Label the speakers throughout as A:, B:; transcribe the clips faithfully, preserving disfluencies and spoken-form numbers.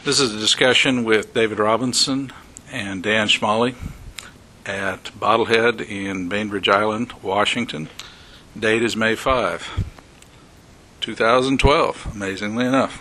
A: This is a discussion with David Robinson and Dan Schmalley at Bottlehead in Bainbridge Island, Washington. Date is May fifth, two thousand twelve, amazingly enough.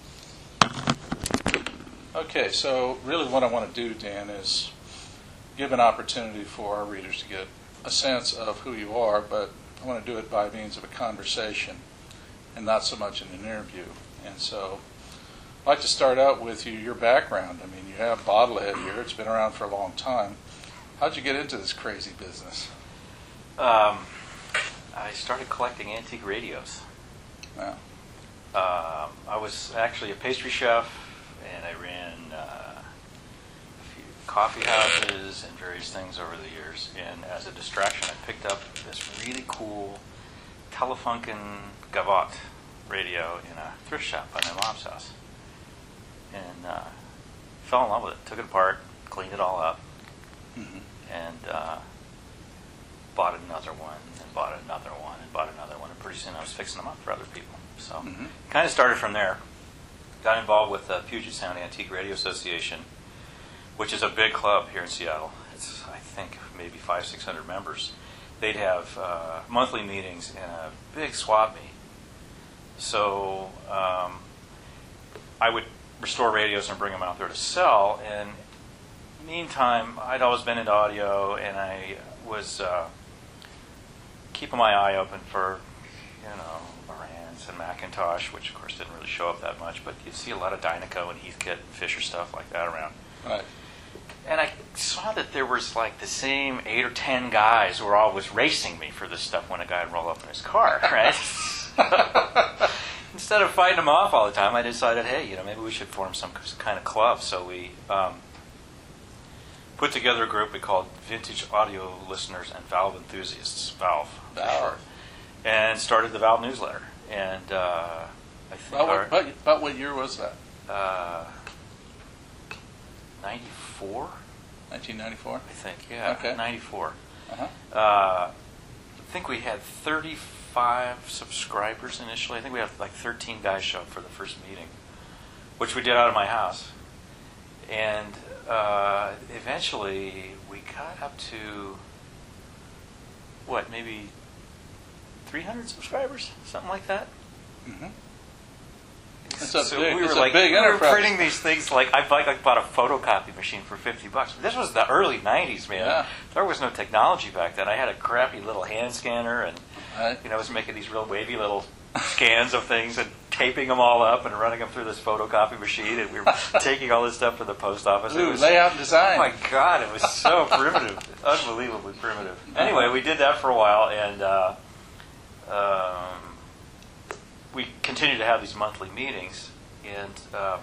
A: Okay, so really what I want to do, Dan, is give an opportunity for our readers to get a sense of who you are, but I want to do it by means of a conversation and not so much in an interview. And so I'd like to start out with you, your background. I mean, you have Bottlehead here. It's been around for a long time. How'd you get into this crazy business?
B: Um, I started collecting antique radios.
A: Wow.
B: Uh, I was actually a pastry chef, and I ran uh, a few coffee houses and various things over the years. And as a distraction, I picked up this really cool Telefunken Gavotte radio in a thrift shop by my mom's house. And uh, fell in love with it. Took it apart, cleaned it all up,
A: Mm-hmm.
B: and uh, bought another one, and bought another one, and bought another one. And pretty soon I was fixing them up for other people. So
A: Mm-hmm.
B: kind of started from there. Got involved with the Puget Sound Antique Radio Association, which is a big club here in Seattle. It's, I think, maybe five, six hundred members. They'd have uh, monthly meetings and a big swap meet. So um, I would restore radios and bring them out there to sell. And meantime, I'd always been into audio, and I was uh, keeping my eye open for, you know, Marantz and Macintosh, which of course didn't really show up that much, but you'd see a lot of Dynaco and Heathkit and Fisher stuff like that around.
A: Right.
B: And I saw that there was like the same eight or ten guys who were always racing me for this stuff when a guy would roll up in his car, right? Instead of fighting them off all the time, I decided, hey, you know, maybe we should form some kind of club. So we um, put together a group we called Vintage Audio Listeners and Valve Enthusiasts, Valve, for
A: Valve.
B: short, and started the Valve newsletter. And uh, I think
A: About
B: our,
A: what, about, about what year was that?
B: uh, ninety-four,
A: nineteen ninety-four?
B: I think, yeah,
A: Okay.
B: ninety-four.
A: Uh-huh.
B: Uh, I think we had thirty-five subscribers initially. I think we had like thirteen guys show up for the first meeting, which we did out of my house. And uh, eventually we got up to, what, maybe three hundred subscribers? Something like that?
A: Mm-hmm. It's a
B: so
A: big,
B: we were
A: it's
B: like,
A: a big
B: we were
A: enterprise.
B: printing these things like I like, like bought a photocopy machine for fifty bucks. This was the early nineties, man.
A: Yeah.
B: There was no technology back then. I had a crappy little hand scanner, and
A: Right.
B: you know, I was making these real wavy little scans of things and taping them all up and running them through this photocopy machine, and we were taking all this stuff to the post office.
A: Ooh,
B: it was,
A: layout and design.
B: Oh my God, it was so primitive, unbelievably primitive. Anyway, we did that for a while, and uh, um, we continued to have these monthly meetings. And um,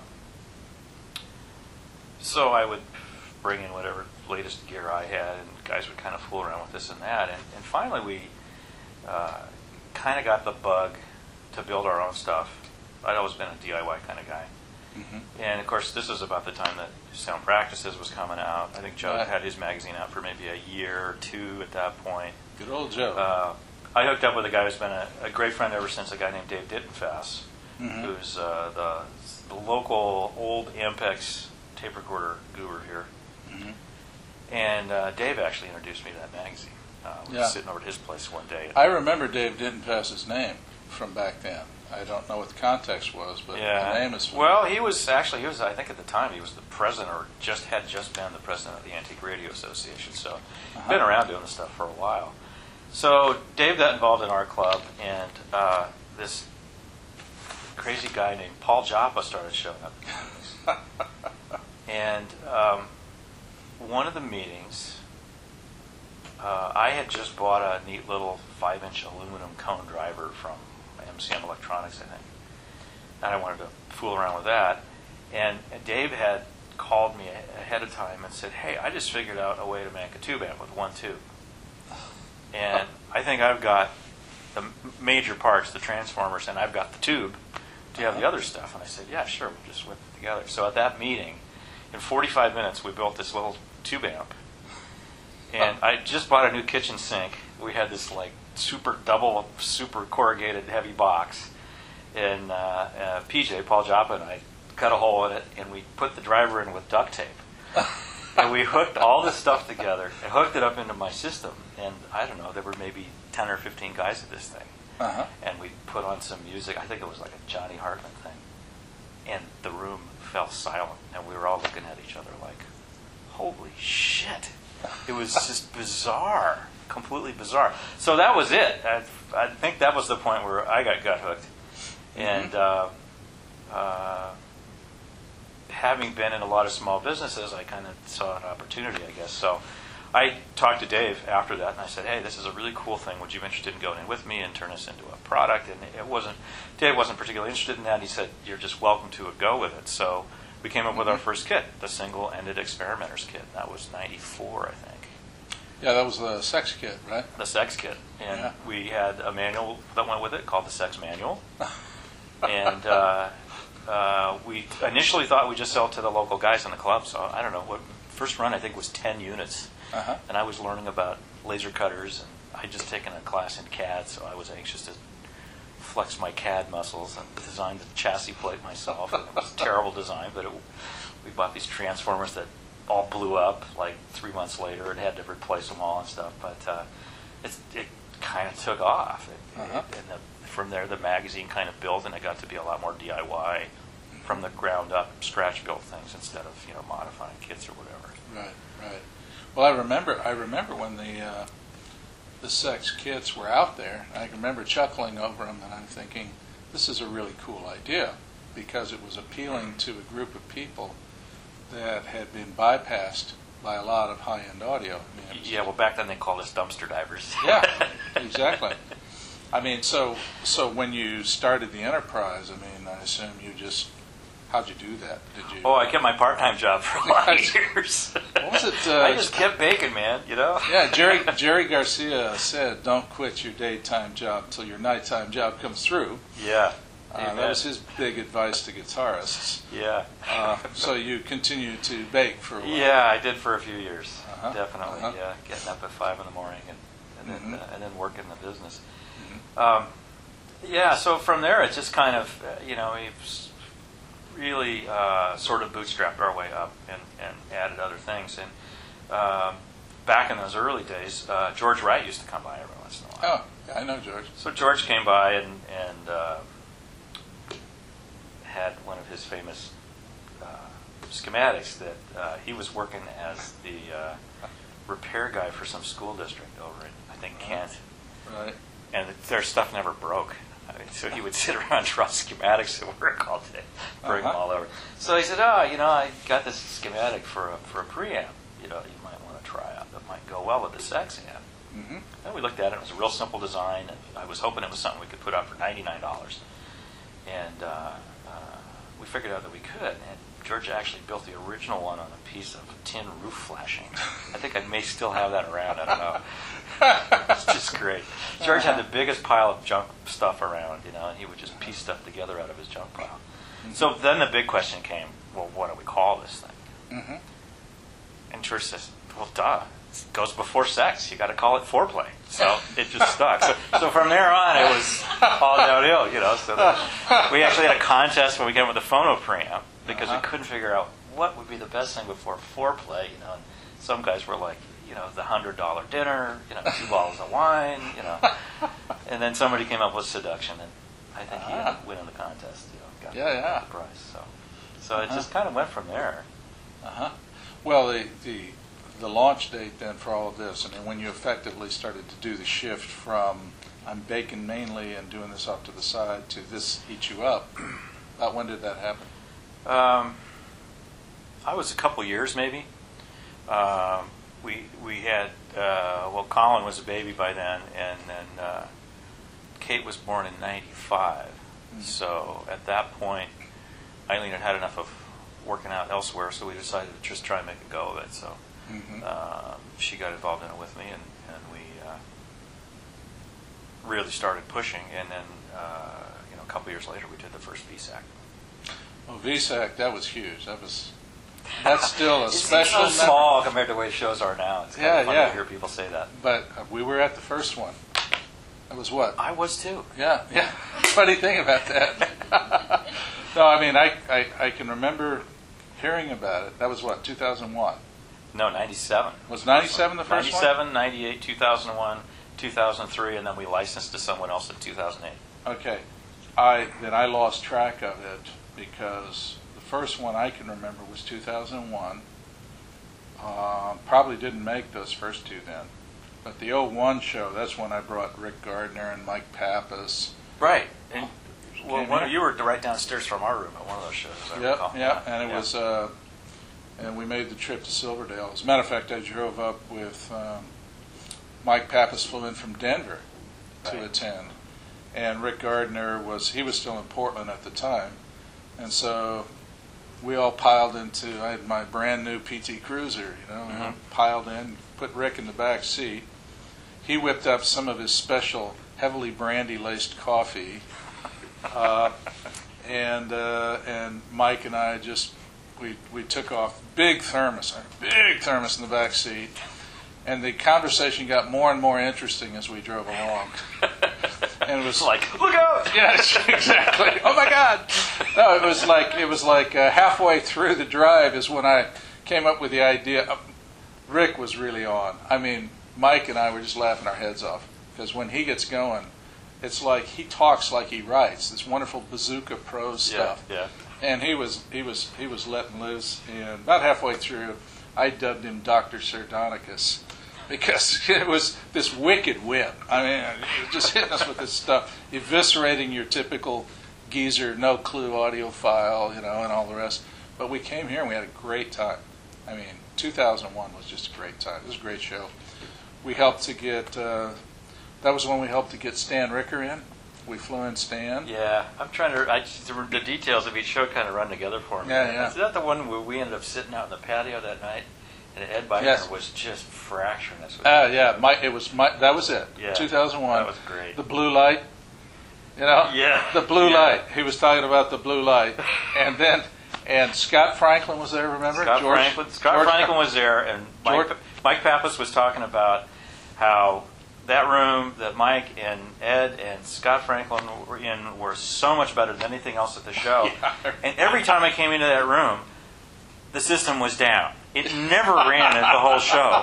B: so I would bring in whatever latest gear I had, and guys would kind of fool around with this and that. And, and finally, we uh, kind of got the bug to build our own stuff. I'd always been a D I Y kind of guy.
A: Mm-hmm.
B: And of course, this was about the time that Sound Practices was coming out. I think Joe
A: Right.
B: had his magazine out for maybe a year or two at that point.
A: Good old Joe.
B: Uh, I hooked up with a guy who's been a, a great friend ever since, a guy named Dave Dittenfass,
A: Mhm.
B: who's uh, the, the local old Ampex tape recorder guru here.
A: Mhm.
B: And uh, Dave actually introduced me to that magazine. Uh, we
A: Yeah.
B: were sitting over at his place one day.
A: I remember Dave Dittenfass's name from back then. I don't know what the context was, but
B: yeah.
A: the name is
B: Well, he was actually, he was, I think at the time, he was the president, or just had just been the president of the Antique Radio Association. So
A: Uh-huh.
B: been around doing this stuff for a while. So Dave got involved in our club, and uh, this crazy guy named Paul Joppa started showing up at the meetings. And um, one of the meetings, uh, I had just bought a neat little five-inch aluminum cone driver from M C M Electronics, I think. And I wanted to fool around with that. And, and Dave had called me a- ahead of time and said, hey, I just figured out a way to make a tube amp with one tube. And I think I've got the m- major parts, the transformers, and I've got the tube. Do you have the other stuff? And I said, yeah, sure, we'll just whip it together. So at that meeting, in forty-five minutes, we built this little tube amp. And I just bought a new kitchen sink. We had this like super double, super corrugated heavy box. And uh, uh, P J, Paul Joppa, and I cut a hole in it, and we put the driver in with duct tape. And we hooked all this stuff together and hooked it up into my system. And I don't know, there were maybe ten or fifteen guys at this thing.
A: Uh-huh.
B: And we put on some music. I think it was like a Johnny Hartman thing. And the room fell silent. And we were all looking at each other like, holy shit. It was just bizarre, completely bizarre. So that was it. I, I think that was the point where I got gut hooked. And uh, uh, having been in a lot of small businesses, I kind of saw an opportunity, I guess. So I talked to Dave after that, and I said, hey, this is a really cool thing. Would you be interested in going in with me and turn this into a product? And it wasn't, Dave wasn't particularly interested in that. He said, you're just welcome to go with it. So we came up with our first kit, the single-ended experimenter's kit. That was ninety-four, I think.
A: Yeah, that was the sex kit, right?
B: The sex kit. And
A: Yeah.
B: we had a manual that went with it called the Sex Manual. And uh, uh, we initially thought we'd just sell it to the local guys in the club. So I don't know, what first run I think was ten units.
A: Uh-huh.
B: And I was learning about laser cutters, and I'd just taken a class in C A D, so I was anxious to flex my C A D muscles and design the chassis plate myself. It was a terrible design, but it, we bought these transformers that all blew up like three months later and had to replace them all and stuff. But uh, it's, it kind of took off. It,
A: Uh-huh.
B: it, and the, from there, the magazine kind of built, and it got to be a lot more D I Y from the ground up, scratch built things instead of you know modifying kits or whatever.
A: Right, right. Well, I remember. I remember when the uh, the sex kits were out there. I remember chuckling over them, and I'm thinking, this is a really cool idea because it was appealing to a group of people that had been bypassed by a lot of high-end audio. I mean, it was-
B: Yeah, well, back then they called us dumpster divers.
A: Yeah, exactly. I mean, so so when you started the enterprise, I mean, I assume you just, how'd you do that? Did you?
B: Oh, I kept my part-time job for a lot of years.
A: What was it? Uh,
B: I just kept baking, man, you know?
A: Yeah, Jerry Jerry Garcia said, "Don't quit your daytime job till your nighttime job comes through."
B: Yeah.
A: Uh,
B: Amen.
A: that was his big advice to guitarists.
B: Yeah.
A: Uh, so you continued to bake for a while.
B: Yeah, I did for a few years.
A: Uh-huh,
B: Definitely,
A: uh-huh.
B: yeah. Getting up at five in the morning and, and, then,
A: Mhm.
B: uh, and then working the business.
A: Mhm.
B: Um, yeah, so from there it just kind of, uh, you know, we've really uh, sort of bootstrapped our way up and, and added other things. And um, back in those early days, uh, George Wright used to come by every once in a while.
A: Oh, yeah, I know George.
B: So George came by and, and uh, had one of his famous uh, schematics that uh, he was working as the uh, repair guy for some school district over in, I think, Kent.
A: Right.
B: And their stuff never broke. I mean, so he would sit around and draw schematics at work all day, bring them
A: Uh-huh.
B: all over. So he said, oh, you know, I got this schematic for a, for a preamp, you know, you might want to try out that might go well with the Sex amp.
A: Mm-hmm.
B: And we looked at it. It was a real simple design, and I was hoping it was something we could put out for ninety-nine dollars. And uh, uh, we figured out that we could. And George actually built the original one on a piece of tin roof flashing. I think I may still have that around. I don't know. It's just great. George had the biggest pile of junk stuff around, you know, and he would just piece stuff together out of his junk pile. So then the big question came, well, what do we call this thing?
A: Mm-hmm.
B: And George says, well, duh. It goes before sex. You got to call it foreplay. So it just stuck. So, so from there on, it was all downhill, you know. So the, we actually had a contest where we came up with a phono preamp because
A: Uh-huh.
B: we couldn't figure out what would be the best thing before foreplay, you know. And some guys were like, you know, the hundred dollar dinner, you know, two bottles of wine, you know. And then somebody came up with seduction, and I think he ended up winning the contest, you know, got,
A: Yeah, yeah.
B: got the prize. So, so it
A: Uh-huh.
B: just kind of went from there.
A: Uh-huh. Well, the, the the launch date then for all of this, I mean, when you effectively started to do the shift from I'm baking mainly and doing this off to the side to this eats you up, about when did that happen?
B: Um, I was a couple years maybe. Um, we we had uh, well, Colin was a baby by then, and then uh, Kate was born in ninety-five.
A: Mm-hmm.
B: So at that point, Eileen had had enough of working out elsewhere, so we decided to just try and make a go of it. So
A: Mm-hmm.
B: uh, she got involved in it with me, and, and we uh, really started pushing. And then uh, you know, a couple years later, we did the first V SAC.
A: Well, V SAC, that was huge. That was that's still a
B: It's
A: special.
B: so small compared to the way shows are now. It's kind
A: Yeah,
B: of funny
A: yeah.
B: to hear people say that.
A: But uh, we were at the first one. That was what?
B: I was too.
A: Yeah, yeah. Funny thing about that. No, I mean, I, I, I can remember hearing about it. That was what, two thousand one?
B: No, ninety-seven.
A: Was ninety-seven the first one?
B: ninety-seven, ninety-eight, two thousand one, two thousand three, and then we licensed to someone else in two thousand eight.
A: Okay. I then I lost track of it because the first one I can remember was two thousand one. Uh, probably didn't make those first two then. But the oh one show, that's when I brought Rick Gardner and Mike Pappas.
B: Right. And, well,
A: Came
B: one,
A: here.
B: you were right downstairs from our room at one of those shows, I
A: Yep,
B: recall.
A: yep. And it
B: Yeah.
A: was, uh, and we made the trip to Silverdale. As a matter of fact, I drove up with um, Mike Pappas flew in from Denver to
B: Right.
A: attend. And Rick Gardner was, he was still in Portland at the time. And so we all piled into, I had my brand new P T Cruiser, you know,
B: Mhm.
A: piled in, put Rick in the back seat. He whipped up some of his special heavily brandy-laced coffee. Uh, and uh, and Mike and I just, we, we took off, big thermos, big thermos in the back seat. And the conversation got more and more interesting as we drove along. And it was
B: like, look out!
A: Yes, exactly. Oh my God! No, it was like it was like uh, halfway through the drive is when I came up with the idea. Uh, Rick was really on. I mean, Mike and I were just laughing our heads off because when he gets going, it's like he talks like he writes. This wonderful bazooka prose stuff.
B: Yeah, yeah.
A: And he was he was he was letting loose. And about halfway through, I dubbed him Doctor Sardonicus. Because it was this wicked wit. I mean, he was just hitting us with this stuff, eviscerating your typical geezer, no clue audiophile, you know, and all the rest. But we came here and we had a great time. I mean, two thousand one was just a great time. It was a great show. We helped to get, uh, that was when we helped to get Stan Ricker in. We flew in Stan.
B: Yeah, I'm trying to, I just, the details of each show kind of run together for me.
A: Yeah, yeah.
B: Is that the one where we ended up sitting out in the patio that night? And Ed Beitner
A: Yes.
B: was just fracturing us. With
A: Ah,
B: it.
A: yeah, Mike, it was Mike, that was it.
B: Yeah,
A: two thousand one.
B: that was great.
A: The blue light. You know?
B: Yeah.
A: The blue
B: Yeah.
A: light. He was talking about the blue light. And then, and Scott Franklin was there, remember?
B: Scott
A: George,
B: Franklin, Scott
A: George-
B: Franklin was there, and Mike,
A: George-
B: Mike Pappas was talking about how that room that Mike and Ed and Scott Franklin were in were so much better than anything else at the show.
A: Yeah.
B: And every time I came into that room, the system was down. It never ran it the whole show.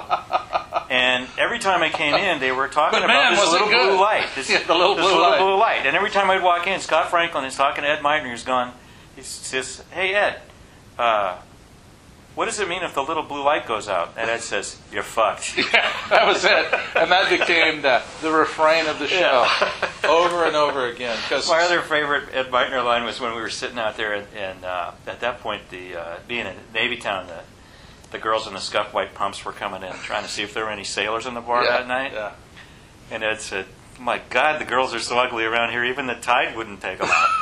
B: And every time I came in, they were talking
A: But
B: about
A: man,
B: this
A: was it
B: little
A: good.
B: blue light. This,
A: Yeah, the little
B: this
A: blue
B: little
A: light.
B: blue light. And every time I'd walk in, Scott Franklin is talking to Ed Meitner. He's gone, he says, hey, Ed, uh, what does it mean if the little blue light goes out? And Ed says, you're fucked.
A: Yeah, that was it. And that became the, the refrain of the show over and over again. 'Cause
B: My other favorite Ed Meitner line was when we were sitting out there, and, and uh, at that point, the uh, being in Navy Town, the, the girls in the scuff white pumps were coming in, trying to see if there were any sailors in the bar
A: yeah,
B: that night.
A: Yeah.
B: And Ed said, my God, the girls are so ugly around here, even the tide wouldn't take them out.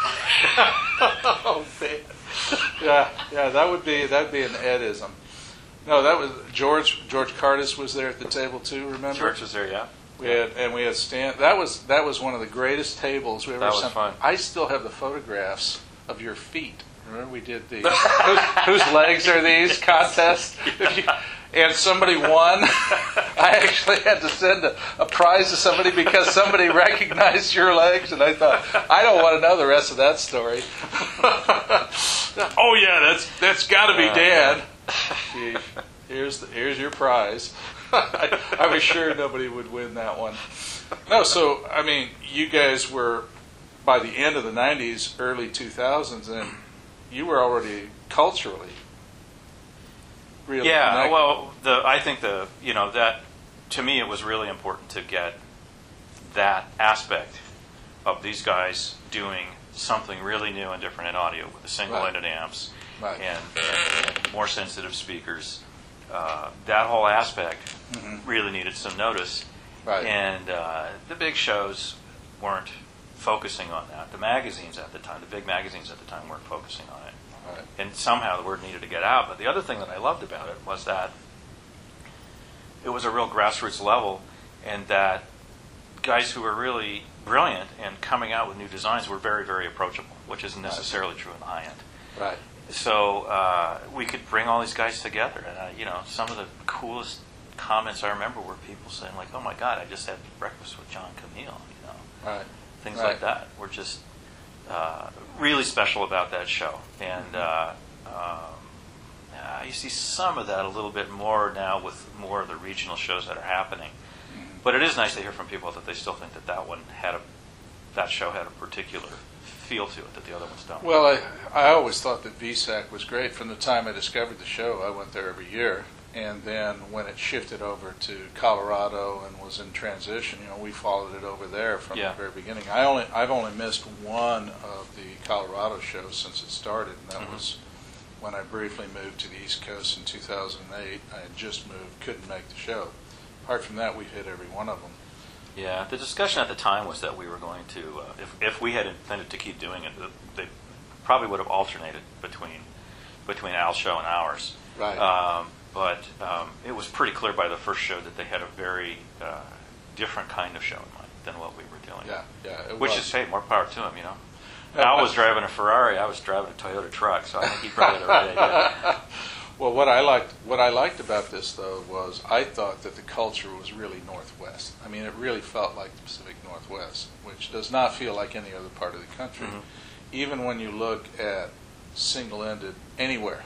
A: Oh, man. Yeah, yeah, that would be that would be an Edism. No, that was George George Curtis was there at the table too. Remember?
B: George was there, yeah.
A: We had and we had Stan. That was that was one of the greatest tables we ever.
B: That was
A: sent.
B: fun.
A: I still have the photographs of your feet. Remember we did the whose, whose legs are these contest, If you- and somebody won. I actually had to send a, a prize to somebody because somebody recognized your legs, and I thought I don't want to know the rest of that story. Oh yeah, that's that's got to be Dad. Gee, here's the, here's your prize. I, I was sure nobody would win that one. No, so I mean, you guys were by the end of the nineties, early two thousands, and you were already culturally really
B: Yeah,
A: connected.
B: well, the I think the you know that to me it was really important to get that aspect of these guys doing something really new and different in audio with the single-ended amps
A: Right.
B: and, and, and more sensitive speakers. Uh, that whole aspect
A: Mhm.
B: really needed some notice,
A: Right.
B: and uh, the big shows weren't focusing on that. The magazines at the time, the big magazines at the time, weren't focusing on it.
A: Right.
B: And somehow the word needed to get out. But the other thing that I loved about it was that it was a real grassroots level, and that guys who were really brilliant and coming out with new designs were very, very approachable, which isn't necessarily true in the high end.
A: Right.
B: So uh, we could bring all these guys together, and uh, you know, some of the coolest comments I remember were people saying like, "Oh my God, I just had breakfast with John Camille," you know,
A: Right.
B: things
A: Right.
B: like that. Were just uh, really special about that show. And uh, um, uh, you see some of that a little bit more now with more of the regional shows that are happening.
A: Mm-hmm.
B: But it is nice to hear from people that they still think that that one had a, that show had a particular feel to it that the other ones don't.
A: Well, I, I always thought that V SAC was great. From the time I discovered the show, I went there every year. And then when it shifted over to Colorado and was in transition, you know, we followed it over there from
B: Yeah.
A: the very beginning. I only, I've only missed one of the Colorado shows since it started, and that
B: Mhm.
A: was when I briefly moved to the East Coast in two thousand eight. I had just moved, couldn't make the show. Apart from that, we've hit every one of them.
B: Yeah, the discussion at the time was that we were going to, uh, if, if we had intended to keep doing it, they probably would have alternated between between Al's show and ours.
A: Right.
B: Um, but um, it was pretty clear by the first show that they had a very uh, different kind of show in mind than what we were doing.
A: Yeah, yeah. It
B: Which
A: was.
B: is, hey, more power to him, you know.
A: Yeah,
B: Al
A: but-
B: was driving a Ferrari, I was driving a Toyota truck, so I think he probably had the right idea.
A: Well, what I liked, what I liked about this though was I thought that the culture was really Northwest. I mean, it really felt like the Pacific Northwest, which does not feel like any other part of the country.
B: Mhm.
A: Even when you look at single-ended anywhere,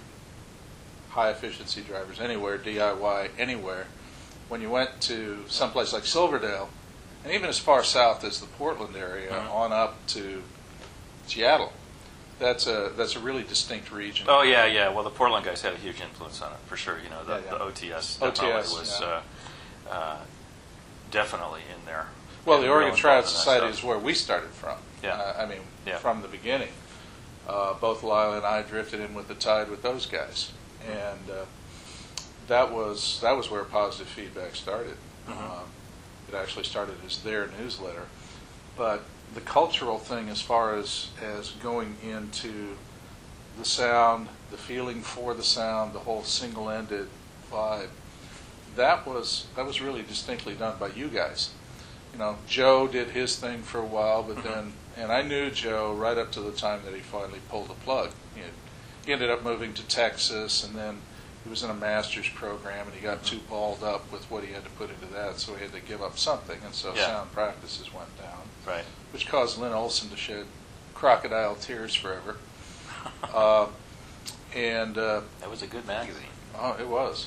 A: high efficiency drivers anywhere, D I Y anywhere. When you went to someplace like Silverdale, and even as far south as the Portland area,
B: Mhm.
A: on up to Seattle, that's a that's a really distinct region.
B: Oh yeah, yeah. Well, the Portland guys had a huge influence on it for sure. You know, the,
A: Yeah, yeah.
B: the O T S
A: O T
B: definitely
A: S,
B: was
A: yeah.
B: uh, uh, definitely in there.
A: Well,
B: And
A: the
B: real
A: Oregon
B: involved
A: Triad
B: in that
A: Society
B: stuff.
A: is where we started from.
B: Yeah.
A: Uh, I mean,
B: Yeah.
A: from the beginning. Uh, both Lila and I drifted in with the tide with those guys, and uh, that was that was where positive feedback started.
B: Mhm.
A: Um, it actually started as their newsletter, but the cultural thing, as far as as going into the sound, the feeling for the sound, the whole single-ended vibe, that was that was really distinctly done by you guys. You know, Joe did his thing for a while, but then, and I knew Joe right up to the time that he finally pulled the plug. He, had, he ended up moving to Texas, and then he was in a master's program, and he got too balled up with what he had to put into that, so he had to give up something, and so
B: Yeah.
A: sound practices went down,
B: Right.
A: which caused Lynn Olson to shed crocodile tears forever. uh, and uh,
B: That was a good magazine.
A: Oh, it was.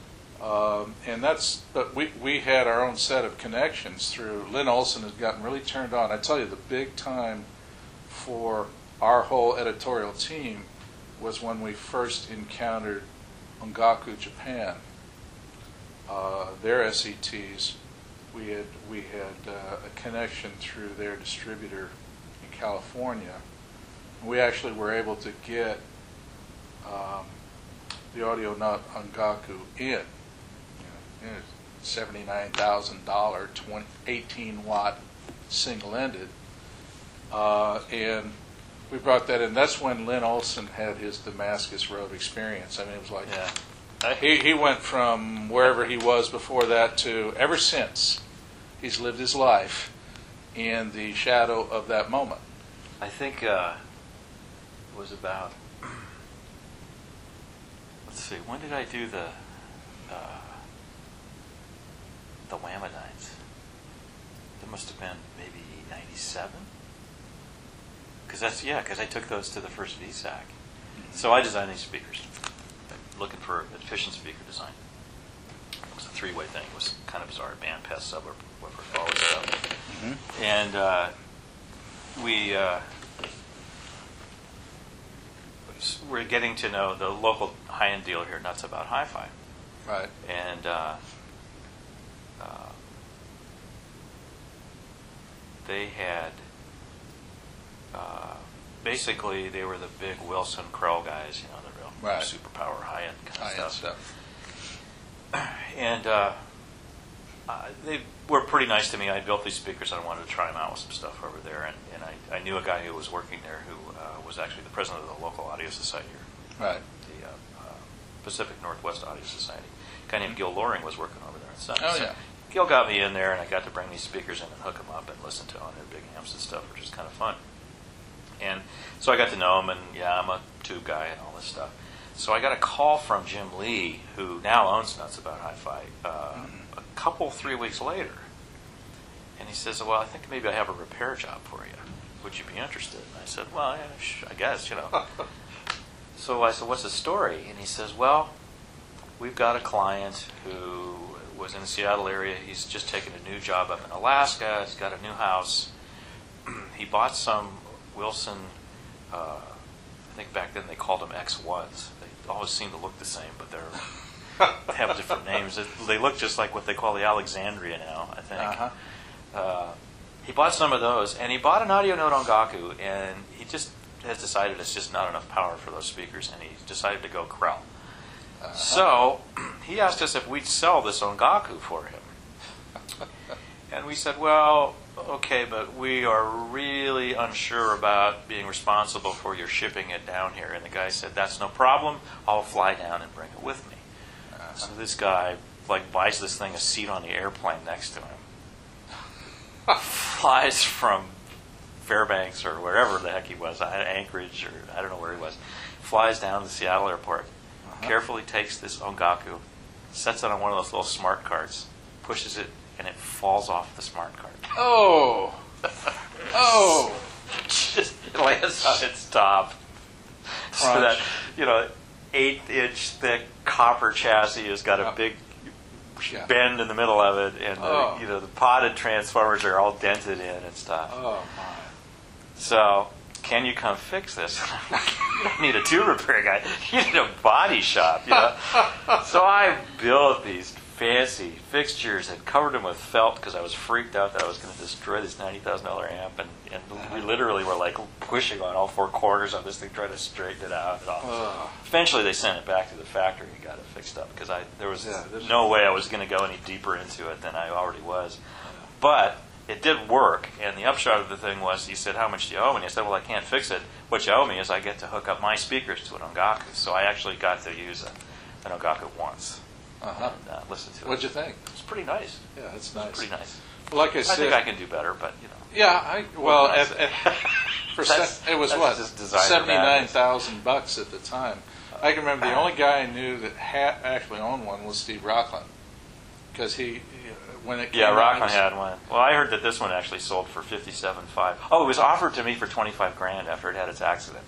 A: Um, and that's, but we, we had our own set of connections through, Lynn Olson has gotten really turned on. I tell you, the big time for our whole editorial team was when we first encountered Ongaku Japan. Uh, their S E Ts, we had, we had uh, a connection through their distributor in California. We actually were able to get um, the Audio Nut Ongaku in. You know, seventy-nine thousand dollars, eighteen watt single-ended. Uh, and we brought that in. That's when Lynn Olson had his Damascus Road experience. I mean, it was like,
B: Yeah. I,
A: he, he went from wherever he was before that to, ever since, he's lived his life in the shadow of that moment.
B: I think uh, it was about. Let's see. When did I do the uh, the Whammadines? That must have been maybe ninety-seven. Because that's yeah. Because I took those to the first V SAC. So I designed these speakers, looking for efficient speaker design. It was a three-way thing. It was kind of bizarre. Band, pass, sub, or whatever, all this stuff.
A: Mm-hmm.
B: And uh, we uh, we're getting to know the local high-end dealer here, Nuts About Hi-Fi,
A: Right.
B: and uh, uh, they had uh, basically they were the big Wilson Crow guys, you know, the real
A: Right.
B: superpower high-end kind of
A: High-end
B: stuff.
A: stuff.
B: And uh, uh, they were pretty nice to me. I built these speakers and I wanted to try them out with some stuff over there. And, and I, I knew a guy who was working there who uh, was actually the president of the local audio society here,
A: Right.
B: the uh, uh, Pacific Northwest Audio Society. A guy named Gil Loring was working over there. And stuff.
A: Oh,
B: So
A: yeah.
B: Gil got me in there and I got to bring these speakers in and hook them up and listen to on their big amps and stuff, which was kind of fun. And so I got to know him, and yeah, I'm a tube guy and all this stuff. So I got a call from Jim Lee, who now owns Nuts About Hi-Fi, uh,
A: Mm-hmm.
B: a couple, three weeks later. And he says, well, I think maybe I have a repair job for you. would you be interested? And I said, well, yeah, sh- I guess, you know. So I said, what's the story? And he says, well, we've got a client who was in the Seattle area. He's just taken a new job up in Alaska. He's got a new house. He bought some Wilson, uh, I think back then they called them X ones. They always seem to look the same, but they're, they have different names. They look just like what they call the Alexandria now, I think.
A: Uh-huh.
B: Uh, he bought some of those, and he bought an audio note on Gaku, and he just has decided it's just not enough power for those speakers, and he decided to go Krell. Uh-huh. So he asked us if we'd sell this on Gaku for him. And we said, well, okay, but we are really unsure about being responsible for your shipping it down here. And the guy said, that's no problem. I'll fly down and bring it with me. Uh-huh. So this guy like buys this thing a seat on the airplane next to him. Flies from Fairbanks or wherever the heck he was, Anchorage or I don't know where he was, flies down to the Seattle airport, uh-huh. carefully takes this Ongaku, sets it on one of those little smart carts, pushes it, and it falls off the smart cart.
A: Oh! Oh!
B: Just lands on its top. So that, you know, eighth inch thick copper chassis has got a big yeah. bend in the middle of it, and
A: oh.
B: the, you know the potted transformers are all dented in and stuff.
A: Oh my!
B: So, can you come fix this? You don't need a tube repair guy. You need a body shop. You know. So I built these fancy fixtures and covered them with felt because I was freaked out that I was going to destroy this ninety thousand dollar amp, and, and we literally were like pushing on all four corners of this thing, trying to straighten it out. And all.
A: Oh.
B: Eventually, they sent it back to the factory and got it fixed up because I there was
A: yeah,
B: no way I was going to go any deeper into it than I already was. But it did work, and the upshot of the thing was, he said, how much do you owe me? And I said, well, I can't fix it. What you owe me is I get to hook up my speakers to an Ongaku. So I actually got to use a, an Ongaku once.
A: Uh-huh.
B: And, uh, listen to
A: What'd
B: it.
A: you think?
B: It's pretty nice.
A: Yeah, it's nice.
B: It's pretty nice.
A: Well, like I,
B: I
A: said,
B: think I can do better, but you know.
A: Yeah, I well,
B: nice.
A: at, at, for
B: That's-
A: se- it was
B: that's
A: what
B: just designer
A: seventy-nine thousand bucks at the time. I can remember the only guy I knew that had actually owned one was Steve Rockland, because he, he when it came
B: Yeah,
A: out,
B: Rockland
A: it was-
B: had one. Well, I heard that this one actually sold for fifty-seven five. Oh, it was offered to me for twenty-five grand after it had its accident.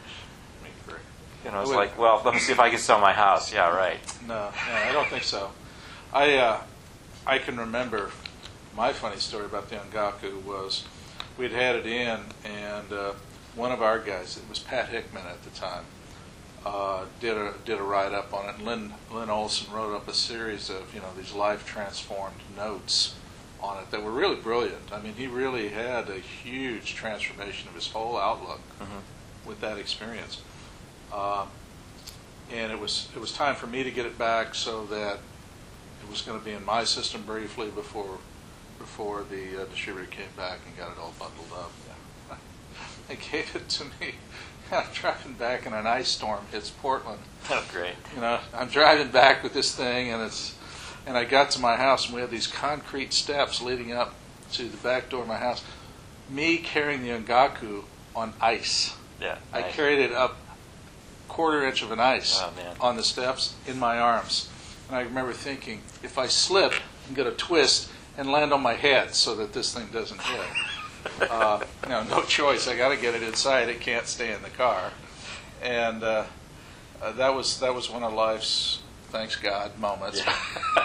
B: You know, it's
A: Wait.
B: like, well, let me see if I can sell my house. Yeah, right.
A: No, no, I don't think so. I uh, I can remember my funny story about the Ongaku was we'd had it in, and uh, one of our guys, it was Pat Hickman at the time, uh, did a did a write up on it. And Lynn Lynn Olson wrote up a series of you know these life transformed notes on it that were really brilliant. I mean, he really had a huge transformation of his whole outlook
B: Mm-hmm.
A: with that experience. Uh, and it was it was time for me to get it back so that it was going to be in my system briefly before before the uh, distributor came back and got it all bundled up. Yeah. They gave it to me. I'm driving back and an ice storm hits Portland.
B: Oh, great.
A: You know, I'm driving back with this thing, and it's and I got to my house, and we had these concrete steps leading up to the back door of my house. Me carrying the Ongaku on ice.
B: Yeah.
A: I
B: nice.
A: carried it up quarter inch of an ice
B: Oh, man.
A: on the steps in my arms. And I remember thinking, if I slip, I'm going to twist and land on my head so that this thing doesn't hit. uh, you know, no choice. I got to get it inside. It can't stay in the car. And uh, uh, that was that was one of life's, thanks God, moments.
B: Yeah.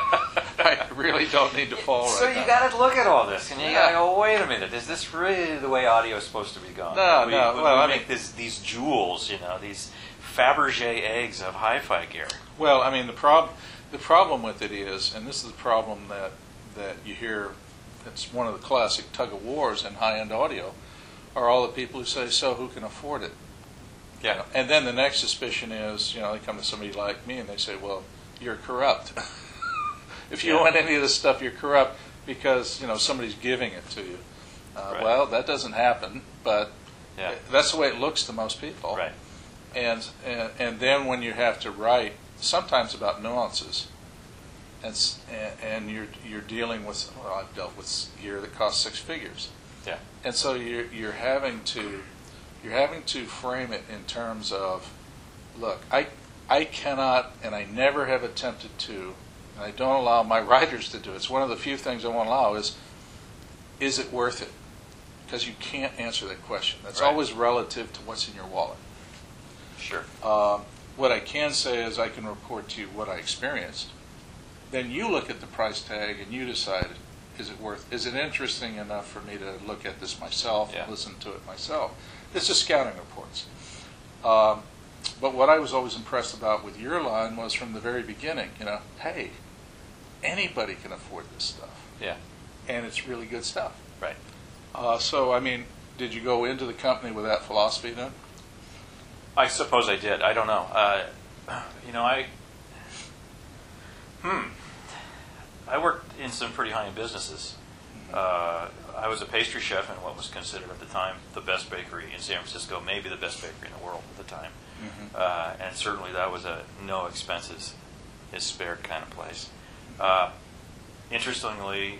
A: I really don't need to fall right
B: So you
A: now.
B: got to look at all this, and you
A: Yeah.
B: got to go, wait a minute, is this really the way audio is supposed to be gone?
A: No,
B: we,
A: no,
B: we,
A: well,
B: we
A: I
B: make
A: mean-
B: this, these jewels, you know, these Fabergé eggs of hi-fi gear.
A: Well, I mean, the prob- the problem with it is, and this is the problem that, that you hear, it's one of the classic tug-of-wars in high-end audio, are all the people who say, so who can afford it? You know, and then the next suspicion is, you know, they come to somebody like me and they say, well, you're corrupt. If you
B: Yeah.
A: want any of this stuff, you're corrupt because, you know, somebody's giving it to you. Uh,
B: Right.
A: Well, that doesn't happen, but
B: Yeah.
A: that's the way it looks to most people.
B: Right.
A: And, and and then when you have to write, sometimes about nuances, and s- and, and you're you're dealing with, well, I've dealt with gear that costs six figures,
B: Yeah.
A: and so you're you're having to you're having to frame it in terms of, look, I I cannot, and I never have attempted to, and I don't allow my writers to do it. It's one of the few things I won't allow is, is it worth it? because you can't answer that question. That's
B: Right.
A: always relative to what's in your wallet.
B: Sure.
A: Um, what I can say is I can report to you what I experienced. Then you look at the price tag and you decide, is it worth, is it interesting enough for me to look at this myself,
B: Yeah.
A: and listen to it myself? This is scouting reports. Um, but what I was always impressed about with your line was from the very beginning, you know, hey, anybody can afford this stuff.
B: Yeah.
A: And it's really good stuff.
B: Right.
A: Uh, so, I mean, did you go into the company with that philosophy then?
B: I suppose I did. I don't know. Uh, you know, I hmm. I worked in some pretty high-end businesses. Uh, I was a pastry chef in what was considered at the time the best bakery in San Francisco, maybe the best bakery in the world at the time.
A: Mm-hmm.
B: Uh, and certainly that was a no expenses is spared kind of place. Uh, interestingly,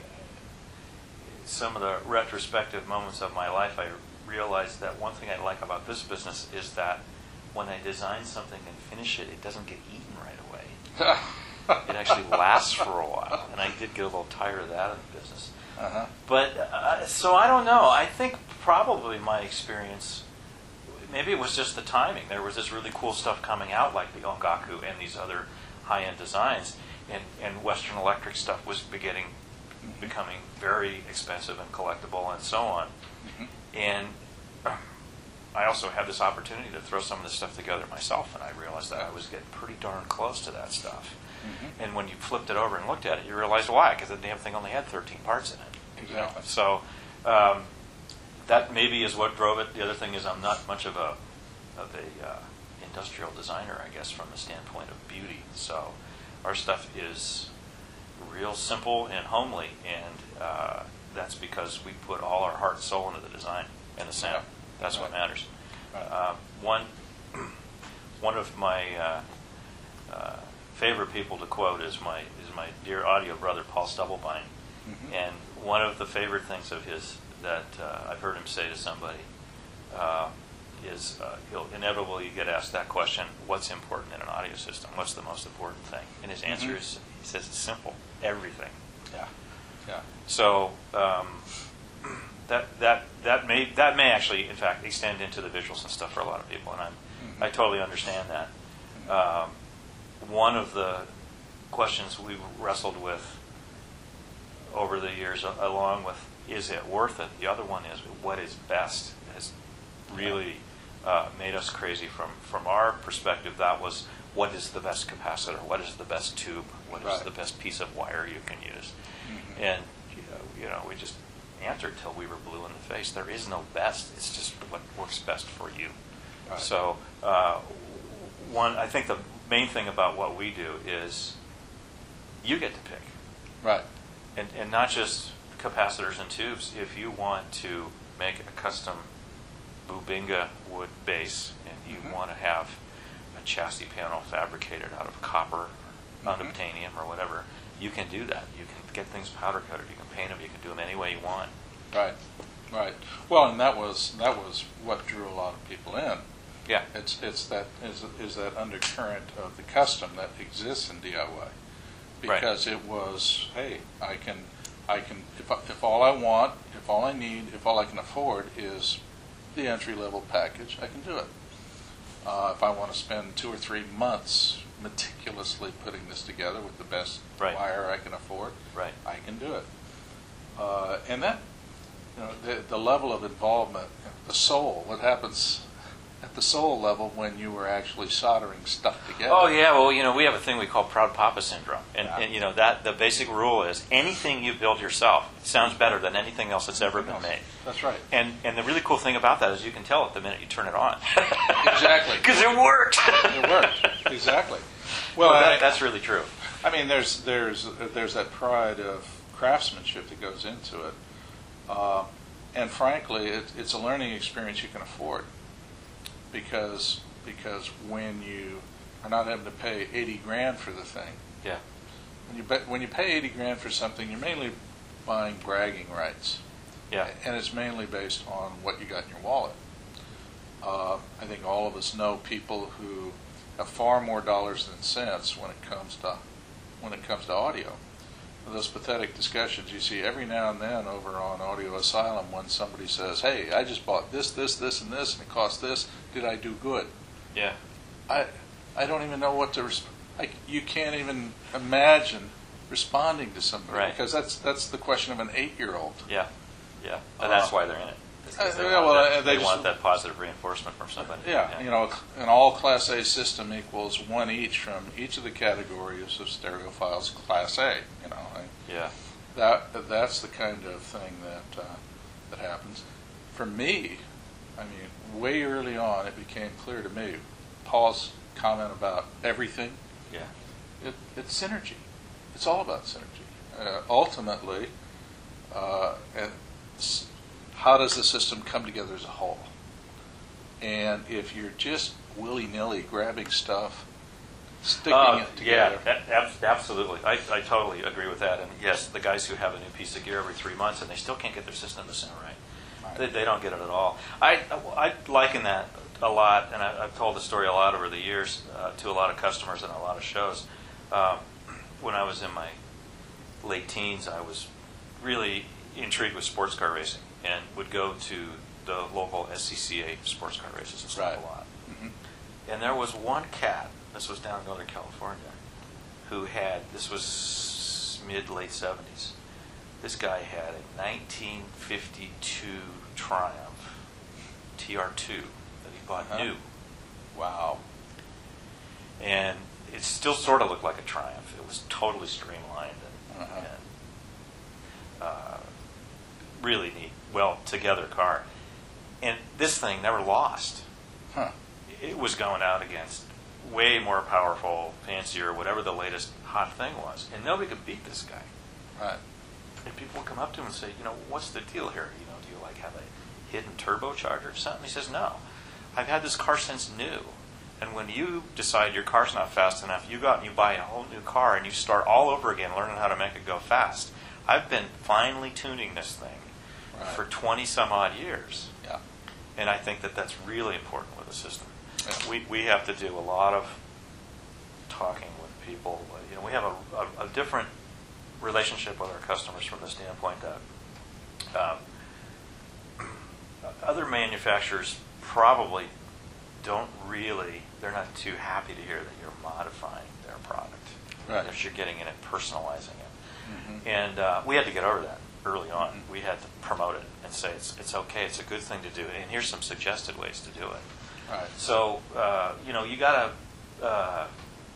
B: some of the retrospective moments of my life, I realized that one thing I like about this business is that when I design something and finish it, it doesn't get eaten right away. It actually lasts for a while, and I did get a little tired of that in the business.
A: Uh-huh.
B: But uh, so I don't know. I think probably my experience, maybe it was just the timing. There was this really cool stuff coming out, like the Ongaku and these other high-end designs, and, and Western Electric stuff was beginning, becoming very expensive and collectible, and so on.
A: Mm-hmm.
B: And uh, I also had this opportunity to throw some of this stuff together myself, and I realized that I was getting pretty darn close to that stuff.
A: Mm-hmm.
B: And when you flipped it over and looked at it, you realized why, because the damn thing only had thirteen parts in it. You know?
A: Exactly.
B: So um, that maybe is what drove it. The other thing is I'm not much of a of a uh, industrial designer, I guess, from the standpoint of beauty. So our stuff is real simple and homely, and uh, that's because we put all our heart and soul into the design and the sound.
A: Right.
B: That's what
A: Right.
B: matters.
A: Right.
B: Uh, one one of my uh, uh, favorite people to quote is my is my dear audio brother Paul Stubblebine,
A: Mhm.
B: and one of the favorite things of his that uh, I've heard him say to somebody uh, is uh, he'll inevitably get asked that question: what's important in an audio system? What's the most important thing? And his answer
A: Mhm.
B: is he says it's simple: everything.
A: Yeah. Yeah.
B: So um, that that that may that may actually, in fact, extend into the visuals and stuff for a lot of people, and I'm
A: Mhm.
B: I totally understand that. Um, one of the questions we've wrestled with over the years, a- along with is it worth it? The other one is what is best has really uh, made us crazy from from our perspective. That was what is the best capacitor? What is the best tube? What is
A: Right.
B: the best piece of wire you can use?
A: Mhm.
B: And you know, you know, we just answered till we were blue in the face. There is no best. It's just what works best for you.
A: Right.
B: So, uh, one, I think the main thing about what we do is you get to pick,
A: Right.
B: and and not just capacitors and tubes. If you want to make a custom Bubinga wood base, and you
A: Mhm.
B: want to have a chassis panel fabricated out of copper, or
A: Mhm.
B: unobtainium, or whatever, you can do that. You can get things powder coated. You can paint them. You can do them any way you want.
A: Right. Right. Well, and that was that was what drew a lot of people in.
B: Yeah.
A: It's it's that is is that undercurrent of the custom that exists in D I Y, because it was, hey, I can I can if I, if all I want, if all I need, if all I can afford is the entry level package, I can do it. Uh, if I want to spend two or three months meticulously putting this together with the best
B: Right.
A: wire I can afford,
B: Right.
A: I can do it. Uh, and that, you know, the, the level of involvement, the soul, what happens at the soul level when you were actually soldering stuff together.
B: Oh yeah, well you know we have a thing we call proud papa syndrome, and,
A: Yeah.
B: and you know that the basic rule is anything you build yourself sounds better than anything else that's ever been made.
A: That's right.
B: And and the really cool thing about that is you can tell it the minute you turn it on.
A: Exactly.
B: Because it worked.
A: It worked. Exactly.
B: Well,
A: Well,
B: that,
A: I,
B: that's really true.
A: I mean, there's there's there's that pride of craftsmanship that goes into it, uh, and frankly, it, it's a learning experience you can afford, because because when you are not having to pay eighty grand for the thing,
B: Yeah.
A: when you be, when you pay eighty grand for something, you're mainly buying bragging rights,
B: Yeah.
A: and it's mainly based on what you got in your wallet. Uh, I think all of us know people who have far more dollars than cents when it comes to when it comes to audio, those pathetic discussions you see every now and then over on Audio Asylum when somebody says, "Hey, I just bought this, this, this, and this, and it cost this. Did I do good?"
B: Yeah.
A: I I don't even know what to. Resp- I, you can't even imagine responding to somebody
B: Right.
A: because that's that's the question of an eight-year-old.
B: Yeah. Yeah. And that's
A: Uh,
B: why they're in it. It's 'cause
A: uh,
B: they
A: yeah,
B: want,
A: well,
B: that,
A: uh, they
B: they
A: just-
B: want that positive reinforcement from somebody.
A: Yeah, you know, an all Class A system equals one each from each of the categories of stereophiles Class A. You know, I,
B: Yeah.
A: that that's the kind of thing that uh, that happens. For me, I mean, way early on, it became clear to me. Paul's comment about everything.
B: Yeah.
A: It, it's synergy. It's all about synergy. Uh, ultimately, uh, it's, how does the system come together as a whole? And if you're just willy-nilly grabbing stuff, sticking
B: Uh,
A: it together.
B: Yeah, a- ab- absolutely. I, I totally agree with that. And yes, the guys who have a new piece of gear every three months and they still can't get their system to sound right.
A: Right.
B: They, they don't get it at all. I, I liken that a lot, and I, I've told the story a lot over the years uh, to a lot of customers and a lot of shows. Um, when I was in my late teens, I was really intrigued with sports car racing and would go to the local S C C A sports car races and stuff
A: Right.
B: a lot.
A: Mhm.
B: And there was one cat, this was down in Northern California, who had, this was mid-late seventies, this guy had a nineteen fifty-two Triumph T R two that he bought
A: Uh-huh.
B: new.
A: Wow.
B: And it still sort of looked like a Triumph. It was totally streamlined and,
A: Uh-huh.
B: and uh, really neat, well together car. And this thing never lost.
A: Huh.
B: It was going out against way more powerful, fancier, whatever the latest hot thing was, and nobody could beat this guy.
A: Right.
B: And people would come up to him and say, you know, what's the deal here? You know, do you like have a hidden turbocharger or something? He says, no. I've had this car since new. And when you decide your car's not fast enough, you go out and you buy a whole new car and you start all over again learning how to make it go fast. I've been finely tuning this thing
A: Right.
B: for twenty some odd years.
A: Yeah.
B: And I think that that's really important with the system.
A: Yeah.
B: We we have to do a lot of talking with people. You know, we have a, a, a different relationship with our customers from the standpoint that um, other manufacturers probably don't really, they're not too happy to hear that you're modifying their product.
A: Right.
B: That you're getting in it, personalizing it.
A: Mhm.
B: And uh, we had to get over that early on.
A: Mhm.
B: We had to promote it and say it's it's okay, it's a good thing to do, and here's some suggested ways to do it.
A: Right.
B: So uh, you know, you got to uh,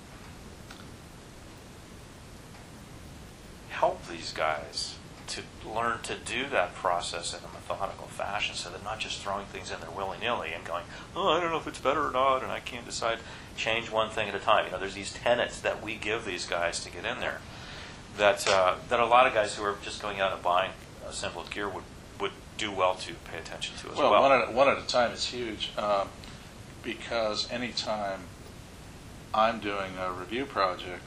B: help these guys to learn to do that process in a methodical fashion, so they're not just throwing things in there willy nilly and going, oh, I don't know if it's better or not, and I can't decide. Change one thing at a time. You know, there's these tenets that we give these guys to get in there that uh, that a lot of guys who are just going out and buying assembled gear would, would do well to pay attention to as well.
A: Well, one at, one at a time is huge um, because anytime I'm doing a review project,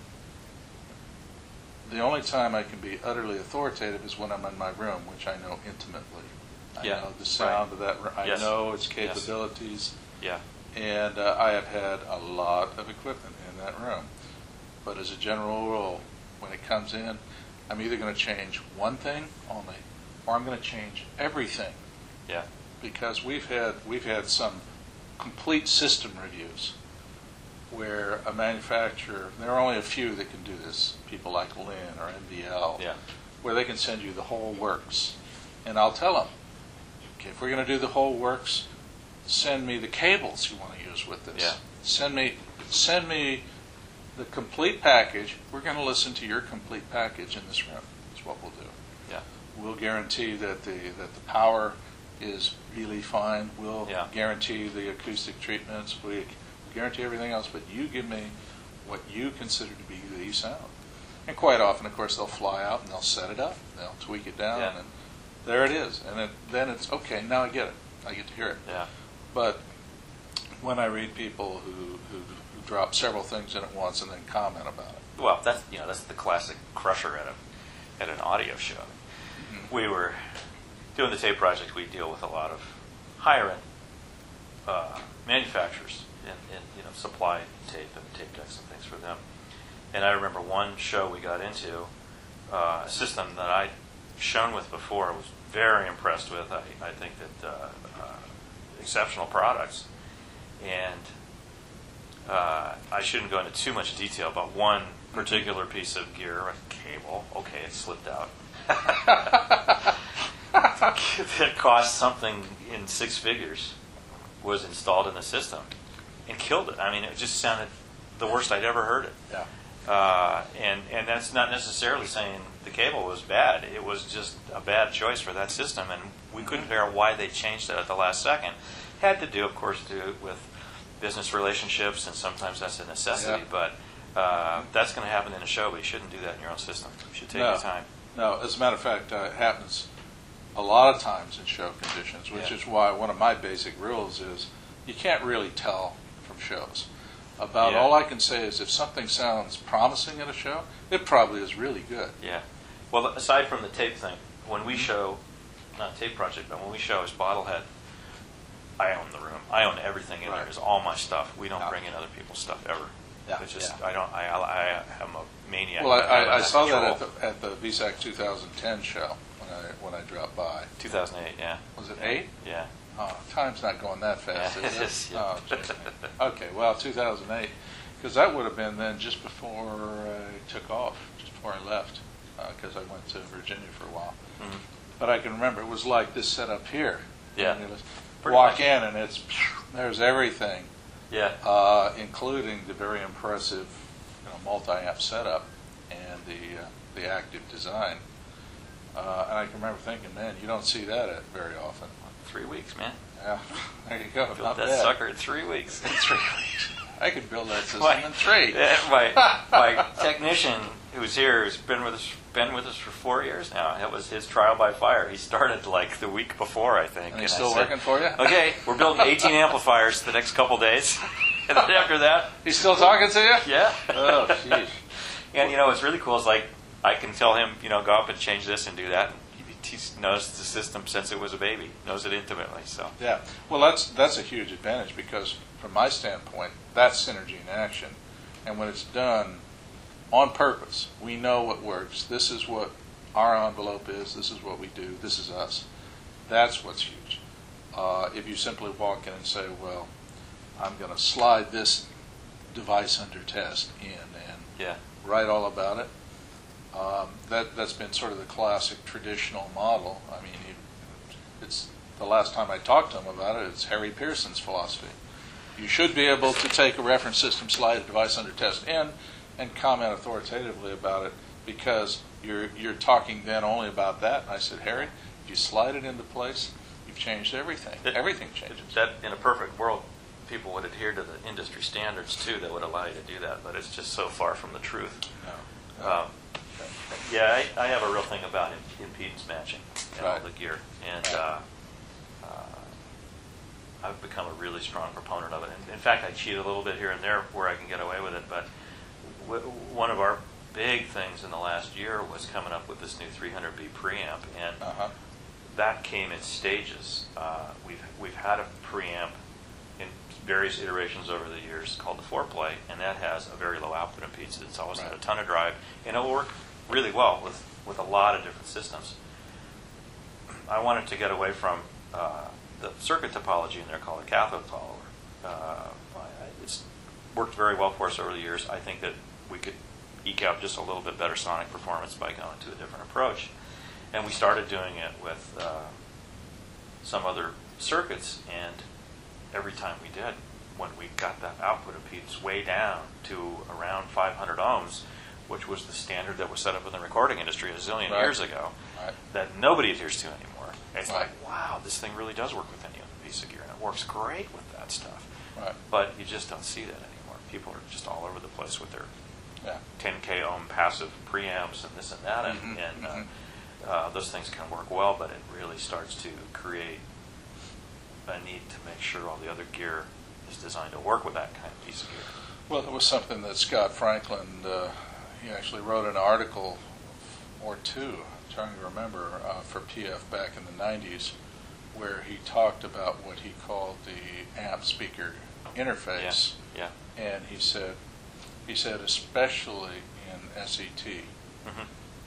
A: the only time I can be utterly authoritative is when I'm in my room, which I know intimately. I
B: Yeah,
A: know the sound
B: right.
A: of that room. I
B: Yes.
A: know its
B: Yes.
A: capabilities.
B: Yeah.
A: And uh, I have had a lot of equipment in that room. But as a general rule, when it comes in, I'm either going to change one thing only, or I'm going to change everything.
B: Yeah.
A: Because we've had we've had some complete system reviews where a manufacturer, there are only a few that can do this, people like Lin or N V L,
B: Yeah.
A: where they can send you the whole works. And I'll tell them, okay, if we're going to do the whole works, send me the cables you want to use with this.
B: Yeah.
A: Send me send me the complete package. We're going to listen to your complete package in this room. That's what we'll do.
B: Yeah.
A: We'll guarantee that the that the power is really fine. We'll
B: Yeah.
A: guarantee the acoustic treatments. We guarantee everything else, but you give me what you consider to be the sound. And quite often, of course, they'll fly out and they'll set it up. They'll tweak it down,
B: Yeah.
A: and there it is. And it, then it's, okay, now I get it. I get to hear it.
B: Yeah.
A: But when I read people who, who, who drop several things in at once and then comment about it.
B: Well, that's you know that's the classic crusher at a at an audio show.
A: Mhm.
B: We were doing the tape project. We deal with a lot of higher end uh, manufacturers and, and you know supply tape and tape decks and things for them. And I remember one show we got into, uh, a system that I'd shown with before, was very impressed with. I, I think that uh, uh, exceptional products. And uh, I shouldn't go into too much detail, but one particular piece of gear, a cable, okay, it slipped out. That cost something in six figures, was installed in the system and killed it. I mean, it just sounded the worst I'd ever heard it.
A: Yeah.
B: Uh, and, and that's not necessarily saying the cable was bad. It was just a bad choice for that system, and we couldn't figure out why they changed it at the last second. Had to do, of course, do with business relationships, and sometimes that's a necessity,
A: Yeah.
B: but uh, that's going to happen in a show, but you shouldn't do that in your own system. You should take
A: No.
B: your time.
A: No, as a matter of fact, uh, it happens a lot of times in show conditions, which
B: Yeah.
A: is why one of my basic rules is you can't really tell from shows. About
B: Yeah.
A: all I can say is if something sounds promising at a show, it probably is really good.
B: Yeah. Well, aside from the tape thing, when we show, not tape project, but when we show as Bottlehead, I own the room. I own everything in
A: Right.
B: there. It's all my stuff. We don't
A: Yeah.
B: bring in other people's stuff ever.
A: Yeah.
B: It's just
A: Yeah.
B: I don't. I, I, I am a maniac.
A: Well, I,
B: about having
A: I, I saw that at
B: control.
A: the, at the V SAC two thousand ten show when I when I dropped by.
B: two thousand eight. Yeah.
A: Was it eight?
B: Yeah.
A: Oh, time's not going that fast,
B: Yeah,
A: is
B: it
A: it?
B: is, yeah.
A: Oh, geez. Okay, well, two thousand eight, because that would have been then just before I took off, just before I left, because I went to Virginia for a while.
B: Mhm.
A: But I can remember it was like this setup here.
B: Yeah.
A: And it was-
B: Pretty
A: walk
B: much.
A: in and it's there's everything,
B: Yeah.
A: uh, including the very impressive, you know, multi-amp setup and the uh, the active design. Uh, and I can remember thinking, man, you don't see that at very often.
B: Three weeks, man.
A: Yeah, there you go.
B: Built
A: Not
B: that
A: bad.
B: sucker in three weeks.
A: In three weeks. I could build that system
B: My-
A: in three.
B: Yeah, my, my technician who's here, who's been with us been with us for four years now. That was his trial by fire. He started like the week before, I think.
A: And he's
B: I
A: still
B: said,
A: working for you?
B: Okay, we're building eighteen amplifiers the next couple days, and then after that,
A: He's still talking to you?
B: yeah.
A: Oh, jeez.
B: And you know what's really cool is like I can tell him, you know, go up and change this and do that. And he, he knows the system since it was a baby, knows it intimately. So
A: Yeah. Well, that's that's a huge advantage because, from my standpoint, that's synergy in action. And when it's done on purpose, we know what works. This is what our envelope is. This is what we do. This is us. That's what's huge. Uh, if you simply walk in and say, well, I'm going to slide this device under test in and
B: yeah,
A: write all about it, um, that, that's been sort of the classic traditional model. I mean, you, it's the last time I talked to him about it, it's Harry Pearson's philosophy. You should be able to take a reference system, slide a device under test in, and comment authoritatively about it because you're you're talking then only about that. And I said, Harry, if you slide it into place, you've changed everything.
B: It-
A: everything changes.
B: that in a perfect world, people would adhere to the industry standards too that would allow you to do that. But it's just so far from the truth.
A: No.
B: Um, yeah, I, I have a real thing about im- impedance matching and all
A: Right.
B: the gear, and uh, uh, I've become a really strong proponent of it. And in fact, I cheat a little bit here and there where I can get away with it. But w- one of our big things in the last year was coming up with this new three hundred B preamp, and
A: Uh-huh.
B: that came in stages. Uh, we've we've had a preamp in various iterations over the years called the four play, and that has a very low output impedance. It's always had a
A: Right.
B: ton of drive, and it'll work really well with, with a lot of different systems. I wanted to get away from uh, the circuit topology in there called a cathode follower. Uh, I- it's worked very well for us over the years. I think that we could eke out just a little bit better sonic performance by going to a different approach. And we started doing it with uh, some other circuits, and every time we did, when we got that output impedance way down to around five hundred ohms, which was the standard that was set up in the recording industry a zillion
A: Right.
B: years ago,
A: Right.
B: that nobody adheres to anymore. It's
A: Right.
B: like, wow, this thing really does work with any other piece of gear, and it works great with that stuff.
A: Right.
B: But you just don't see that anymore. People are just all over the place with their
A: Yeah.
B: ten K ohm passive preamps and this and that, and,
A: Mhm,
B: and uh,
A: mhm.
B: uh, those things can work well, but it really starts to create a need to make sure all the other gear is designed to work with that kind of piece of gear.
A: Well, it was something that Scott Franklin, uh, he actually wrote an article or two, I'm trying to remember, uh, for P F back in the nineties, where he talked about what he called the amp speaker interface.
B: Yeah.
A: And he said, he said, especially in S E T,
B: hmm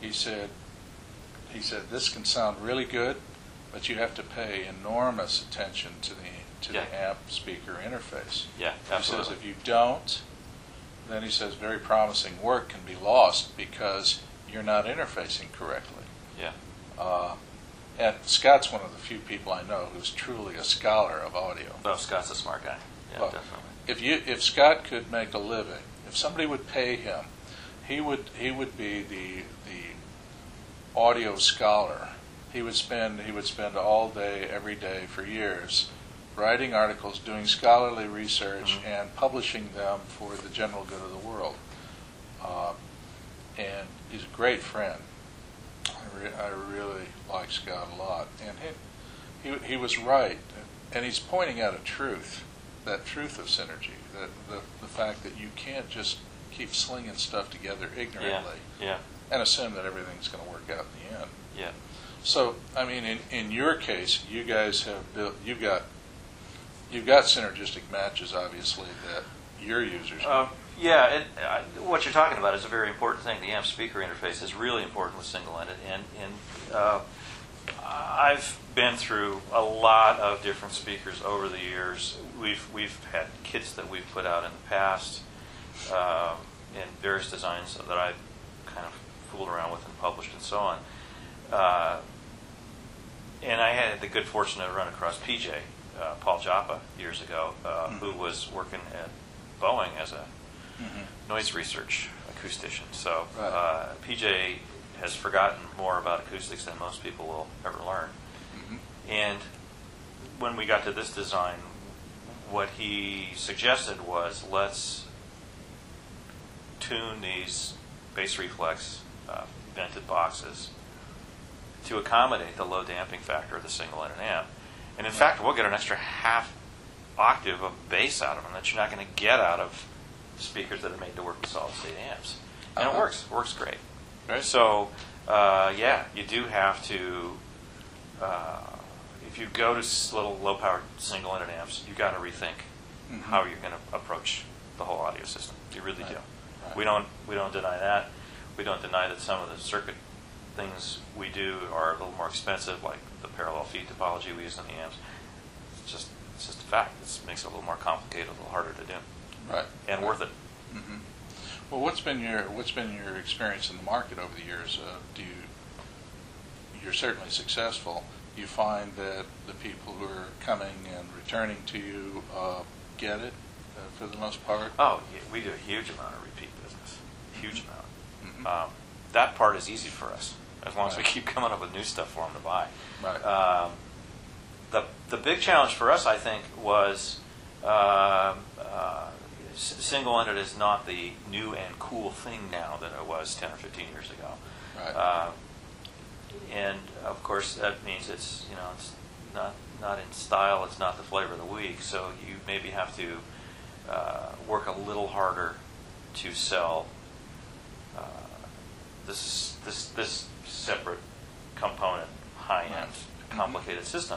A: he said, he said, this can sound really good, but you have to pay enormous attention to the to
B: Yeah.
A: the amp speaker interface.
B: Yeah,
A: He
B: absolutely.
A: says if you don't, then he says very promising work can be lost because you're not interfacing correctly.
B: Yeah.
A: Uh, and Scott's one of the few people I know who's truly a scholar of audio.
B: Oh, Scott's a smart guy. Yeah,
A: Well,
B: definitely.
A: If you if Scott could make a living, if somebody would pay him, he would he would be the the audio scholar. He would spend he would spend all day every day for years writing articles, doing scholarly research,
B: Mhm.
A: and publishing them for the general good of the world. Uh, and he's a great friend. I, re- I really like Scott a lot, and he, he he was right, and he's pointing out a truth, that truth of synergy, that the the fact that you can't just keep slinging stuff together
B: Yeah.
A: ignorantly
B: Yeah.
A: and assume that everything's going to work out in the end.
B: Yeah.
A: So, I mean, in, in your case, you guys have built, you've got, you've got synergistic matches, obviously, that your users.
B: Um, yeah, it, uh, what you're talking about is a very important thing. The amp speaker interface is really important with single-ended, and, and uh, I've been through a lot of different speakers over the years. We've we've had kits that we've put out in the past, um, in various designs that I've kind of fooled around with and published and so on. Uh, and I had the good fortune to run across P J, uh, Paul Joppa, years ago, uh,
A: Mhm.
B: who was working at Boeing as a
A: Mhm.
B: noise research acoustician. So
A: Right.
B: uh, P J has forgotten more about acoustics than most people will ever learn.
A: Mhm.
B: And when we got to this design, what he suggested was let's tune these bass reflex uh, vented boxes to accommodate the low damping factor of the single-ended amp. And in fact, we'll get an extra half octave of bass out of them that you're not going to get out of speakers that are made to work with solid-state amps. And
A: Uh-huh.
B: it works. It works great.
A: Right.
B: So, uh, yeah, you do have to, uh, if you go to s- little low-powered single-ended amps, you've got to rethink
A: Mhm.
B: how you're going to approach the whole audio system. You really
A: Right.
B: do.
A: Right.
B: We don't we don't deny that. We don't deny that some of the circuit things we do are a little more expensive, like the parallel feed topology we use on the amps. It's just it's just a fact. It makes it a little more complicated, a little harder to do,
A: Right.
B: and worth it.
A: Mhm. Well, what's been your what's been your experience in the market over the years? Uh, do you you're certainly successful. Do you find that the people who are coming and returning to you uh, get it uh, for the most part?
B: Oh, yeah, we do a huge amount of repeat business, huge amount.
A: Mhm.
B: Um, that part is easy for us, as long as we
A: Right.
B: keep coming up with new stuff for them to buy.
A: Right.
B: Um, the the big challenge for us, I think, was um uh, s- single-ended is not the new and cool thing now that it was ten or fifteen years ago.
A: Right.
B: Uh, and of course, that means it's you know it's not not in style. It's not the flavor of the week. So you maybe have to uh, work a little harder to sell uh, this this this separate component, high-end,
A: Right.
B: complicated system.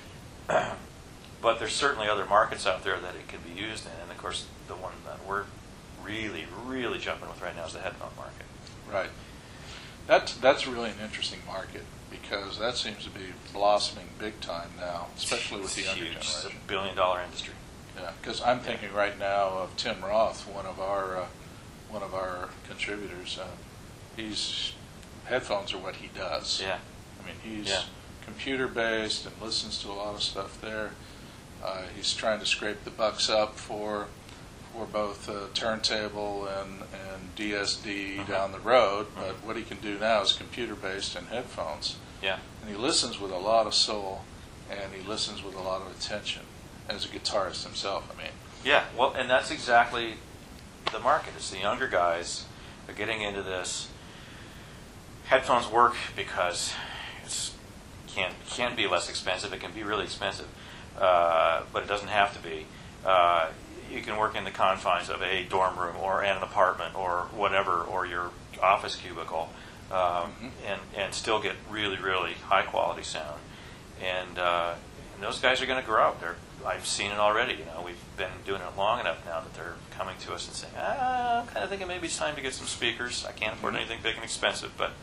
B: But there's certainly other markets out there that it can be used in, and of course, the one that we're really, really jumping with right now is the headphone market.
A: Right. That's that's really an interesting market because that seems to be blossoming big time now, especially with the
B: It's
A: younger
B: huge. It's
A: generation.
B: a billion-dollar industry.
A: Yeah, because I'm thinking right now of Tim Roth, one of our uh, one of our contributors. Uh, he's headphones are what he does.
B: Yeah.
A: I mean, he's
B: Yeah.
A: computer based and listens to a lot of stuff there. Uh, he's trying to scrape the bucks up for for both uh, turntable and and D S D
B: Uh-huh.
A: down the road.
B: Uh-huh.
A: But what he can do now is computer based and headphones.
B: Yeah.
A: And he listens with a lot of soul, and he listens with a lot of attention. As a guitarist himself, I mean.
B: Yeah, well, and that's exactly the market. It's the younger guys are getting into this. Headphones work because it's can can be less expensive. It can be really expensive, uh, but it doesn't have to be. Uh, you can work in the confines of a dorm room or an apartment or whatever, or your office cubicle, um,
A: Mhm.
B: and and still get really really high quality sound. And, uh, and those guys are going to grow. They're I've seen it already. You know, we've been doing it long enough now that they're coming to us and saying, ah, I'm kind of thinking maybe it's time to get some speakers. I can't afford anything big and expensive, but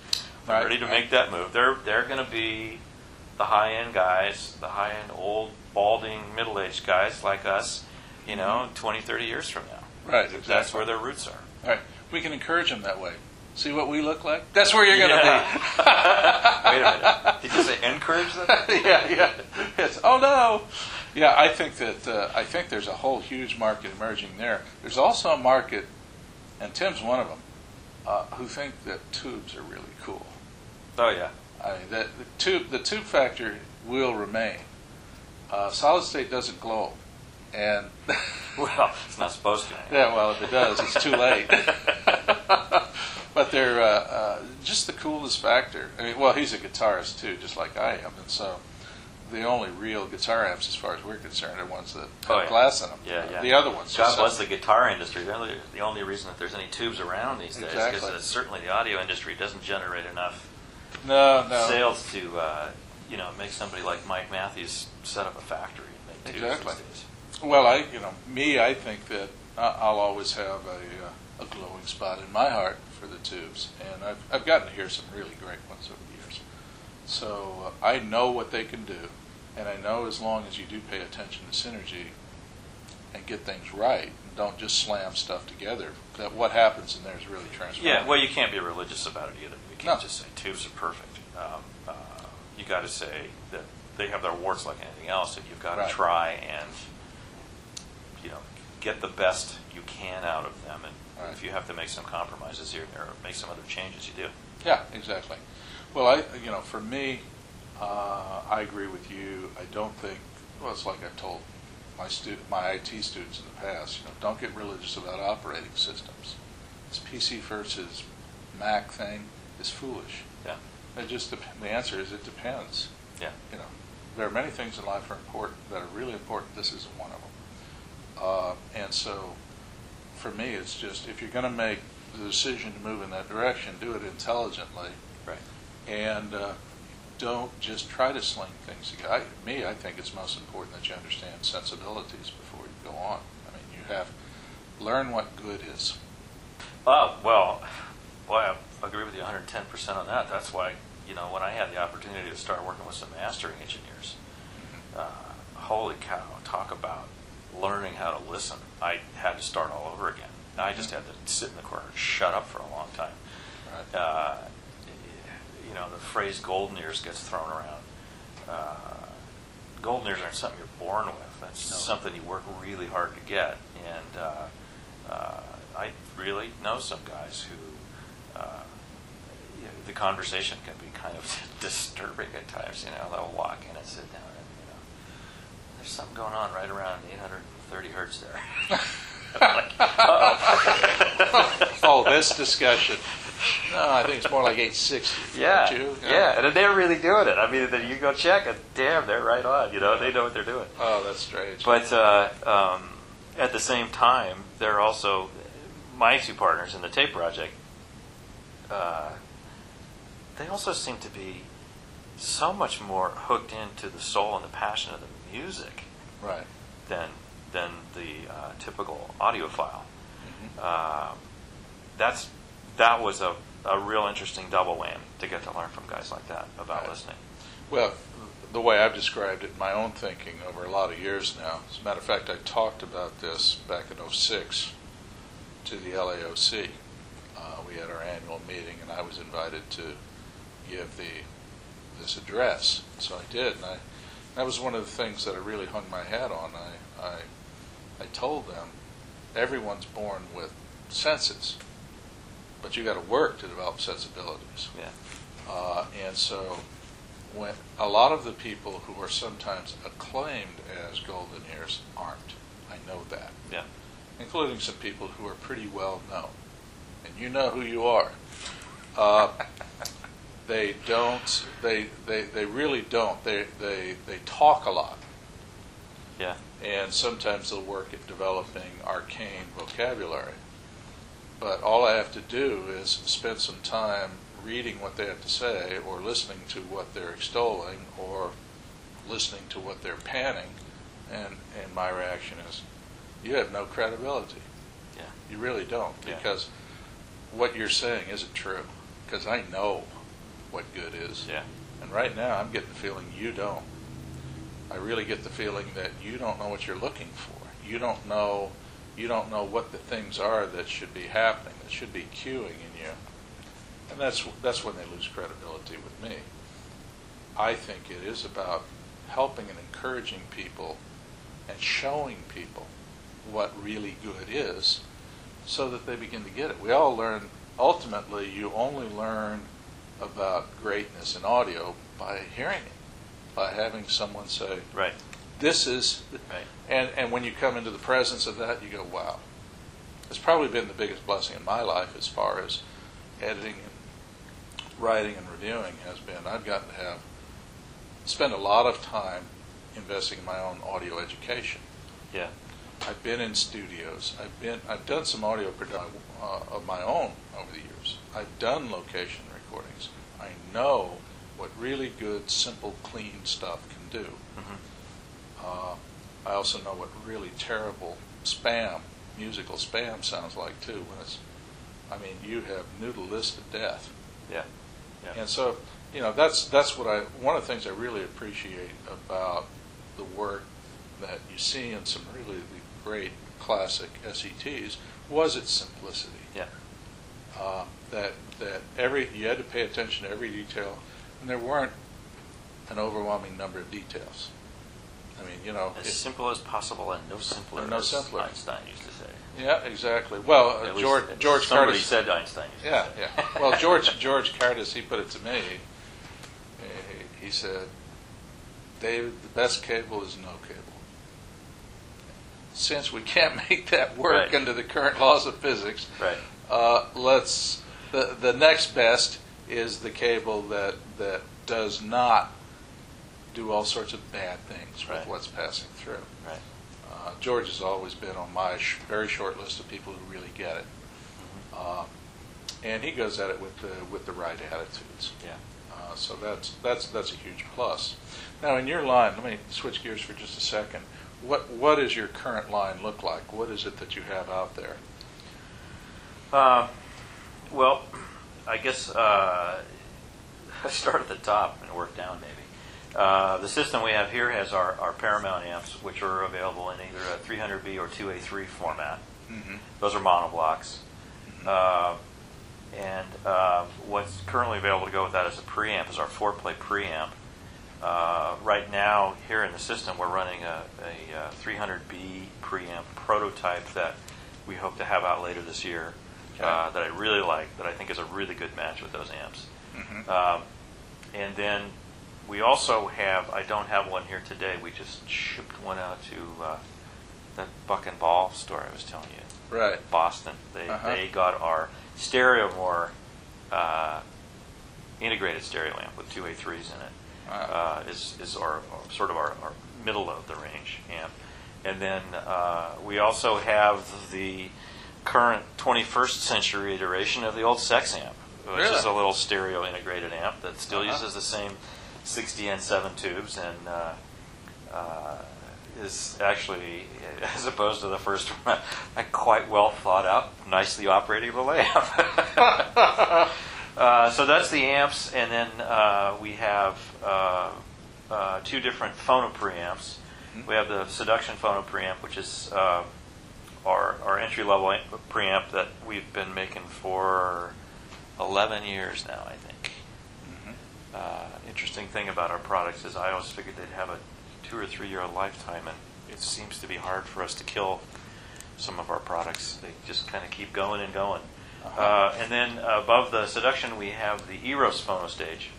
B: They're
A: Right,
B: ready to
A: right.
B: make that move. They're they're going to be the high end guys, the high end old balding middle aged guys like us. You know, twenty, thirty years from now.
A: Right, exactly.
B: That's where their roots are.
A: All right, we can encourage them that way. See what we look like? That's where you're going to
B: Yeah. Wait a minute. Did you say encourage them?
A: be. yeah, yeah. It's, oh no. Yeah, I think that uh, I think there's a whole huge market emerging there. There's also a market, and Tim's one of them, uh, who think that tubes are really cool.
B: Oh yeah.
A: I mean, that the tube the tube factor will remain. Uh, solid state doesn't glow, and
B: Well, it's not supposed to.
A: yeah, well, if it does, it's too late. But they're uh, uh, just the coolest factor. I mean, well, he's a guitarist too, just like I am, and so the only real guitar amps, as far as we're concerned, are ones that have
B: Oh, yeah.
A: glass in them.
B: Yeah, yeah.
A: The other ones,
B: God
A: just
B: bless the guitar industry. They're the, the only reason that there's any tubes around these days,
A: Exactly.
B: because certainly the audio industry doesn't generate enough
A: no, no,
B: sales to, uh, you know, make somebody like Mike Matthews set up a factory and make tubes
A: Exactly.
B: these days.
A: Well, I, you know, me, I think that I- I'll always have a, uh, a glowing spot in my heart for the tubes, and I've, I've gotten to hear some really great ones over the years. So uh, I know what they can do, and I know as long as you do pay attention to synergy and get things right, and don't just slam stuff together, that what happens in there is really transformative.
B: Yeah, well, you can't be religious about it either. You can't
A: No.
B: just say tubes are perfect. Um, uh, you got to say that they have their warts like anything else, and you've got to
A: Right.
B: try and, you know, get the best you can out of them. And
A: Right.
B: if you have to make some compromises here and there, or make some other changes, you do.
A: Yeah, exactly. Well, I, you know, for me, uh, I agree with you. I don't think, well, it's like I've told my student, my I T students in the past, you know, don't get religious about operating systems. This P C versus Mac thing is foolish.
B: Yeah.
A: It just, dep- the answer is it depends.
B: Yeah.
A: You know, there are many things in life are important, that are really important. This isn't one of them. Uh, and so, for me, it's just, if you're going to make the decision to move in that direction, do it intelligently.
B: Right.
A: And uh, don't just try to sling things together. I, me, I think it's most important that you understand sensibilities before you go on. I mean, you have learn what good is.
B: Oh, well, boy, I agree with you one hundred ten percent on that. That's why, you know, when I had the opportunity to start working with some mastering engineers, uh, holy cow, talk about learning how to listen. I had to start all over again. I just had to sit in the corner and shut up for a long time.
A: Right.
B: Uh, you know, the phrase golden ears gets thrown around. Uh, golden ears aren't something you're born with. That's
A: No.
B: something you work really hard to get. And uh, uh, I really know some guys who uh, you know, the conversation can be kind of disturbing at times. You know, they'll walk in and sit down and, you know, there's something going on right around eight hundred thirty hertz there. I'm like, uh-oh.
A: Oh, this discussion. No, I think it's more like eight sixty.
B: Yeah,
A: don't you?
B: yeah, and they're really doing it. I mean, then you go check, and damn, they're right on. You know, they know what they're doing.
A: Oh, that's strange.
B: But uh, um, at the same time, they're also my two partners in the tape project. Uh, they also seem to be so much more hooked into the soul and the passion of the music
A: Right.
B: than than the uh, typical audiophile.
A: Mhm.
B: Um, that's that was a, a real interesting double whammy to get to learn from guys like that about
A: Right.
B: listening.
A: Well, the way I've described it in my own thinking over a lot of years now, as a matter of fact, I talked about this back in oh six to the L A O C. Uh, we had our annual meeting, and I was invited to give the this address. So I did, and I, that was one of the things that I really hung my hat on. I, I, I told them, everyone's born with senses, but you got to work to develop sensibilities.
B: Yeah.
A: Uh, and so, when a lot of the people who are sometimes acclaimed as golden ears aren't, I know that,
B: Yeah.
A: including some people who are pretty well known, and you know who you are. Uh, they don't. They, they they really don't. They they they talk a lot,
B: Yeah.
A: and sometimes they'll work at developing arcane vocabulary. But all I have to do is spend some time reading what they have to say, or listening to what they're extolling, or listening to what they're panning, and, and my reaction is, you have no credibility.
B: Yeah.
A: You really don't,
B: Yeah.
A: because what you're saying isn't true, because I know. what good is.
B: Yeah.
A: And right now, I'm getting the feeling you don't. I really get the feeling that you don't know what you're looking for. You don't know, you don't know what the things are that should be happening, that should be cueing in you. And that's that's when they lose credibility with me. I think it is about helping and encouraging people and showing people what really good is so that they begin to get it. We all learn, ultimately, you only learn about greatness in audio by hearing it, by having someone say,
B: Right.
A: this is,
B: Right.
A: and, and when you come into the presence of that, you go, wow. It's probably been the biggest blessing in my life as far as editing and writing and reviewing has been. I've gotten to have, spend a lot of time investing in my own audio education.
B: Yeah.
A: I've been in studios. I've been. I've done some audio production uh, of my own over the years. I've done location recordings. I know what really good, simple, clean stuff can do.
B: Mm-hmm.
A: Uh, I also know what really terrible spam, musical spam, sounds like too. When it's, I mean, you have noodle-list to death.
B: Yeah. Yeah.
A: And so, you know, that's that's what I. One of the things I really appreciate about the work that you see in some really great classic S E Ts was its simplicity.
B: Yeah.
A: Uh, that that every you had to pay attention to every detail, and there weren't an overwhelming number of details. I mean, you know,
B: As
A: it,
B: simple as possible and no simpler,
A: And no
B: as
A: simpler.
B: Einstein used to say.
A: yeah, exactly. Well, uh,
B: At least
A: George George
B: somebody
A: Curtis.
B: said Einstein used
A: Yeah,
B: to say.
A: yeah. Well, George George Curtis, he put it to me. He, he said, "David, the best cable is no cable. Since we can't make that work
B: Right.
A: under the current laws of physics,
B: Right.
A: uh, let's the the next best is the cable that that does not do all sorts of bad things with
B: Right.
A: what's passing through."
B: Right.
A: Uh, George has always been on my sh- very short list of people who really get it,
B: Mm-hmm.
A: uh, and he goes at it with the with the right attitudes.
B: Yeah.
A: Uh, so that's that's that's a huge plus. Now, in your line, let me switch gears for just a second. What what does your current line look like? What is it that you have out there?
B: Uh, well, I guess uh, let's start at the top and work down maybe. Uh, the system we have here has our, our Paramount amps, which are available in either a three hundred B or two A three format.
A: Mm-hmm.
B: Those are monoblocks. Uh, and uh, what's currently available to go with that as a preamp is our four-play preamp. Uh, right now, here in the system, we're running a, a, a three hundred B preamp prototype that we hope to have out later this year.
A: Okay.
B: Uh, that I really like, that I think is a really good match with those amps.
A: Mm-hmm.
B: Um, and then we also have, I don't have one here today, we just shipped one out to uh, that Buck and Ball store I was telling you.
A: Right.
B: Boston. They
A: Uh-huh.
B: they got our Stereomore uh, integrated stereo amp with two A threes in it. Uh, is is our, our sort of our, our middle of the range amp, and then uh, we also have the current twenty-first century iteration of the old Sex amp, which
A: Really?
B: is a little stereo integrated amp that still
A: Uh-huh.
B: uses the same sixty N seven tubes and uh, uh, is actually, as opposed to the first one, a quite well thought out, nicely operating amp. Uh, so that's the amps, and then uh, we have uh, uh, two different phono preamps.
A: Mm-hmm.
B: We have the Seduction phono preamp, which is uh, our our entry level amp- preamp that we've been making for eleven years now, I think.
A: Mm-hmm.
B: Uh, interesting thing about our products is I always figured they'd have a two or three year lifetime, and it seems to be hard for us to kill some of our products. They just kind of keep going and going.
A: Uh-huh.
B: Uh, and then above the Seduction, we have the Eros phono stage.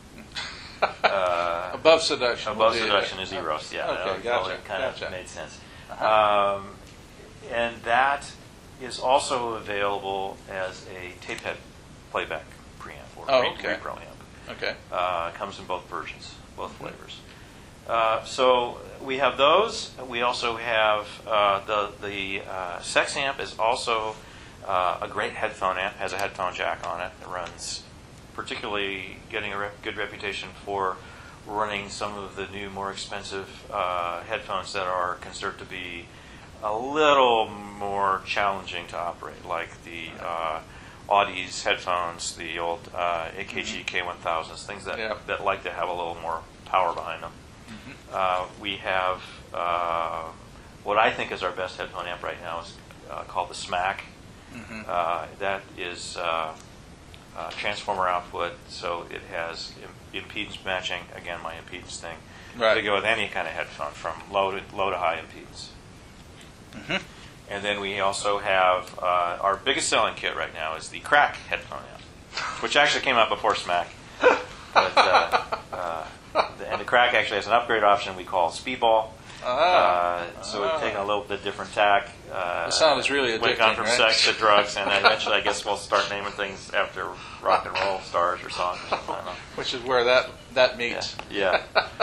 B: Uh,
A: Above Seduction.
B: above
A: will be-
B: Seduction is Eros. Yeah,
A: Okay,
B: that
A: gotcha,
B: totally kind
A: gotcha.
B: of made sense.
A: Uh-huh.
B: Um, and that is also available as a tape head playback preamp or
A: Oh,
B: re-
A: okay.
B: repro amp.
A: Okay.
B: Uh, comes in both versions, both flavors. Uh, so we have those. We also have uh, the the uh, Sex amp is also uh, a great headphone amp. Has a headphone jack on it. It runs, particularly getting a rep- good reputation for running some of the new, more expensive uh, headphones that are considered to be a little more challenging to operate, like the uh, Audis headphones, the old uh, A K G
A: Mhm.
B: K one thousands, things that
A: Yeah.
B: that like to have a little more power behind them.
A: Mhm.
B: Uh, we have uh, what I think is our best headphone amp right now is uh, called the SMAC.
A: Mhm.
B: Uh, that is uh, uh, transformer output, so it has Im- impedance matching. Again, my impedance thing.
A: Right.
B: To go with any kind of headphone, from low to low to high impedance.
A: Mhm.
B: And then we also have uh, our biggest selling kit right now is the Crack headphone amp, which actually came out before SMAC. But, uh, uh, the, and the Crack actually has an upgrade option we call Speedball.
A: Ah.
B: Uh, so we've taken a little bit different tack. Uh,
A: The sound is really
B: We've gone
A: addicting,
B: from
A: right?
B: sex to drugs, and then eventually I guess we'll start naming things after rock and roll stars or songs or something. I don't know.
A: Which is where that that
B: Yeah.
A: meets.
B: Yeah.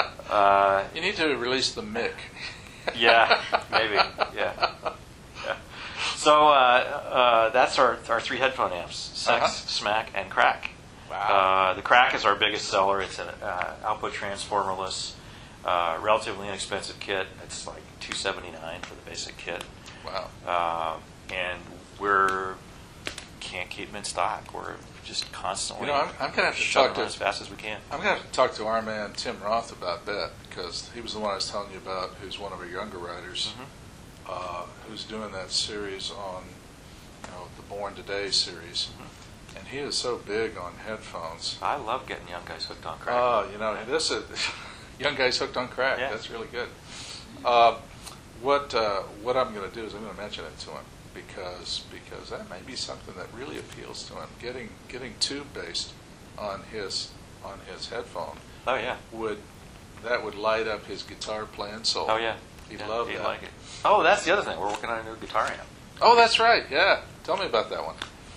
B: Uh,
A: You need to release the mic.
B: yeah, maybe. Yeah. Yeah. So uh, uh, that's our, our three headphone amps: Sex,
A: Uh-huh.
B: Smack, and Crack.
A: Wow.
B: Uh, the Crack is our biggest seller. It's an uh, output transformerless, uh, relatively inexpensive kit. It's like two seventy-nine for the basic kit,
A: Wow.
B: uh, and we're can't keep them in stock. We're just constantly
A: You know, I'm, I'm going to have to
B: shoving
A: talk
B: them
A: to
B: as fast as we can.
A: I'm going to have to talk to our man Tim Roth about that, because he was the one I was telling you about, who's one of our younger writers,
B: Mhm.
A: uh, who's doing that series on, you know, the Born Today series,
B: Mm-hmm.
A: and he is so big on headphones.
B: I love getting young guys hooked on Crack.
A: Oh, you know, this is young guys hooked on crack.
B: Yeah.
A: That's really good. Uh, what uh, what I'm going to do is I'm going to mention it to him, because because that may be something that really appeals to him. Getting getting tube based on his on his headphone
B: Oh yeah.
A: would that would light up his guitar playing soul.
B: Oh yeah.
A: He'd
B: Yeah,
A: love
B: he'd
A: that.
B: like it. Oh, that's the other thing. We're working on a new guitar amp.
A: Oh, that's right. Yeah, tell me about that one.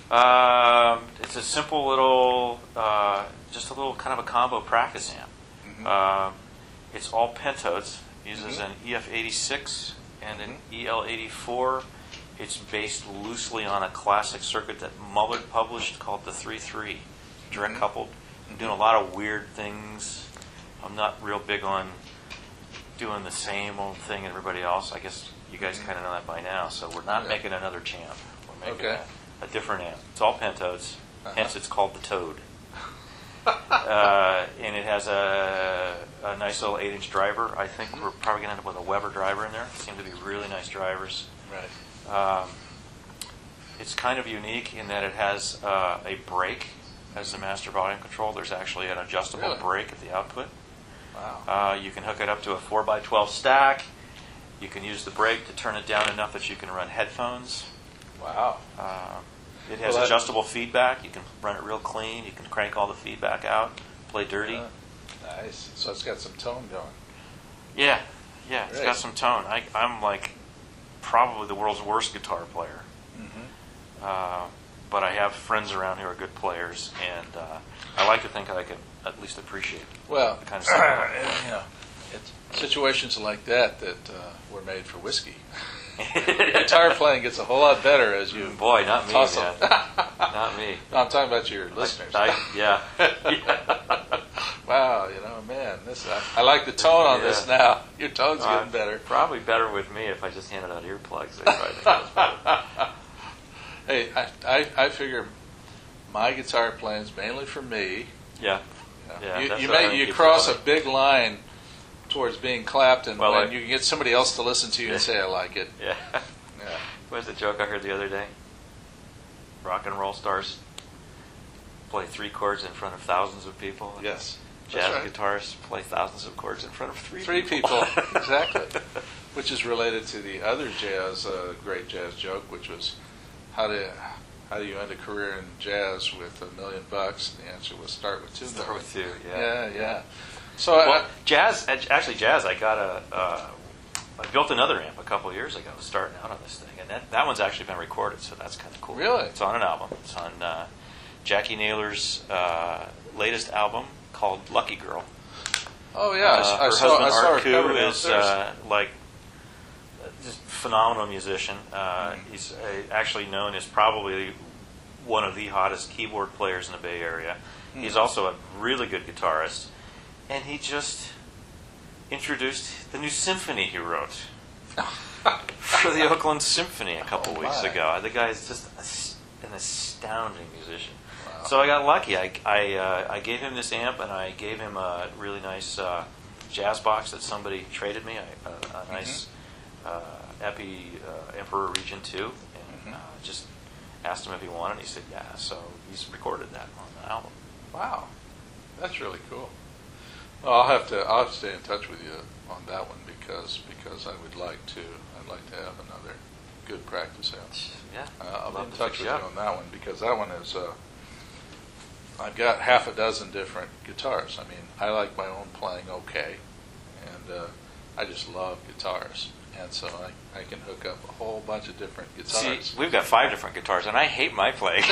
B: Um, it's a simple little, uh, just a little kind of a combo practice amp.
A: Mhm.
B: Um, it's all pentodes. Uses
A: Mhm.
B: an E F eighty-six and an
A: Mhm.
B: E L eighty-four. It's based loosely on a classic circuit that Mullard published called the three three, direct
A: Mhm.
B: coupled. I'm doing a lot of weird things. I'm not real big on doing the same old thing everybody else. I guess you guys kind of know that by now. So we're not
A: Yeah.
B: making another champ. We're making
A: Okay.
B: a, a different amp. It's all pentodes.
A: Uh-huh.
B: Hence, it's called the Toad. uh, and it has a, a nice little eight-inch driver. I think we're probably going to end up with a Weber driver in there. Seem to be really nice drivers.
A: Right.
B: Um, it's kind of unique in that it has uh, a brake as the master volume control. There's actually an adjustable
A: Really?
B: brake at the output.
A: Wow.
B: Uh, you can hook it up to a four by twelve stack. You can use the brake to turn it down enough that you can run headphones.
A: Wow.
B: Uh, it has
A: Well, that-
B: adjustable feedback. You can run it real clean. You can crank all the feedback out, play dirty.
A: Uh, nice. So it's got some tone going.
B: Yeah, yeah, it's
A: Great.
B: got some tone. I, I'm like probably the world's worst guitar player.
A: Mm-hmm.
B: Uh, but I have friends around who are good players, and uh, I like to think that I can at least appreciate
A: Well,
B: the kind of stuff.
A: you know, it's situations like that that uh, were made for whiskey.
B: it.
A: Guitar playing gets a whole lot better as you
B: Boy, not me,
A: toss
B: man.
A: them.
B: Not me.
A: No, I'm talking about your listeners.
B: I, yeah. yeah.
A: Wow, you know, man, this I, I like the tone on this
B: Yeah.
A: now. Your tone's
B: Uh,
A: getting better.
B: Probably better with me if I just handed out earplugs. They probably think it was better.
A: Hey, I, I, I figure my guitar playing is mainly for me.
B: Yeah.
A: You, know.
B: Yeah,
A: you,
B: that's
A: you,
B: what I
A: may, you
B: keep
A: cross a
B: going.
A: big line towards being clapped, and
B: Well,
A: when
B: I-
A: you can get somebody else to listen to you
B: Yeah.
A: and say, I like it.
B: Yeah.
A: Yeah.
B: What was the joke I heard the other day? Rock and roll stars play three chords in front of thousands of people.
A: Yes.
B: Jazz
A: That's right.
B: guitarists play thousands of chords in front of three
A: Three
B: people.
A: people, exactly. Which is related to the other jazz, uh, great jazz joke, which was, how do how do you end a career in jazz with a million bucks? And the answer was start with two
B: Start
A: million.
B: with two, yeah.
A: Yeah, yeah. So
B: Well,
A: I,
B: jazz, actually, jazz, I got a, uh, I built another amp a couple of years ago, starting out on this thing, and that, that one's actually been recorded, so that's kind of cool.
A: Really?
B: It's on an album. It's on uh, Jackie Naylor's uh, latest album called Lucky Girl.
A: oh yeah, I,
B: Uh,
A: I
B: her
A: saw
B: husband
A: I saw her
B: Art
A: cover
B: Koo is
A: downstairs.
B: uh, like uh, just phenomenal musician. Uh,
A: Mm.
B: He's uh, actually known as probably one of the hottest keyboard players in the Bay Area.
A: Mm.
B: He's also a really good guitarist, and he just introduced the new symphony he wrote for the Oakland Symphony a couple
A: Oh,
B: weeks
A: my.
B: ago. The guy is just, and an astounding musician.
A: Wow.
B: So I got lucky. I I, uh, I gave him this amp, and I gave him a really nice uh, jazz box that somebody traded me. A, a, a nice uh, Epi uh, Emperor Region Two, and
A: Mhm.
B: uh, just asked him if he wanted. He said yeah. So he's recorded that on the album.
A: Wow, that's really cool. Well, I'll have to I'll have to stay in touch with you on that one because because I would like to I'd like to have another good practice amp.
B: Yeah,
A: Uh, I'll be
B: love
A: in
B: to
A: touch
B: fix
A: with
B: you
A: you
B: up.
A: on that one because that one is. Uh, I've got half a dozen different guitars. I mean, I like my own playing okay, and uh, I just love guitars, and so I, I can hook up a whole bunch of different guitars.
B: See, we've got five different guitars, and I hate my playing.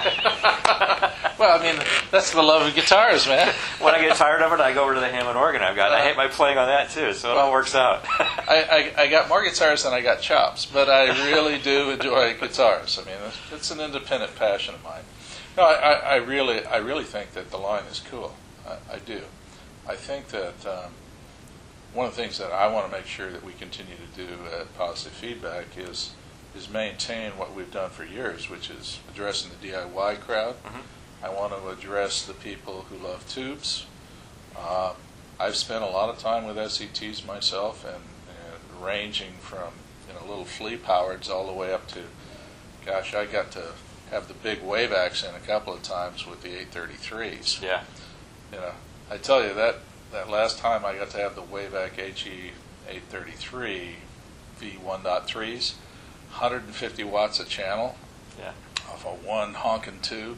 A: Well, I mean, that's the love of guitars, man.
B: When I get tired of it, I go over to the Hammond organ I've got. And I hate my playing on that too, so it all works out.
A: I, I, I got more guitars than I got chops, but I really do enjoy guitars. I mean, it's, it's an independent passion of mine. No, I, I, I really I really think that the line is cool. I, I do. I think that um, one of the things that I want to make sure that we continue to do at Positive Feedback is is maintain what we've done for years, which is addressing the D I Y crowd.
B: Mhm.
A: I want to address the people who love tubes. Uh, I've spent a lot of time with S E Ts myself, and, and ranging from you know little flea powards all the way up to, gosh, I got to have the big Waveacs in a couple of times with the eight thirty-threes.
B: Yeah.
A: You know, I tell you that that last time I got to have the Waveac H E eight thirty-three V one point threes, one hundred fifty watts a channel
B: Yeah.
A: off a one honking tube.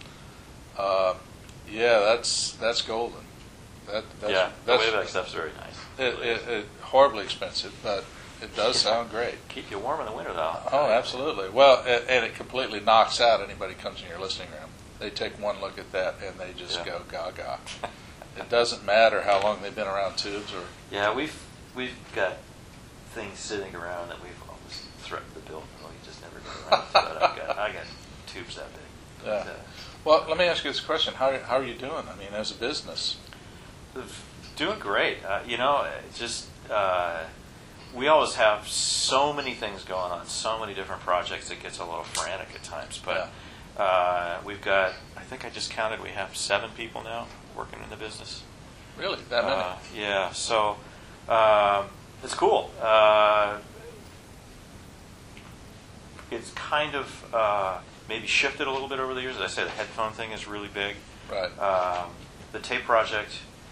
A: Uh, yeah, that's that's golden. That that's,
B: yeah. The
A: that's
B: Waveac stuff's very nice.
A: it, it, it horribly expensive, but it does sound great.
B: Keep you warm in the winter, though.
A: Oh, absolutely. Well, and, and it completely knocks out anybody who comes in your listening room. They take one look at that and they just
B: Yeah.
A: go gaga. It doesn't matter how long they've been around tubes or.
B: Yeah, we've we've got things sitting around that we've almost threatened to build, but we just never get around to it. I got I got tubes that big.
A: Yeah.
B: But, uh,
A: Well, let me ask you this question: How how are you doing? I mean, as a business.
B: Doing great. Uh, you know, it just uh, we always have so many things going on, so many different projects. It gets a little frantic at times, but uh, we've got. I think I just counted. We have seven people now working in the business.
A: Really, that many?
B: Uh, yeah. So um, it's cool. Uh, it's kind of uh, maybe shifted a little bit over the years. As I say, the headphone thing is really big.
A: Right.
B: Um, the tape project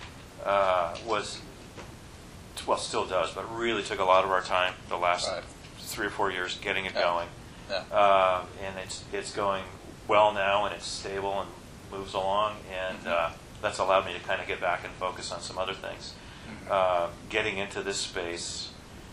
B: uh, was, well, still does, but really took a lot of our time the last
A: Right.
B: three or four years getting it
A: Yeah.
B: going.
A: Yeah.
B: Uh, and it's it's going well now, and it's stable and moves along, and
A: Mhm.
B: uh, that's allowed me to kind of get back and focus on some other things.
A: Mhm.
B: Uh, getting into this space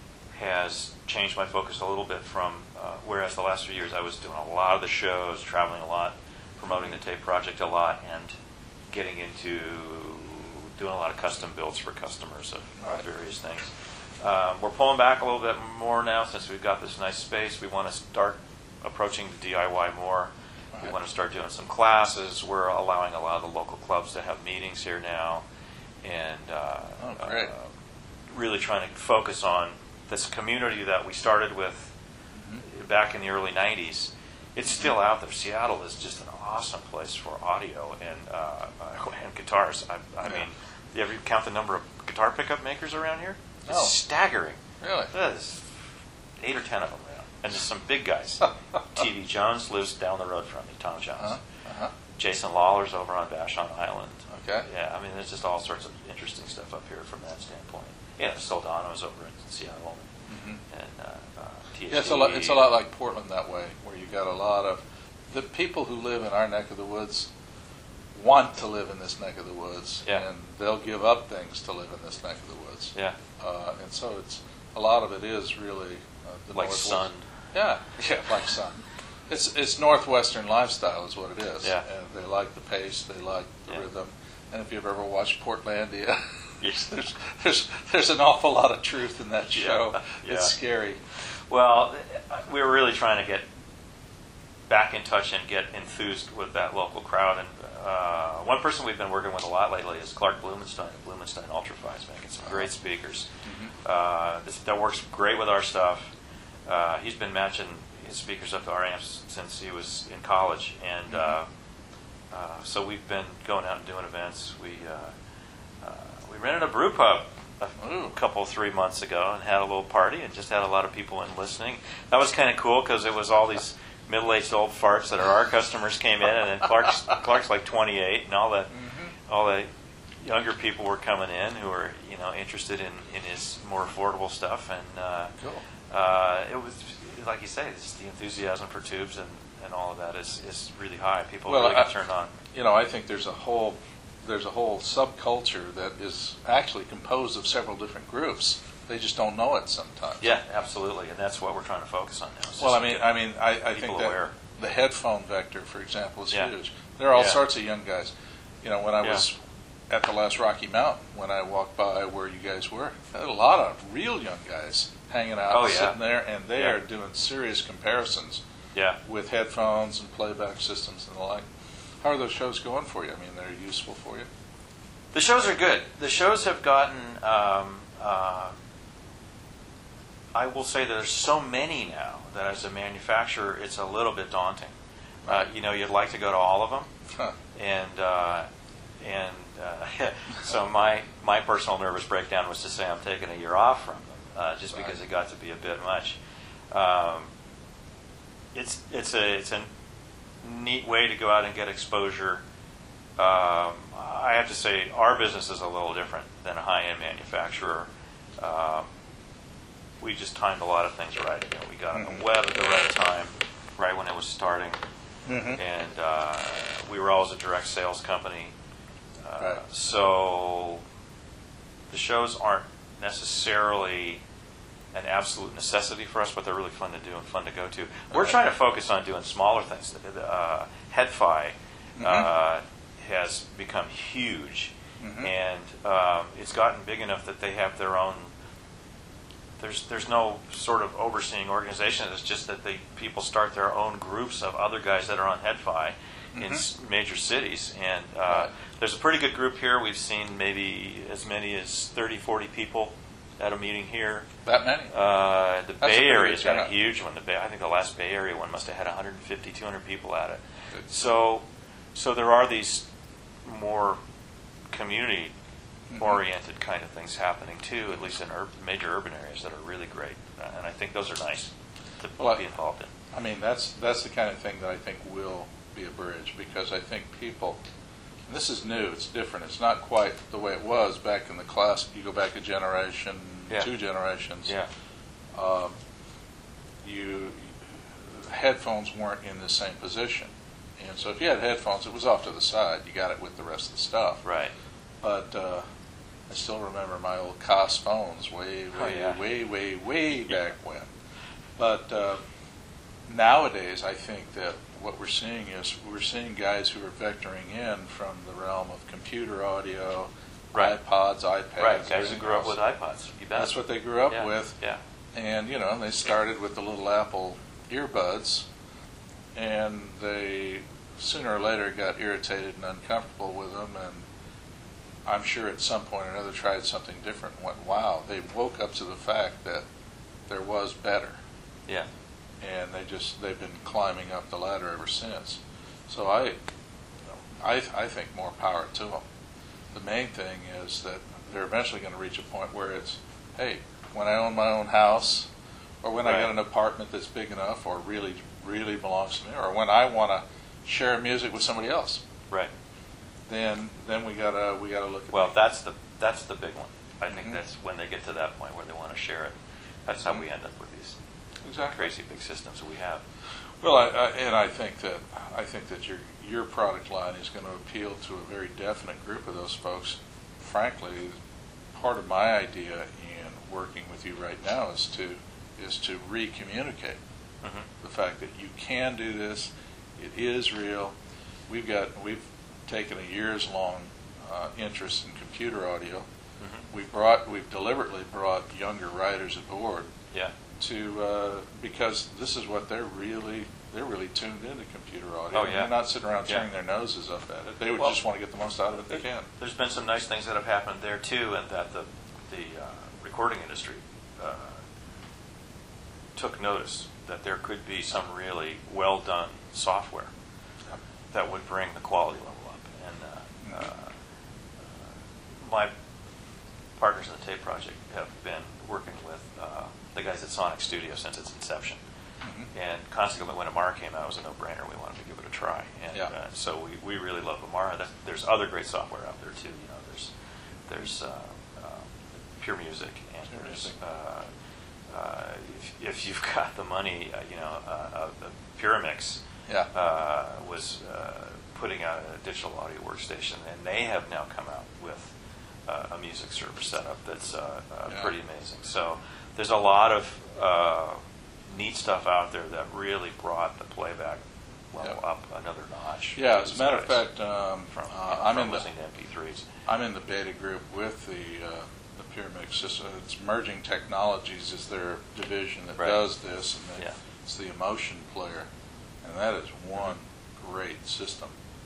B: has changed my focus a little bit from, uh, whereas the last few years I was doing a lot of the shows, traveling a lot, promoting the tape project a lot, and getting into doing a lot of custom builds for customers of
A: Right.
B: various things. Um, we're pulling back a little bit more now since we've got this nice space. We want to start approaching the D I Y more. We
A: Right.
B: want to start doing some classes. We're allowing a lot of the local clubs to have meetings here now, and uh,
A: Oh, great.
B: uh, really trying to focus on this community that we started with
A: Mhm.
B: back in the early nineties. It's still out there. Seattle is just an awesome place for audio and uh, uh, and guitars. I, I
A: Yeah.
B: mean, you ever count the number of guitar pickup makers around here? It's
A: Oh.
B: staggering.
A: Really?
B: There's eight or ten of them now, and there's some big guys. T V Jones lives down the road from me, Tom Jones.
A: Uh-huh. Uh-huh.
B: Jason Lawler's over on Vashon Island.
A: Okay.
B: Yeah, I mean, there's just all sorts of interesting stuff up here from that standpoint. Yeah, Soldano's over in Seattle,
A: Mhm.
B: and uh, uh, T S D.
A: Yeah, it's a lot. It's a lot like Portland that way, where you got a lot of the people who live in our neck of the woods want to live in this neck of the woods,
B: Yeah.
A: and they'll give up things to live in this neck of the woods.
B: Yeah,
A: Uh, and so it's a lot of it is really uh, the
B: like
A: Northwest-
B: Sun.
A: Yeah, yeah, like sun. It's it's northwestern lifestyle is what it is.
B: Yeah.
A: And they like the pace, they like the
B: Yeah.
A: rhythm. And if you've ever watched Portlandia,
B: Yes.
A: there's there's there's an awful lot of truth in that show.
B: Yeah. Yeah.
A: It's scary.
B: Well, we were really trying to get back in touch and get enthused with that local crowd. And uh, one person we've been working with a lot lately is Clark Blumenstein of Blumenstein Ultrafies, making some great speakers.
A: Mhm.
B: Uh, this, that works great with our stuff. Uh, he's been matching his speakers up to our amps since he was in college, and uh, uh, so we've been going out and doing events. We uh, uh, we rented a brew pub a
A: Ooh.
B: couple three months ago and had a little party and just had a lot of people in listening. That was kind of cool because it was all these middle-aged old farts that are our customers came in, and then Clark's Clark's like twenty-eight, and all the
A: Mm-hmm.
B: all the younger people were coming in who were, you know, interested in, in his more affordable stuff, and uh,
A: Cool.
B: uh, it was, like you say, it's the enthusiasm for tubes and, and all of that is, is really high. People
A: Well,
B: really
A: I-
B: get turned on.
A: You know, I think there's a whole there's a whole subculture that is actually composed of several different groups. They just don't know it sometimes.
B: Yeah, absolutely, and that's what we're trying to focus on now. is
A: Well, I
B: just
A: mean,
B: get
A: I mean, I, I
B: people
A: think that
B: aware.
A: the headphone vector, for example, is
B: Yeah.
A: huge. There are all
B: Yeah.
A: sorts of young guys. You know, when I
B: Yeah.
A: was at the last Rocky Mountain, when I walked by where you guys were, I had a lot of real young guys hanging out,
B: Oh, yeah.
A: sitting there, and they
B: Yeah.
A: are doing serious comparisons
B: Yeah.
A: with headphones and playback systems and the like. How are those shows going for you? I mean, they're useful for you?
B: The shows are good. The shows have gotten, um, uh, I will say that there's so many now that as a manufacturer, it's a little bit daunting. Uh, you know, you'd like to go to all of them,
A: Huh.
B: and uh, and uh, so my my personal nervous breakdown was to say I'm taking a year off from them, uh, just
A: Right.
B: because it got to be a bit much. Um, it's it's a it's a neat way to go out and get exposure. Um, I have to say our business is a little different than a high-end manufacturer. Um, we just timed a lot of things right. You know, we got on
A: Mhm.
B: the web at the right time, right when it was starting.
A: Mm-hmm.
B: And uh, we were always a direct sales company. Uh,
A: Right.
B: So the shows aren't necessarily an absolute necessity for us, but they're really fun to do and fun to go to. We're
A: Right.
B: trying to focus on doing smaller things. Uh, HeadFi
A: Mm-hmm.
B: uh, has become huge,
A: Mhm.
B: and um, it's gotten big enough that they have their own. There's there's no sort of overseeing organization. It's just that they people start their own groups of other guys that are on HeadFi in s- major cities, and uh,
A: Right.
B: there's a pretty good group here. We've seen maybe as many as thirty, forty people at a meeting here.
A: That many?
B: Uh, the
A: That's a
B: Bay
A: pretty
B: Area's
A: good
B: got a
A: turnout.
B: huge one. The Bay, I think the last Bay Area one must have had one hundred fifty, two hundred people at it.
A: Good.
B: So, so there are these more community-oriented kind of things happening too, at least in ur- major urban areas that are really great, uh, and I think those are nice to
A: Well,
B: be involved in.
A: I mean, that's that's the kind of thing that I think will be a bridge, because I think people, and this is new, it's different, it's not quite the way it was back in the class. You go back a generation,
B: Yeah.
A: two generations.
B: Yeah,
A: Um, you headphones weren't in the same position, and so if you had headphones, it was off to the side. You got it with the rest of the stuff.
B: right.
A: But uh, I still remember my old C O S phones way, way,
B: Oh, yeah.
A: way, way, way
B: Yeah.
A: back when. But uh, nowadays, I think that what we're seeing is we're seeing guys who are vectoring in from the realm of computer audio,
B: Right.
A: iPods, iPads.
B: Right, guys who
A: everything
B: grew up
A: else.
B: with iPods. You bet.
A: That's what they grew up
B: yeah.
A: with.
B: Yeah,
A: And, you know, they started with the little Apple earbuds, and they sooner or later got irritated and uncomfortable with them, and I'm sure at some point or another tried something different and went, wow, they woke up to the fact that there was better.
B: yeah.
A: And they just, they've been climbing up the ladder ever since. So I, you know, I, I think more power to them. The main thing is that they're eventually going to reach a point where it's, hey, when I own my own house, or when I
B: Right.
A: get an apartment that's big enough or really, really belongs to me, or when I want to share music with somebody else,
B: Right.
A: then then we gotta we gotta look at
B: Well, that's the that's the big one. I think
A: Mhm.
B: that's when they get to that point where they want to share it. That's how
A: Mhm.
B: we end up with these
A: exactly.
B: crazy big systems that we have.
A: Well, I, I, and I think that I think that your your product line is going to appeal to a very definite group of those folks. Frankly, part of my idea in working with you right now is to is to re-communicate
B: Mm-hmm.
A: the fact that you can do this. It is real. We've got we've taken a years long uh, interest in computer audio.
B: Mm-hmm.
A: We brought we've deliberately brought younger writers aboard
B: Yeah.
A: to uh, because this is what they're really they're really tuned into computer audio.
B: Oh, yeah.
A: They're not sitting around
B: Yeah.
A: turning their noses up at it. They would
B: Well,
A: just want to get the most out of it they can.
B: There's been some nice things that have happened there too, and that the the uh, recording industry uh, took notice that there could be some really well done software that would bring the quality level up. And uh, uh, my partners in the tape project have been working with uh, the guys at Sonic Studio since its inception. Mm-hmm. And consequently, when Amara came out, it was a no-brainer. We wanted to give it a try. And
A: yeah.
B: uh, so we, we really love Amara. That, there's other great software out there, too. You know, there's there's uh, uh, Pure Music, and
A: Pure
B: there's
A: Music.
B: uh, uh, if, if you've got the money, uh, you know, uh, uh, the Pyramix
A: Yeah.
B: uh, was uh, putting out a digital audio workstation, and they have now come out with uh, a music server setup that's uh, uh,
A: Yeah.
B: pretty amazing. So there's a lot of uh, neat stuff out there that really brought the playback level
A: Yeah.
B: up another notch.
A: Yeah, as a matter of
B: Guys
A: fact, um,
B: from,
A: uh,
B: you know,
A: I'm
B: from
A: in the
B: listening to M P threes.
A: I'm in the beta group with the uh, the Pyramix system. It's Merging Technologies is their division that
B: Right.
A: does this, and they,
B: Yeah.
A: it's the Emotion Player, and that is one great system.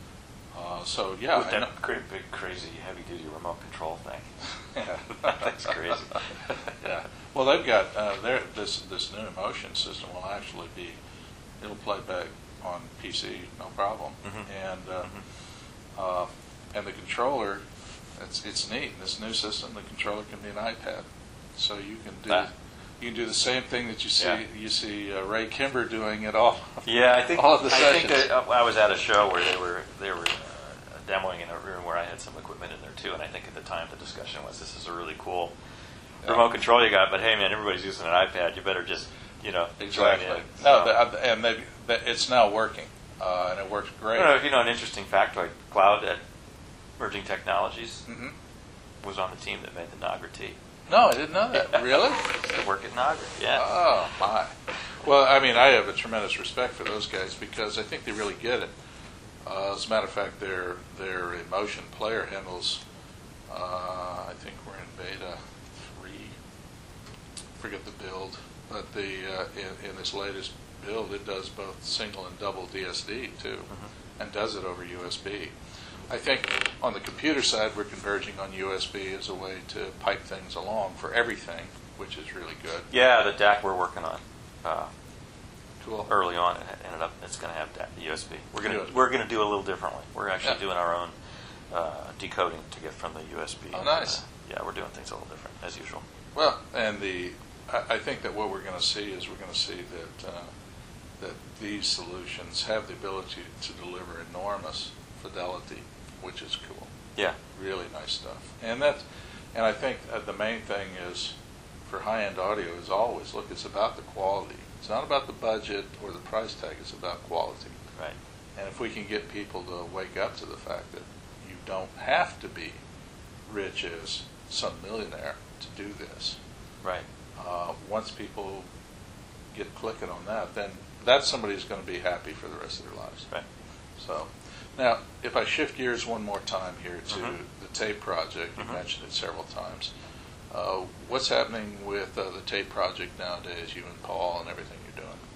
A: Uh, so yeah,
B: With
A: I know.
B: that great big crazy heavy duty remote control thing.
A: Yeah.
B: That's crazy.
A: Yeah. Well, they've got uh, their this this new Emotion system will actually be it'll play back on P C no problem,
B: Mhm.
A: and uh,
B: Mhm.
A: uh, and the controller it's it's neat. This new system, the controller can be an iPad, so you can do
B: Ah.
A: you can do the same thing that you see
B: Yeah.
A: you see uh, Ray Kimber doing at all.
B: Yeah, I think
A: all of the
B: I
A: sessions.
B: think that, uh, I was at a show where they were they were uh, demoing in a room where I had some equipment in there too, and I think at the time the discussion was, "This is a really cool
A: Yeah.
B: remote control you got, but hey man, everybody's using an iPad. You better just you know join
A: Exactly.
B: in."
A: No,
B: So-
A: the, and they it's now working, uh, and it works
B: I
A: great.
B: don't know if you know an interesting factoid. Cloud at Merging Technologies
A: hmm
B: was on the team that made the Nagra T.
A: No, I didn't know that. Really?
B: To work at Nagra, yeah.
A: Oh, my. Well, I mean, I have a tremendous respect for those guys because I think they really get it. Uh, as a matter of fact, their their Emotion player handles, uh, I think we're in beta three, forget the build, but the uh, in, in this latest build, it does both single and double D S D, too,
B: Mhm.
A: and does it over U S B. I think on the computer side, we're converging on U S B as a way to pipe things along for everything, which is really good.
B: Yeah, the D A C we're working on. Uh,
A: Cool.
B: early on, it ended up it's going to have U S B. We're going
A: Good.
B: to we're going to do a little differently. We're actually
A: Yeah.
B: doing our own uh, decoding to get from the U S B.
A: Oh, nice.
B: Uh, yeah, we're doing things a little different as usual.
A: Well, and the I, I think that what we're going to see is we're going to see that uh, that these solutions have the ability to deliver enormous fidelity, which is cool.
B: Yeah.
A: Really nice stuff. And that, and I think uh, the main thing is for high-end audio is always look. It's about the quality. It's not about the budget or the price tag. It's about quality.
B: Right.
A: And if we can get people to wake up to the fact that you don't have to be rich as some millionaire to do this,
B: Right.
A: uh, once people get clicking on that, then that's somebody who's going to be happy for the rest of their lives.
B: Right.
A: So, now, if I shift gears one more time here to
B: Mhm.
A: the tape project, you
B: Mhm.
A: mentioned it several times. Uh, what's happening with uh, the tape project nowadays, you and Paul and everything you're doing?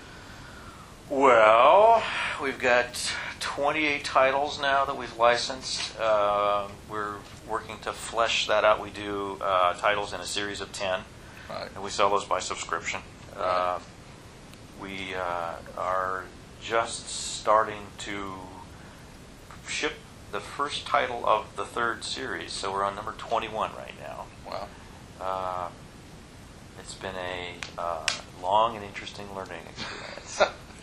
B: Well, we've got twenty-eight titles now that we've licensed. Uh, we're working to flesh that out. We do uh, titles in a series of ten,
A: Right.
B: and we sell those by subscription. Uh, we uh, are just starting to ship the first title of the third series, so we're on number twenty-one right now.
A: Wow.
B: Uh, it's been a uh, long and interesting learning experience.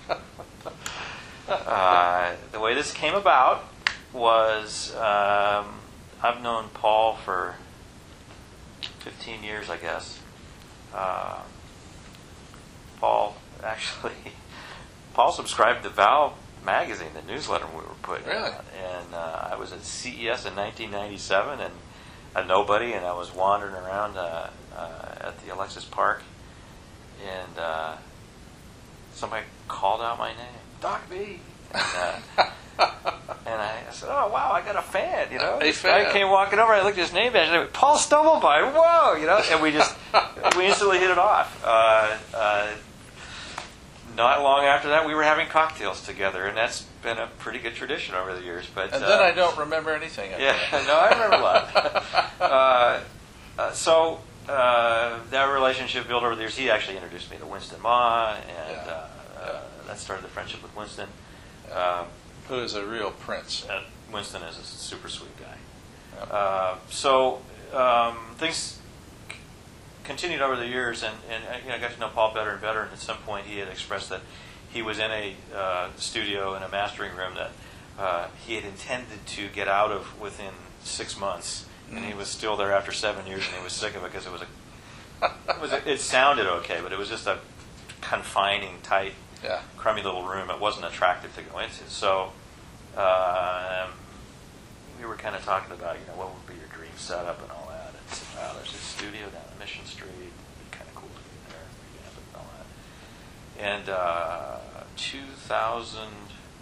B: uh, the way this came about was um, I've known Paul for fifteen years, I guess. Uh, Paul actually, Paul subscribed to Valve magazine, the newsletter we were putting
A: Really?
B: out, and uh, I was at C E S in nineteen ninety-seven, and a nobody, and I was wandering around uh, uh, at the Alexis Park, and uh, somebody called out my name, Doc B. And, uh, and I said, "Oh wow, I got a fan!" You know,
A: A
B: this guy
A: fan.
B: came walking over. I looked at his name badge, and I went, "Paul Stumbleby, whoa!" You know, and we just we instantly hit it off. Uh, uh, not long after that, we were having cocktails together, and that's been a pretty good tradition over the years. But
A: And
B: uh,
A: then I don't remember anything. after
B: yeah,
A: that.
B: no, I remember a lot. uh, uh, so uh, that relationship built over the years. He actually introduced me to Winston Ma, and
A: Yeah.
B: uh,
A: Yeah.
B: uh, that started the friendship with Winston.
A: Yeah.
B: Uh,
A: Who is a real prince.
B: uh, Winston is a super sweet guy.
A: Yep.
B: Uh, so um, things c- continued over the years, and, and uh, you know, I got to know Paul better and better. And at some point, he had expressed that he was in a uh, studio in a mastering room that uh, he had intended to get out of within six months, mm. and he was still there after seven years, and he was sick of it because it was a, it was a, it sounded okay, but it was just a confining, tight,
A: Yeah.
B: crummy little room. It wasn't attractive to go into. So um, we were kind of talking about, you know, what would be your dream setup and all that. And said, wow, there's this studio down on Mission Street. It'd be kind of cool to be there, revamp it and all that. And uh, two thousand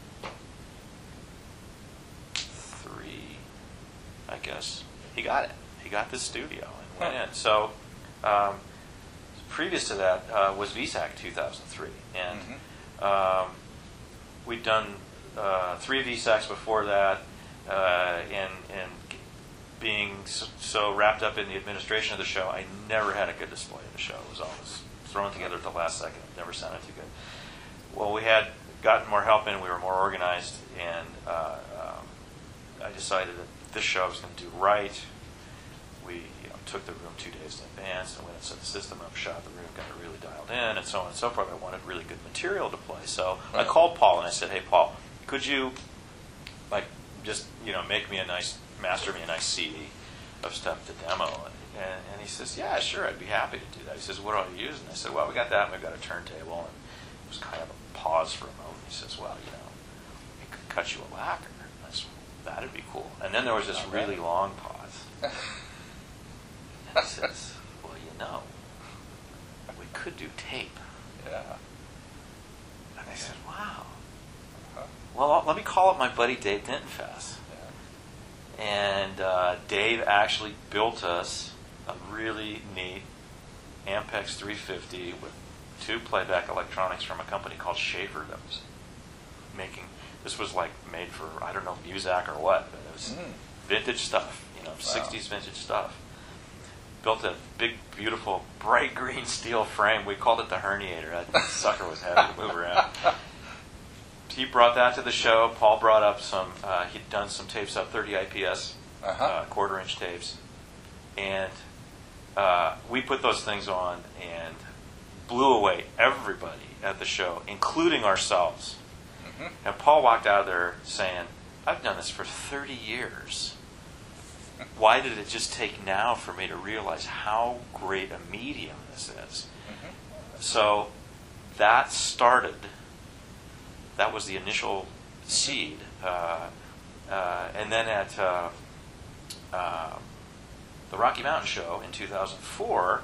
B: three, I guess, he got it. He got this studio and went
A: Huh.
B: in. So um, previous to that uh, was V SAC two thousand three. And
A: Mm-hmm.
B: um, we'd done uh, three V SACs before that, uh, and, and being so, so wrapped up in the administration of the show, I never had a good display of the show. It was always thrown together at the last second. It never sounded too good. Well, we had gotten more help in. We were more organized, and uh, um, I decided that this show I was going to do right. We you know, took the room two days in advance and went and set the system up, shot the room, got it really dialed in, and so on and so forth. I wanted really good material to play. So
A: Right.
B: I called Paul and I said, hey, Paul, could you, like, just, you know, make me a nice, master me a nice C D of stuff to demo? And, and, and he says, yeah, sure, I'd be happy to do that. He says, what do I use? And I said, well, we got that, and we've got a turntable. And it was kind of a pause for a moment. He says, well, you know, it could cut you a lacquer. I said, that'd be cool. And then there was this
A: Not
B: really
A: bad.
B: long pause. And he says, well, you know, we could do tape.
A: Yeah.
B: And I said, wow.
A: Huh.
B: Well, I'll- let me call up my buddy Dave Dintenfass.
A: Yeah.
B: And uh, Dave actually built us a really neat Ampex three fifty with two playback electronics from a company called Schaefer that was making, this was like made for, I don't know, Muzak or what, but it was
A: Mm.
B: vintage stuff, you know, sixties vintage stuff. Built a big, beautiful, bright green steel frame. We called it the herniator. That sucker was heavy to move around. He brought that to the show. Paul brought up some, uh, he'd done some tapes up, thirty I P S,
A: Uh-huh.
B: uh, quarter inch tapes. And uh, we put those things on and blew away everybody at the show, including ourselves.
A: Mm-hmm.
B: And Paul walked out of there saying, I've done this for thirty years. Why did it just take now for me to realize how great a medium this is?
A: Mm-hmm.
B: So that started, that was the initial seed. Uh, uh, and then at uh, uh, the Rocky Mountain Show in two thousand four,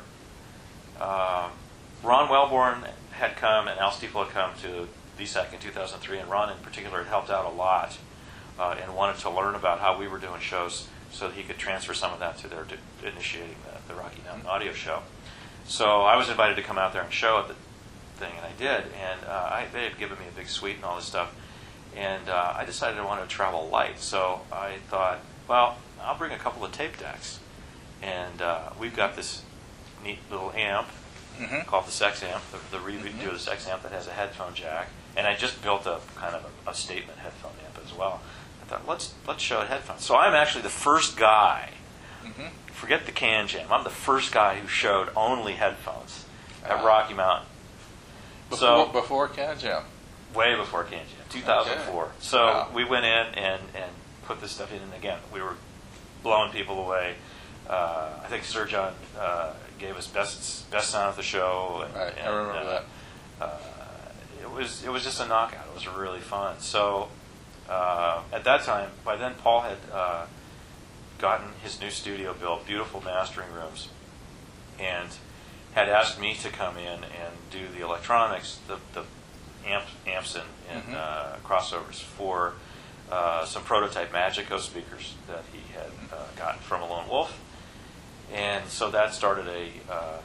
B: uh, Ron Wellborn had come and Al Stiefel had come to V SAC in two thousand three, and Ron in particular had helped out a lot uh, and wanted to learn about how we were doing shows so that he could transfer some of that to their d- initiating the, the Rocky Mountain Audio Show. So I was invited to come out there and show at the thing, and I did. And uh, I, they had given me a big suite and all this stuff. And uh, I decided I wanted to travel light. So I thought, well, I'll bring a couple of tape decks. And uh, we've got this neat little amp
A: Mm-hmm.
B: called the Sex Amp, the, the redo
A: Mhm.
B: of the Sex Amp that has a headphone jack. And I just built a kind of a, a statement headphone amp as well. I thought, let's let's show it headphones. So I'm actually the first guy.
A: Mm-hmm.
B: Forget the Can Jam. I'm the first guy who showed only headphones at
A: Ah.
B: Rocky Mountain.
A: Before,
B: So
A: before Can Jam.
B: way before Can Jam, two thousand four.
A: Okay.
B: So
A: Wow.
B: we went in and, and put this stuff in, and again, we were blowing people away. Uh, I think Sir John uh, gave us best best sound of the show. And,
A: Right, I
B: and,
A: remember
B: uh,
A: that.
B: Uh, it was it was just a knockout. It was really fun. So uh, at that time, by then Paul had uh, gotten his new studio built, beautiful mastering rooms, and had asked me to come in and do the electronics, the, the amp, amps and, and
A: Mhm.
B: uh, crossovers for uh, some prototype Magico speakers that he had uh, gotten from a Lone Wolf. And so that started a, uh,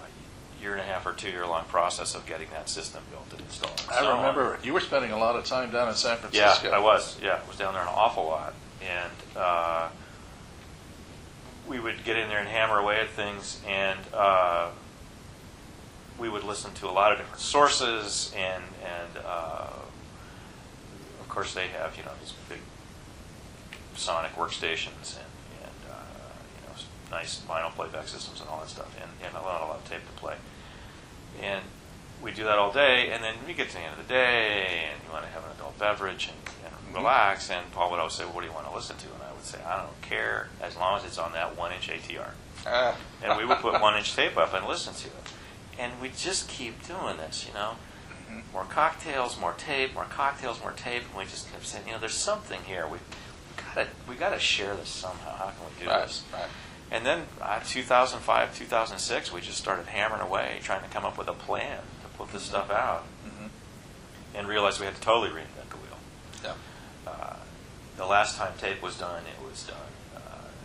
B: a year and a half or two year long process of getting that system built and installed. and so
A: I
B: on.
A: remember you were spending a lot of time down in San
B: Yeah,
A: Francisco.
B: I was. Yeah, I was down there an awful lot, and uh, we would get in there and hammer away at things, and uh, we would listen to a lot of different sources, and and uh, of course they have, you know, these big sonic workstations and, and uh, you know, nice vinyl playback systems and all that stuff, and, and a lot, a lot of tape to play. And we do that all day, and then we get to the end of the day, and you want to have an adult beverage and, and mm-hmm. relax. And Paul would always say, well, "What do you want to listen to?" And I would say, "I don't care, as long as it's on that one-inch A T R." Uh. And we would put one-inch tape up and listen to it. And we just keep doing this, you know. Mm-hmm. More cocktails, more tape, more cocktails, more tape, and we just kept saying, you know, there's something here. We we gotta we gotta share this somehow. How can we do
A: right,
B: this?
A: Right.
B: And then uh, two thousand five, two thousand six, we just started hammering away, trying to come up with a plan to put this stuff out, mm-hmm. and realized we had to totally reinvent the wheel.
A: Yeah.
B: Uh, the last time tape was done, it was done uh,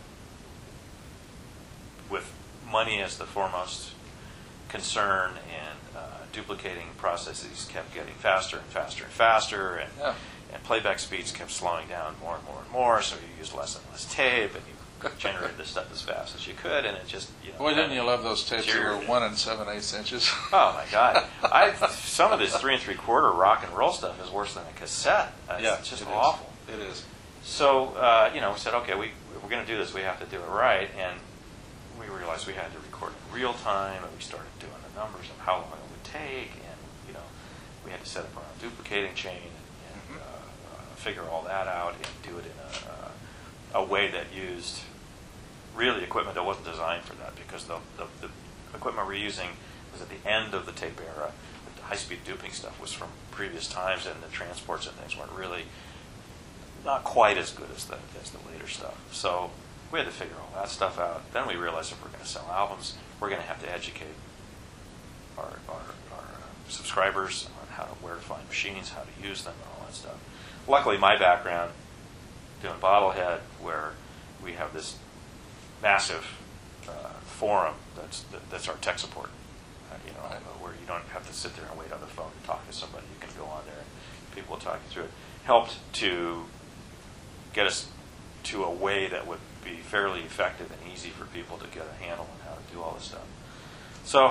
B: with money as the foremost concern, and uh, duplicating processes kept getting faster and faster and faster, and,
A: yeah.
B: and playback speeds kept slowing down more and more and more, so you used less and less tape, and you generated this stuff as fast as you could, and it just, you know.
A: Boy, didn't you love those tapes that were one and seven eighths inches?
B: Oh my God! I some of this three and three quarter rock and roll stuff is worse than a cassette. It's
A: yeah,
B: just
A: it
B: awful.
A: Is. It is.
B: So uh, you know, we said, okay, we if we're going to do this, we have to do it right, and we realized we had to record in real time, and we started doing the numbers of how long it would take, and you know, we had to set up our own duplicating chain and, and mm-hmm. uh, uh, figure all that out and do it in a, uh, a way that used really equipment that wasn't designed for that, because the, the, the equipment we're using was at the end of the tape era. The high-speed duping stuff was from previous times, and the transports and things weren't really not quite as good as the, as the later stuff. So we had to figure all that stuff out. Then we realized if we're going to sell albums, we're going to have to educate our, our, our uh, subscribers on how to, where to find machines, how to use them, and all that stuff. Luckily, my background, doing Bottlehead, where we have this massive uh, forum that's that, that's our tech support, uh, you know, uh, where you don't have to sit there and wait on the phone to talk to somebody. You can go on there and people will talk you through it. Helped to get us to a way that would be fairly effective and easy for people to get a handle on how to do all this stuff. So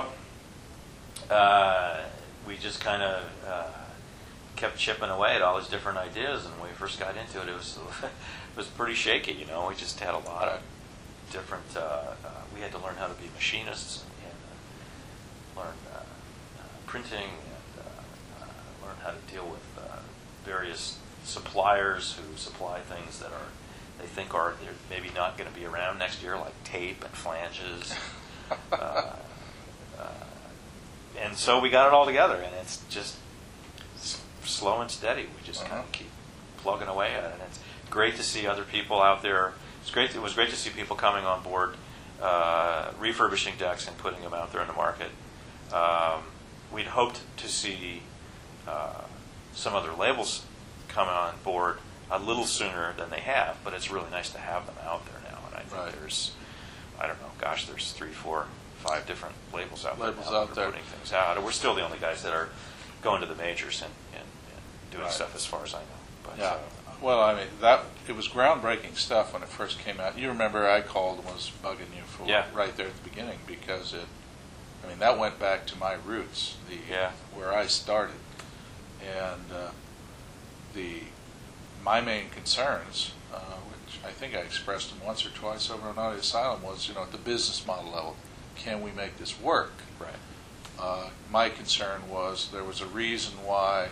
B: uh, we just kind of uh, kept chipping away at all these different ideas, and when we first got into it, it was it was pretty shaky. You know, we just had a lot of different. Uh, uh, we had to learn how to be machinists and, and learn uh, uh, printing and uh, uh, learn how to deal with uh, various suppliers who supply things that are they think are they're maybe not going to be around next year, like tape and flanges. uh, uh, and so we got it all together, and it's just s- slow and steady. We just uh-huh. kind of keep plugging away at it. And it's great to see other people out there. It's great. It was great to see people coming on board, uh, refurbishing decks and putting them out there in the market. Um, we'd hoped to see uh, some other labels come on board a little sooner than they have, but it's really nice to have them out there now. And I think
A: right.
B: there's, I don't know, gosh, there's three, four, five different labels out
A: labels
B: there now
A: out
B: that
A: there.
B: are putting things out. And we're still the only guys that are going to the majors and, and, and doing
A: right.
B: stuff, as far as I know. But,
A: yeah.
B: Uh,
A: well, I mean, that it was groundbreaking stuff when it first came out. You remember I called and was bugging you for
B: yeah.
A: right there at the beginning, because it, I mean, that went back to my roots, the
B: yeah.
A: where I started, and uh, the my main concerns, uh, which I think I expressed them once or twice over on Audio Asylum, was, you know, at the business model level, can we make this work?
B: Right.
A: Uh, my concern was there was a reason why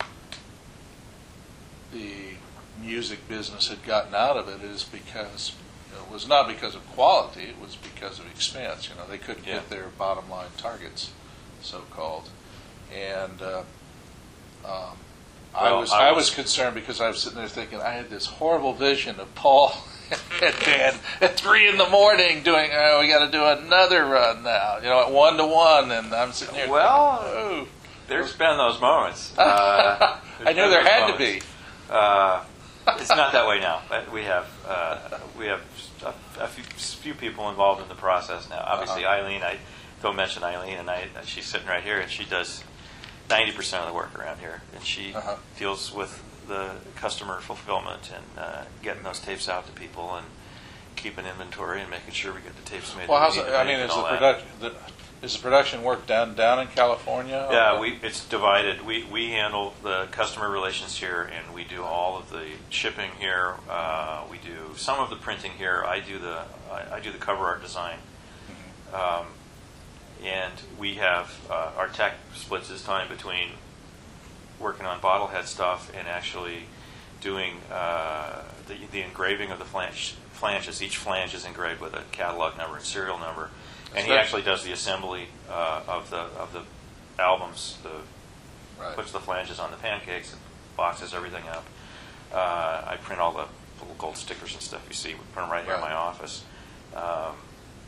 A: the music business had gotten out of it, is because you know, it was not because of quality, it was because of expense. You know, they couldn't
B: yeah.
A: hit their bottom line targets, so called, and uh, um, I
B: well,
A: was
B: I
A: I
B: was,
A: was concerned because I was sitting there thinking I had this horrible vision of Paul and Dan at three in the morning doing, oh, we got to do another run now, you know, at one to one, and I'm sitting here.
B: Well,
A: thinking, oh.
B: There's been those moments. Uh,
A: I knew there had moments. to be.
B: Uh, it's not that way now. But we have uh, we have a, a few, few people involved in the process now. Obviously, uh-huh. Eileen. I Phil mentioned Eileen, and I, she's sitting right here, and she does ninety percent of the work around here, and she uh-huh. deals with the customer fulfillment and uh, getting those tapes out to people, and keeping inventory and making sure we get the tapes made.
A: Well,
B: that
A: how's
B: we
A: it,
B: need to
A: I
B: make
A: mean,
B: and
A: is the
B: all that.
A: production the, is the production work done down in California?
B: Yeah, we it's divided. We we handle the customer relations here, and we do all of the shipping here. Uh, we do some of the printing here. I do the I, I do the cover art design,
A: Mm-hmm.
B: um, and we have uh, our tech splits his time between working on bottlehead stuff and actually doing uh, the the engraving of the flange flanges. Each flange is engraved with a catalog number and serial number. And he
A: That's-
B: actually does the assembly uh, of the of the albums. The
A: Right.
B: puts the flanges on the pancakes and boxes everything up. Uh, I print all the little gold stickers and stuff you see. We print them right here in
A: Right.
B: my office. Um,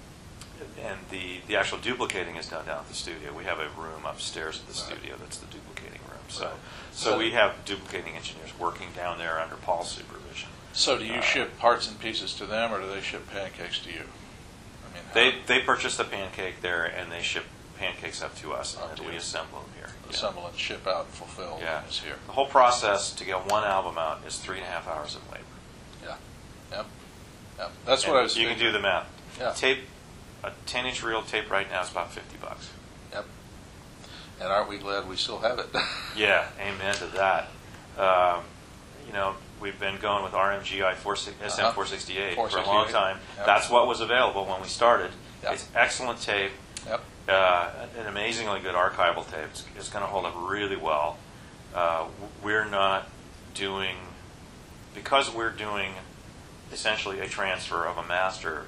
B: and the the actual duplicating is done down at the studio. We have a room upstairs at the
A: Right.
B: studio that's the duplicating room. So
A: Right.
B: so
A: So-
B: we have duplicating engineers working down there under Paul's supervision.
A: So do you
B: Uh,
A: ship parts and pieces to them, or do they ship pancakes to you? I mean, how-
B: They they purchase the pancake there, and they ship pancakes up to us,
A: Up
B: and
A: to
B: we
A: you.
B: assemble them here. Yeah.
A: assemble and ship out and fulfill
B: Yeah.
A: is here.
B: The whole process to get one album out is three and a half hours of labor.
A: Yeah. Yep. Yep. That's
B: And
A: what I was
B: You
A: thinking.
B: can do the math.
A: Yeah.
B: Tape, a ten-inch reel tape right now is about fifty bucks.
A: Yep. And aren't we glad we still have it?
B: Yeah, amen to that. Um, you know, we've been going with R M G I S M four sixty-eight for a long time.
A: Yep.
B: That's what was available when we started.
A: Yep.
B: It's excellent tape.
A: Yep.
B: Uh, an amazingly good archival tape. It's, it's going to hold up really well. Uh, we're not doing, because we're doing essentially a transfer of a master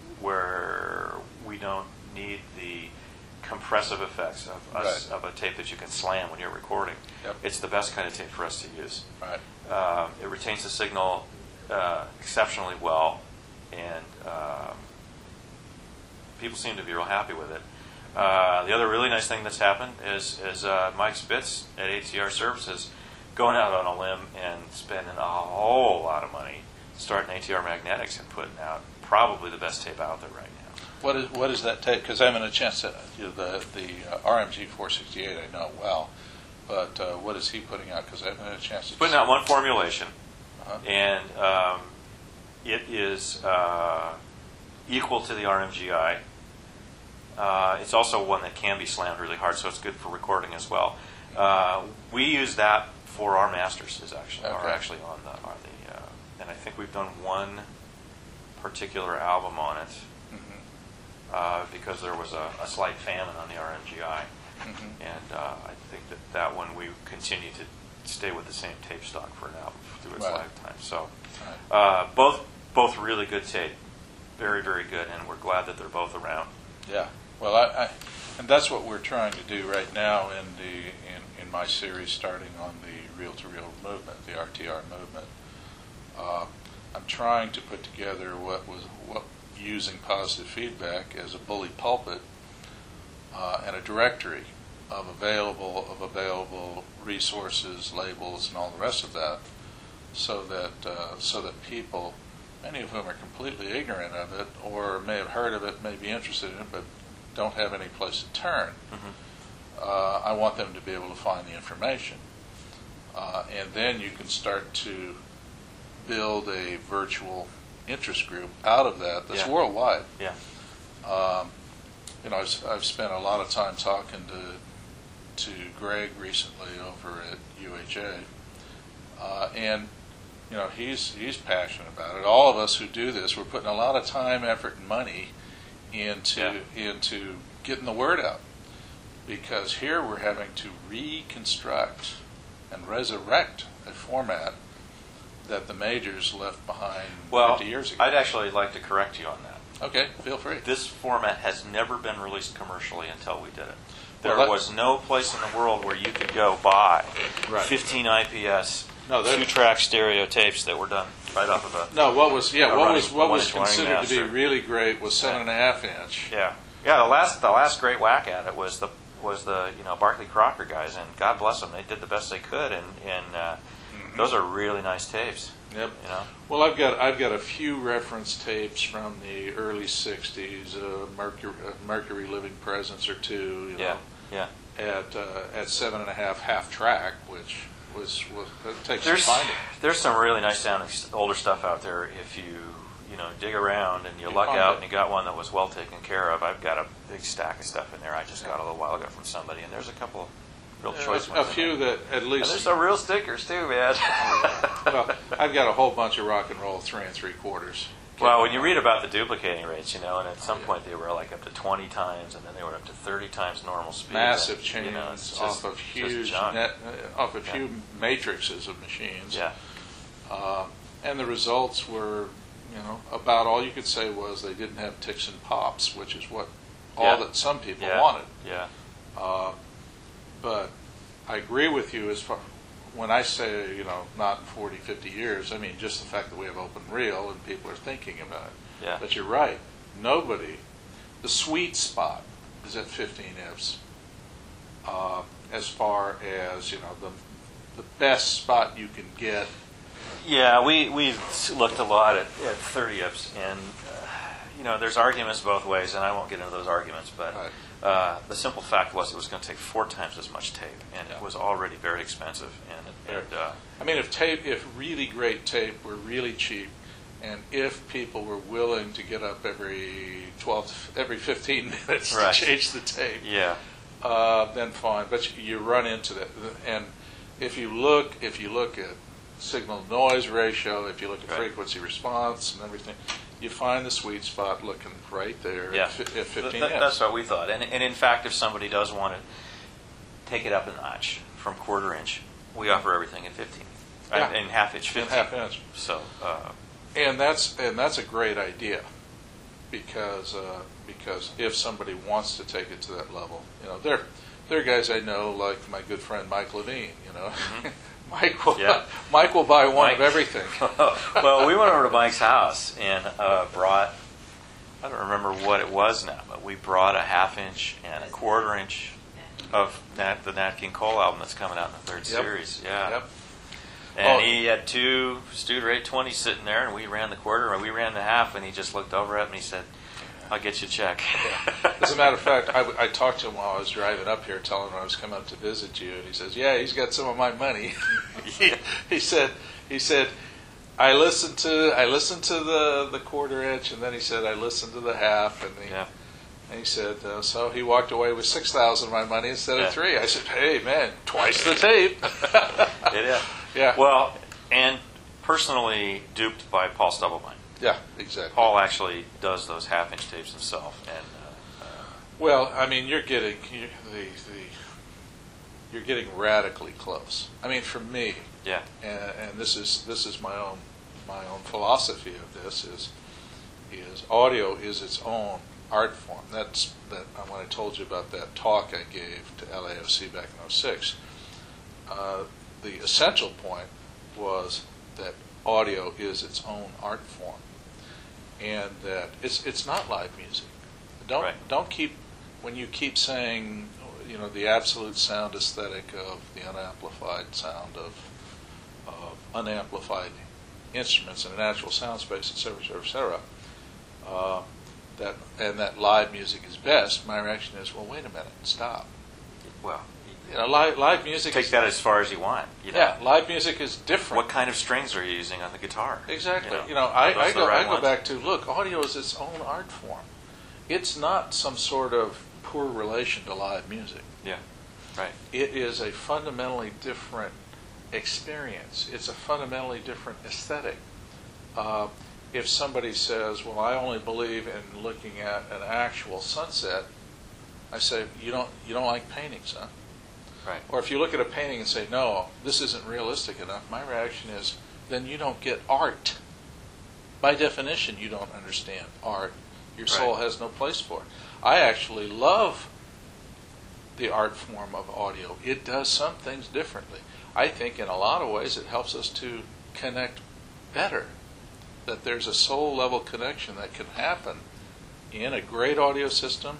B: where we don't need the compressive effects of us,
A: Right.
B: of a tape that you can slam when you're recording.
A: Yep.
B: It's the best kind of tape for us to use.
A: Right.
B: Um, it retains the signal uh, exceptionally well, and um, people seem to be real happy with it. Uh, the other really nice thing that's happened is, is uh, Mike Spitz at A T R Services going out on a limb and spending a whole lot of money starting A T R Magnetics and putting out probably the best tape out there right now.
A: What is what is that tape? Because I haven't had a chance to, you know, the the uh, R M G four sixty-eight I know well, but uh, what is he putting out? Because I haven't had a chance to.
B: Putting out one formulation,
A: Uh-huh.
B: and um, it is uh, equal to the R M G I. Uh, it's also one that can be slammed really hard, so it's good for recording as well. Uh, we use that for our masters, is actually are
A: Okay.
B: actually on the on the, uh, and I think we've done one particular album on it
A: Mhm.
B: uh, because there was a, a slight famine on the R M G I,
A: Mhm.
B: and uh, I think that that one we continue to stay with the same tape stock for an album through its
A: Right.
B: lifetime. So
A: Right.
B: uh, both both really good tape, very very good, and we're glad that they're both around.
A: Yeah. Well, I, I and that's what we're trying to do right now in the in, in my series, starting on the reel-to-reel movement, the R T R movement. Uh, I'm trying to put together what was what using positive feedback as a bully pulpit uh, and a directory of available of available resources, labels, and all the rest of that, so that uh, so that people, many of whom are completely ignorant of it or may have heard of it, may be interested in it, but don't have any place to turn.
B: Mm-hmm.
A: Uh, I want them to be able to find the information. Uh, and then you can start to build a virtual interest group out of that that's
B: Yeah.
A: worldwide.
B: Yeah.
A: Um, you know, I've, I've spent a lot of time talking to to Greg recently over at U H A, uh, and you know he's he's passionate about it. All of us who do this, we're putting a lot of time, effort, and money into into getting the word out, because here we're having to reconstruct and resurrect a format that the majors left behind
B: Well,
A: fifty years ago.
B: I'd actually like to correct you on that.
A: Okay, feel free.
B: This format has never been released commercially until we did it. There
A: Well, that-
B: was no place in the world where you could go buy
A: Right.
B: fifteen I P S
A: No, that-
B: two-track stereo tapes that were done right off of a.
A: No, what was yeah,
B: A
A: what
B: running-
A: was what
B: one
A: was
B: inch running
A: considered to be
B: master.
A: really great was seven and a half inch.
B: Yeah, yeah. The last, the last great whack at it was the was the you know Barclay Crocker guys, and God bless them, they did the best they could, and and uh,
A: Mhm.
B: those are really nice tapes.
A: Yep.
B: You know.
A: Well, I've got I've got a few reference tapes from the early sixties, uh, Mercury uh, Mercury Living Presence or two. You
B: Yeah,
A: know,
B: yeah.
A: At uh, at seven and a half half track, which was, was it takes
B: There's
A: some finding.
B: there's some really nice sounding s- older stuff out there if you you know, dig around and you,
A: You
B: luck
A: find
B: out
A: it.
B: and you got one that was well taken care of. I've got a big stack of stuff in there I just got a little while ago from somebody, and there's a couple of real choice
A: a,
B: ones.
A: a
B: in
A: few
B: there.
A: that at
B: And
A: least.
B: there's some real stickers too, man.
A: Well, I've got a whole bunch of rock and roll three and three quarters.
B: Well, when you read about the duplicating rates, you know, and at some
A: Oh, yeah.
B: point they were like up to twenty times, and then they were up to thirty times normal speed.
A: Massive
B: and,
A: chains
B: you know, it's just-
A: off of
B: just
A: huge
B: junk.
A: net, uh, off of
B: Yeah.
A: few matrices of machines.
B: Yeah,
A: Uh, and the results were, you know, about all you could say was they didn't have ticks and pops, which is what all
B: Yeah.
A: that some people
B: yeah,
A: wanted.
B: yeah,
A: Uh, but I agree with you as far when I say, you know, not in forty, fifty years, I mean just the fact that we have open reel and people are thinking about it.
B: yeah.
A: But you're right. Nobody, the sweet spot is at fifteen ifs. Uh, as far as, you know, the the best spot you can get.
B: Yeah, we we looked a lot at, at thirty ifs, and uh, you know, there's arguments both ways, and I won't get into those arguments. But
A: Right.
B: uh, the simple fact was, it was going to take four times as much tape, and
A: Yeah.
B: it was already very expensive. And and uh,
A: I mean, if tape, if really great tape were really cheap, and if people were willing to get up every twelve, every fifteen minutes
B: Right.
A: to change the tape,
B: yeah,
A: uh, then fine. But you, you run into that, and if you look, if you look at signal noise ratio, if you look at
B: Right.
A: frequency response and everything, you find the sweet spot looking right there
B: yeah,
A: at, fi- at fifteen
B: Th- th-
A: F.
B: that's what we thought. And and in fact, if somebody does want to take it up a notch from quarter inch, we offer everything in fifteen,
A: Yeah.
B: uh, in half inch,
A: And
B: fifteen.
A: half inch.
B: So. Uh,
A: And that's and that's a great idea, because uh, because if somebody wants to take it to that level, you know, there there are guys I know, like my good friend Mike Levine. You know, Mike will
B: Yeah.
A: Mike will buy one
B: Mike-
A: of everything.
B: Well, we went over to Mike's house and uh, brought, I don't remember what it was now, but we brought a half inch and a quarter inch of Nat, the Nat King Cole album that's coming out in the third
A: Yep.
B: series. Yeah.
A: Yep.
B: And
A: Oh.
B: he had two Studer eight twenty sitting there, and we ran the quarter, and we ran the half, and he just looked over at me and he said, I'll get you a check.
A: As a matter of fact, I, I talked to him while I was driving up here, telling him I was coming up to visit you, and he says, "Yeah, he's got some of my money." he, he said, "He said I listened to I listened to the, the quarter inch, and then he said I listened to the half, and he,
B: Yeah.
A: and he said uh, so he walked away with six thousand of my money instead
B: Yeah.
A: of three." I said, "Hey, man, twice the tape."
B: It is.
A: Yeah.
B: Well, and personally duped by Paul Stubblebine.
A: Yeah, exactly.
B: Paul actually does those half-inch tapes himself, and uh, uh,
A: Well, I mean, you're getting you the the you're getting radically close. I mean, for me,
B: yeah,
A: and, and this is this is my own my own philosophy of this is is audio is its own art form. That's that when I told you about that talk I gave to L A O C back in oh six. Uh, the essential point was that audio is its own art form, and that it's it's not live music. Don't
B: Right.
A: don't keep when you keep saying, you know, the absolute sound aesthetic of the unamplified sound of of unamplified instruments in a natural sound space, et cetera, et cetera, et cetera. Uh, that and that live music is best. My reaction is, well, wait a minute, stop.
B: well,
A: You know, live live music.
B: take
A: is,
B: that as far as you want. You know?
A: Yeah, live music is different.
B: What kind of strings are you using on the guitar?
A: Exactly.
B: You
A: You
B: know,
A: know, I,
B: are those
A: I
B: the
A: go
B: right
A: I go
B: ones?
A: back to look. Audio is its own art form. It's not some sort of poor relation to live music.
B: Yeah, right.
A: It is a fundamentally different experience. It's a fundamentally different aesthetic. Uh, if somebody says, "Well, I only believe in looking at an actual sunset," I say, "You don't you don't like paintings, huh?"
B: Right.
A: Or if you look at a painting and say, "No, this isn't realistic enough," my reaction is, then you don't get art. By definition, you don't understand art. Your soul
B: Right.
A: has no place for it. I actually love the art form of audio. It does some things differently. I think in a lot of ways it helps us to connect better. That there's a soul level connection that can happen in a great audio system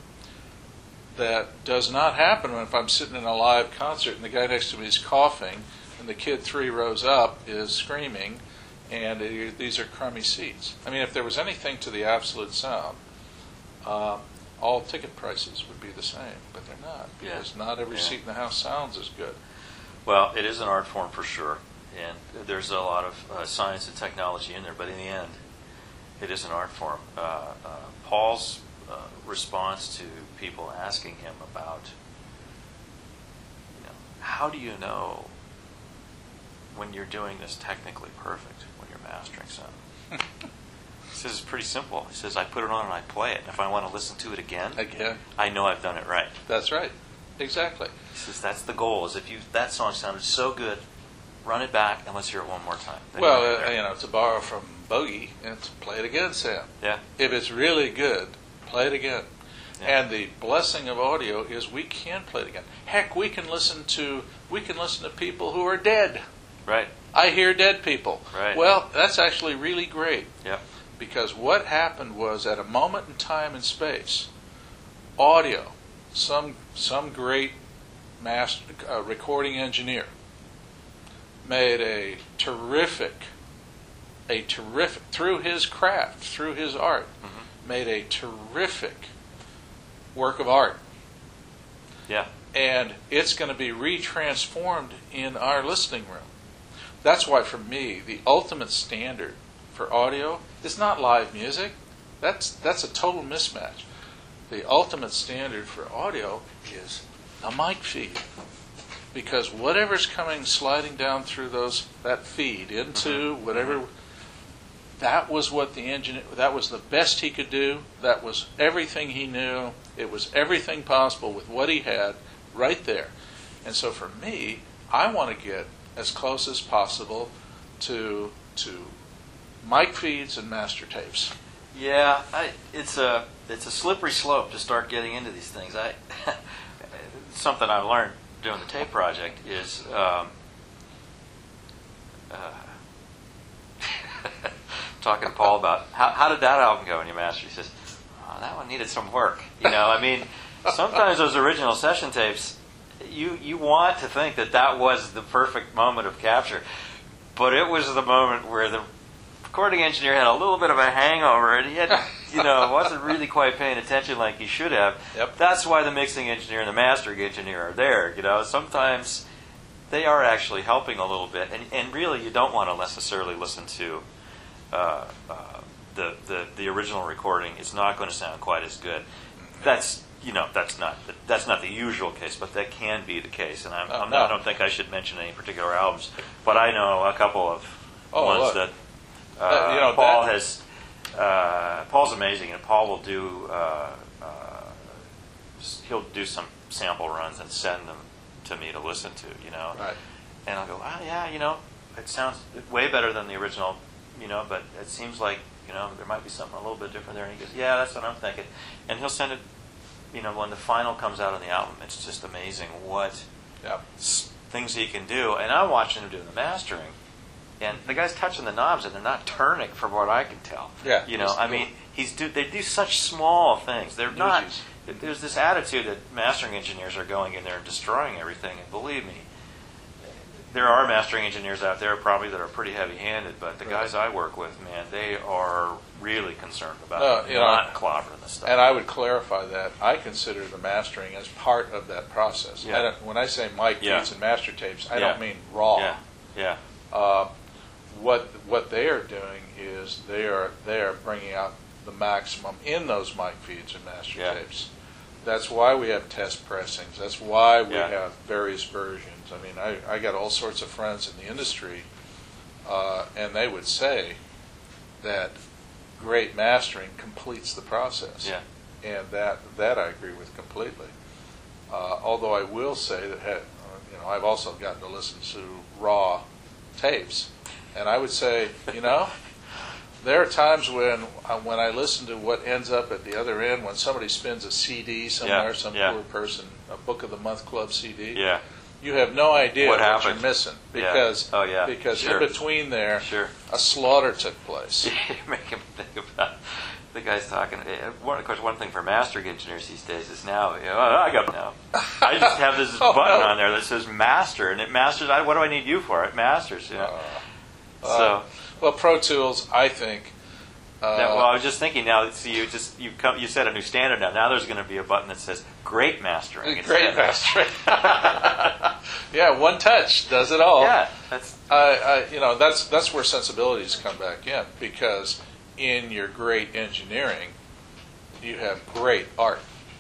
A: that does not happen when if I'm sitting in a live concert and the guy next to me is coughing and the kid three rows up is screaming and it, these are crummy seats. I mean, if there was anything to the absolute sound, uh, all ticket prices would be the same, but they're not, because
B: Yeah.
A: not every
B: Yeah.
A: seat in the house sounds as good.
B: Well, it is an art form for sure, and there's a lot of uh, science and technology in there. But in the end, It is an art form. Uh, uh, Paul's uh, response to people asking him about, you know, how do you know when you're doing this technically perfect, when you're mastering something? He says it's pretty simple. He says, I put it on and I play it. And if I want to listen to it again,
A: Again,
B: I know I've done it right.
A: that's right. Exactly.
B: He says that's the goal. Is if you that song sounded so good, run it back and let's hear it one more time. Then
A: Well,
B: you're
A: uh,
B: there.
A: you know, to borrow from Bogey, it's play it again, Sam.
B: yeah,
A: If it's really good, play it again.
B: Yeah.
A: And the blessing of audio is we can play it again. Heck, we can listen to we can listen to people who are dead.
B: right.
A: I hear dead people.
B: Right.
A: Well, that's actually really great.
B: Yeah,
A: Because what happened was at a moment in time and space, audio, some some great master, uh, recording engineer made a terrific, a terrific, through his craft, through his art,
B: mm-hmm.
A: made a terrific work of art.
B: yeah,
A: And it's going to be retransformed in our listening room. That's why, for me, the ultimate standard for audio is not live music. That's that's a total mismatch. The ultimate standard for audio is a mic feed, because whatever's coming sliding down through those that feed into
B: Mhm.
A: whatever, that was what the engineer, that was the best he could do. That was everything he knew. It was everything possible with what he had right there. And so for me, I want to get as close as possible to to mic feeds and master tapes.
B: yeah. I, it's a it's a slippery slope to start getting into these things. I something I've learned doing the tape project is um, uh, talking to Paul about how, how did that album go in your master. He says, oh, that one needed some work. You know, I mean, sometimes those original session tapes, you you want to think that that was the perfect moment of capture, but it was the moment where the recording engineer had a little bit of a hangover and he had, you know, wasn't really quite paying attention like he should have.
A: Yep.
B: That's why the mixing engineer and the mastering engineer are there. You know, sometimes they are actually helping a little bit, and and really you don't want to necessarily listen to uh, uh, the the the original recording. It's not going to sound quite as good. That's you know that's not the, that's not the usual case, but that can be the case. And I'm,
A: Oh,
B: I'm
A: no.
B: not, I don't think I should mention any particular albums, but I know a couple of
A: Oh,
B: ones
A: look.
B: that uh,
A: Uh, you know,
B: Paul
A: that-
B: has. Uh, Paul's amazing, and Paul will do. Uh, uh, s- he'll do some sample runs and send them to me to listen to. You know,
A: Right.
B: and I'll go, ah, yeah, you know, it sounds way better than the original. You know, but it seems like you know there might be something a little bit different there. And he goes, yeah, that's what I'm thinking, and he'll send it. You know, when the final comes out on the album, it's just amazing what
A: Yeah.
B: s- things he can do. And I'm watching him doing the mastering, and the guy's touching the knobs, and they're not turning, from what I can tell.
A: Yeah,
B: You know,
A: just
B: I
A: cool.
B: mean, he's do they do such small things. They're not.
A: Doozies.
B: There's this attitude that mastering engineers are going in there and destroying everything. And believe me, there are mastering engineers out there probably that are pretty heavy-handed, but the
A: Right.
B: guys I work with, man, they are really concerned about
A: No, you know,
B: not clobbering this stuff.
A: And I would clarify that I consider the mastering as part of that process.
B: Yeah.
A: I don't, when I say mic
B: Yeah.
A: feeds and master tapes, I
B: Yeah.
A: don't mean raw.
B: Yeah, yeah,
A: Uh, what what they are doing is they are they are bringing out the maximum in those mic feeds and master
B: Yeah.
A: tapes. That's why we have test pressings. That's why we
B: Yeah.
A: have various versions. I mean, I, I got all sorts of friends in the industry, uh, and they would say that great mastering completes the process.
B: yeah.
A: And that that I agree with completely. Uh, although I will say that ha- uh, you know I've also gotten to listen to raw tapes, and I would say you know there are times when uh, when I listen to what ends up at the other end when somebody spins a C D somewhere,
B: Yeah,
A: some
B: yeah.
A: poor person, a Book of the Month Club C D.
B: Yeah,
A: You have no idea
B: What
A: what,
B: happened.
A: you're missing
B: Yeah.
A: because
B: Oh, yeah.
A: because
B: Sure.
A: in between there
B: sure.
A: a slaughter took place.
B: You make him think about the guy's talking. eh, One, of course, one thing for mastering engineers these days is now, you know, oh, I got now. I just have this
A: Oh,
B: button
A: no.
B: on there that says master, and it masters. I, what do I need you for? It masters. You know?
A: Uh,
B: so,
A: Well, Pro Tools, I think. Uh,
B: now, well, I was just thinking now. See, you just you come, you set a new standard now. Now there's going to be a button that says great mastering.
A: Great
B: instead.
A: mastering. Yeah, one touch does it all.
B: Yeah, that's
A: I, I, you know, that's that's where sensibilities come back in because in your great engineering, you have great art.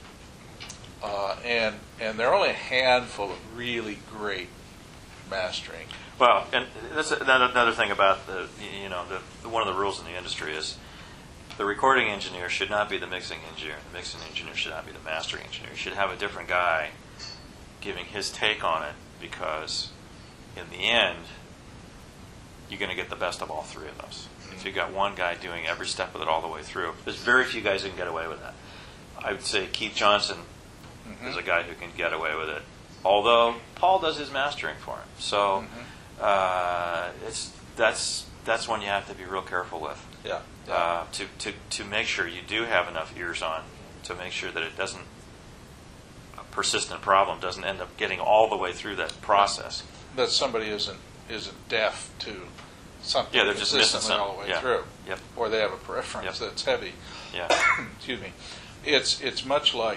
A: Uh, and and there are only a handful of really great mastering.
B: Well, and that's another another thing about the, you know, the, one of the rules in the industry is the recording engineer should not be the mixing engineer. The mixing engineer should not be the mastering engineer. You should have a different guy giving his take on it, because in the end, you're going to get the best of all three of those. Mm-hmm. If you've got one guy doing every step of it all the way through, there's very few guys who can get away with that. I would say Keith Johnson mm-hmm. is a guy who can get away with it, although Paul does his mastering for him. So mm-hmm. uh, it's that's that's one you have to be real careful with.
A: Yeah. yeah.
B: Uh, to, to, to make sure you do have enough ears on to make sure that it doesn't, a persistent problem doesn't end up getting all the way through that process.
A: That somebody isn't isn't deaf to something
B: yeah, they're just missing
A: consistently all the way
B: yeah.
A: through.
B: Yep.
A: Or they have a preference
B: yep.
A: that's heavy.
B: Yeah.
A: Excuse me. It's it's much like,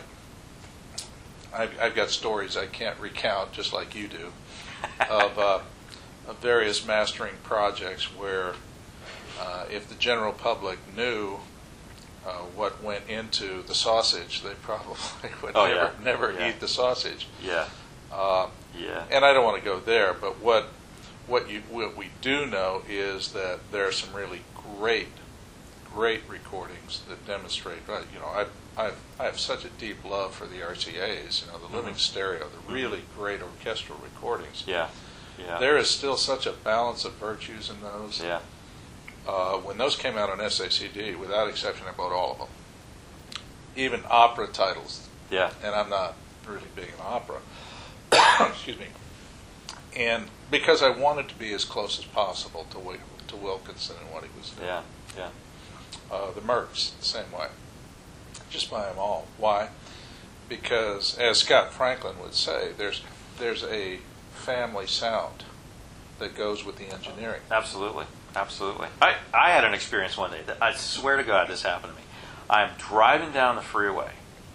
A: I've, I've got stories I can't recount, just like you do, of, uh, of various mastering projects where uh, if the general public knew uh, what went into the sausage, they probably would
B: oh,
A: never,
B: yeah.
A: never
B: yeah.
A: eat the sausage.
B: Yeah.
A: Uh,
B: yeah.
A: And I don't want to go there, but what what you what we do know is that there are some really great, great recordings that demonstrate. You know, I I've I have such a deep love for the R C As. You know, the living mm-hmm. stereo, the really great orchestral recordings.
B: Yeah. Yeah.
A: There is still such a balance of virtues in those.
B: Yeah.
A: Uh, when those came out on S A C D, without exception, I bought all of them. Even opera titles.
B: Yeah.
A: And I'm not really big in opera. Excuse me. And because I wanted to be as close as possible to Wil- to Wilkinson and what he was doing.
B: Yeah. Yeah.
A: Uh, the Mercs, the same way. Just buy them all. Why? Because, as Scott Franklin would say, there's there's a family sound that goes with the engineering.
B: Absolutely. Absolutely. I, I had an experience one day. That I swear to God this happened to me. I'm driving down the freeway,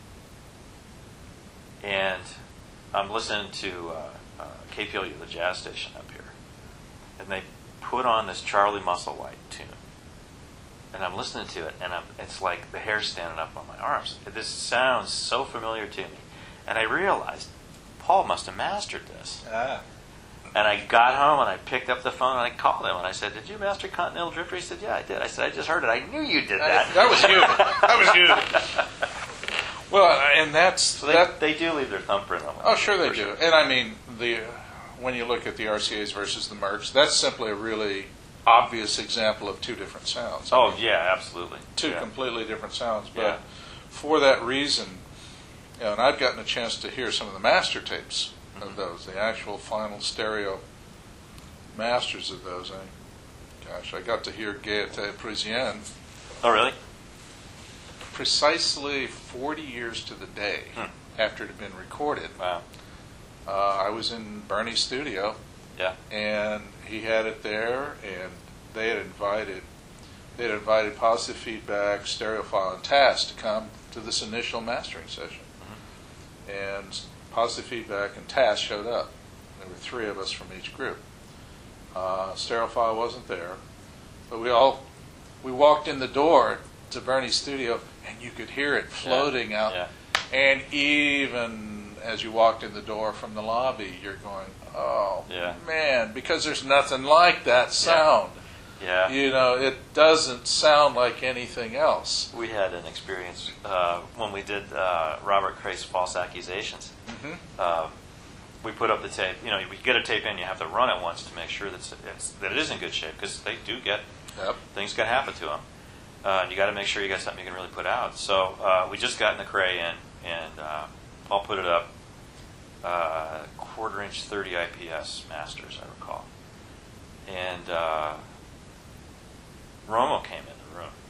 B: and I'm listening to uh, uh, K P L U, the jazz station up here, and they put on this Charlie Musselwhite tune. And I'm listening to it, and I'm, it's like the hair's standing up on my arms. This sounds so familiar to me. And I realized Paul must have mastered this.
A: Ah.
B: And I got home, and I picked up the phone, and I called him, and I said, "Did you master Continental Drifter?" He said, "Yeah, I did." I said, "I just heard it. I knew you did that."
A: I, that was you. That was you. Well, and that's...
B: So they,
A: that,
B: they do leave their thumbprint on it.
A: Oh, sure they do.
B: Sure.
A: And I mean, the when you look at the R C As versus the Mercs, that's simply a really obvious example of two different sounds.
B: Oh,
A: I mean,
B: yeah, absolutely.
A: Two
B: yeah.
A: completely different sounds. But
B: yeah.
A: for that reason, you know, and I've gotten a chance to hear some of the master tapes mm-hmm. of those, the actual final stereo masters of those. I, gosh, I got to hear Gaieté Parisienne.
B: Oh, really?
A: Precisely forty years to the day
B: hmm.
A: after it had been recorded.
B: Wow.
A: Uh, I was in Bernie's studio.
B: Yeah.
A: And he had it there, and they had invited they had invited Positive Feedback, Stereophile, and Tass to come to this initial mastering session. Mm-hmm. And Positive Feedback and Tass showed up. There were three of us from each group. Uh, Stereophile wasn't there, but we all we walked in the door to Bernie's studio, and you could hear it floating
B: yeah.
A: out.
B: Yeah.
A: And even as you walked in the door from the lobby, you're going, oh,
B: yeah.
A: man, because there's nothing like that sound.
B: Yeah.
A: You know, it doesn't sound like anything else.
B: We had an experience uh, when we did uh, Robert Cray's False Accusations.
A: Mm-hmm.
B: Uh, we put up the tape. You know, we get a tape in, you have to run it once to make sure that it's, it's, that it is in good shape, because they do get,
A: yep.
B: things can happen to them. Uh, and you got to make sure you got something you can really put out. So uh, we just got in the Cray in, and uh, Paul put it up. Uh, quarter inch thirty I P S masters, I recall. And uh, Romo came in the room.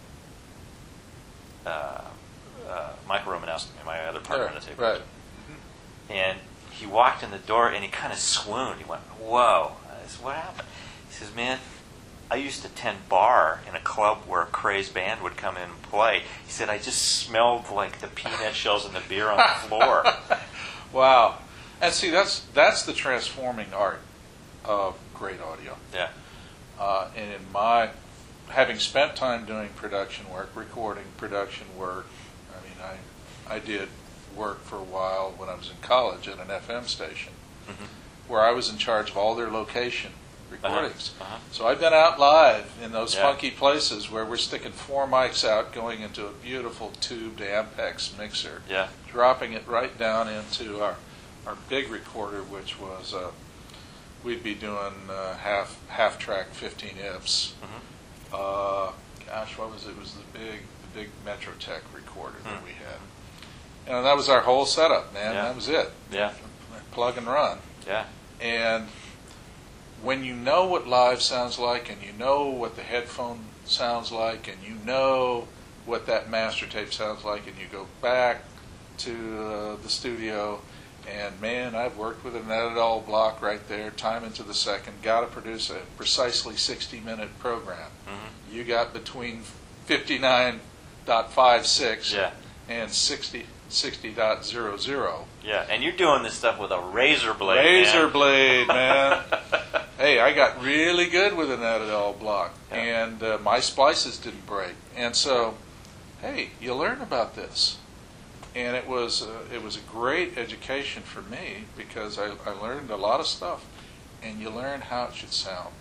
B: Uh, uh, Michael Romanowski, my other partner in the tape.
A: Right.
B: And he walked in the door and he kind of swooned. He went, "Whoa." I said, "What happened?" He says, "Man, I used to tend bar in a club where Cray's band would come in and play." He said, "I just smelled like the peanut shells and the beer on the floor."
A: Wow. And see, that's that's the transforming art of great audio.
B: Yeah.
A: Uh, and in my having spent time doing production work, recording production work, I mean, I, I did work for a while when I was in college at an F M station, mm-hmm. where I was in charge of all their location recordings.
B: Uh-huh. Uh-huh.
A: So I've been out live in those
B: Yeah.
A: funky places where we're sticking four mics out, going into a beautiful tubed Ampex mixer,
B: Yeah.
A: dropping it right down into our our big recorder, which was uh, we'd be doing uh, half half track fifteen ifs.
B: Mm-hmm.
A: Uh, gosh, what was it? It was the big the big Metrotech recorder
B: Mm.
A: that we had. And that was our whole setup, man.
B: Yeah.
A: That was it.
B: Yeah.
A: Plug and run.
B: Yeah.
A: And when you know what live sounds like, and you know what the headphone sounds like, and you know what that master tape sounds like, and you go back to uh, the studio, and man, I've worked with an edit-all block right there, time into the second, got to produce a precisely sixty-minute program.
B: Mm-hmm.
A: You got between fifty-nine point five six
B: Yeah.
A: and sixty point zero zero.
B: Yeah. And you're doing this stuff with a razor blade.
A: Razor
B: man.
A: blade, man. Hey, I got really good with an edit-all block,
B: Yeah.
A: and uh, my splices didn't break. And so, hey, you learn about this. And it was uh, it was a great education for me because I, I learned a lot of stuff, and you learn how it should sound.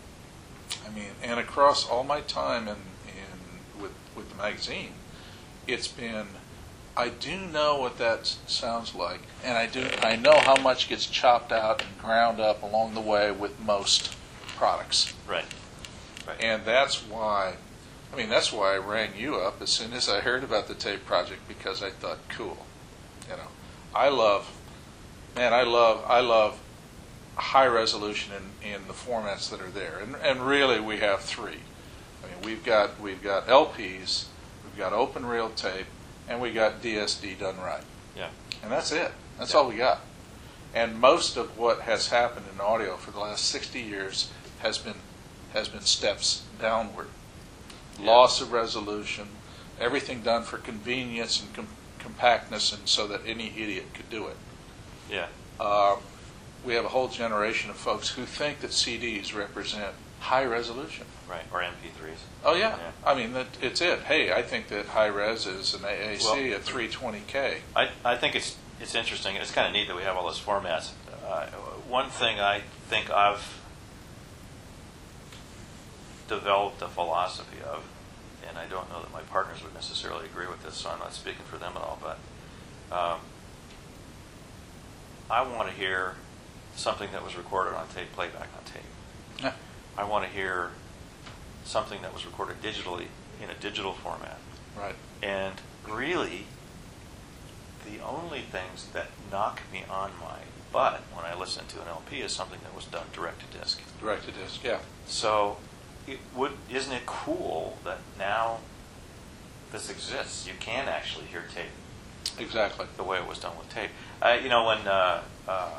A: I mean, and across all my time in, in with with the magazine, it's been I do know what that s- sounds like, and I do I know how much gets chopped out and ground up along the way with most products.
B: Right. Right.
A: And that's why, I mean, that's why I rang you up as soon as I heard about the tape project, because I thought, cool, you know, I love, man, I love, I love high resolution in, in the formats that are there, and and really we have three. I mean, we've got we've got L Ps, we've got open reel tape, and we got D S D done right,
B: Yeah.
A: and that's it. That's
B: Yeah.
A: all we got. And most of what has happened in audio for the last sixty years has been has been steps downward.
B: Yeah.
A: Loss of resolution, everything done for convenience and com- compactness, and so that any idiot could do it.
B: Yeah.
A: Um, we have a whole generation of folks who think that C Ds represent high resolution.
B: Right. Or M P threes.
A: Oh yeah,
B: Yeah.
A: I mean that it's it. Hey, I think that high res is an A A C
B: Well-
A: at three twenty K.
B: I, I think it's it's interesting, and it's kind of neat that we have all those formats. Uh, one thing I think I've developed a philosophy of, and I don't know that my partners would necessarily agree with this, so I'm not speaking for them at all, but um, I want to hear something that was recorded on tape, playback on tape.
A: Yeah.
B: I want to hear something that was recorded digitally in a digital format.
A: Right.
B: And really, the only things that knock me on my butt when I listen to an L P is something that was done direct to disc.
A: Direct to disc. Yeah.
B: So, it would isn't it cool that now this exists? You can actually hear tape
A: Exactly.
B: the way it was done with tape. I, you know, when uh, uh,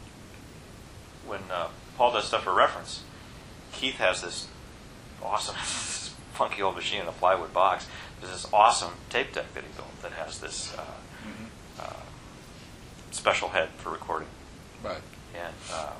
B: when uh, Paul does stuff for reference, Keith has this awesome, funky old machine in a plywood box. There's this awesome tape deck that he built that has this uh,
A: Mm-hmm.
B: uh, special head for recording,
A: Right.
B: and uh,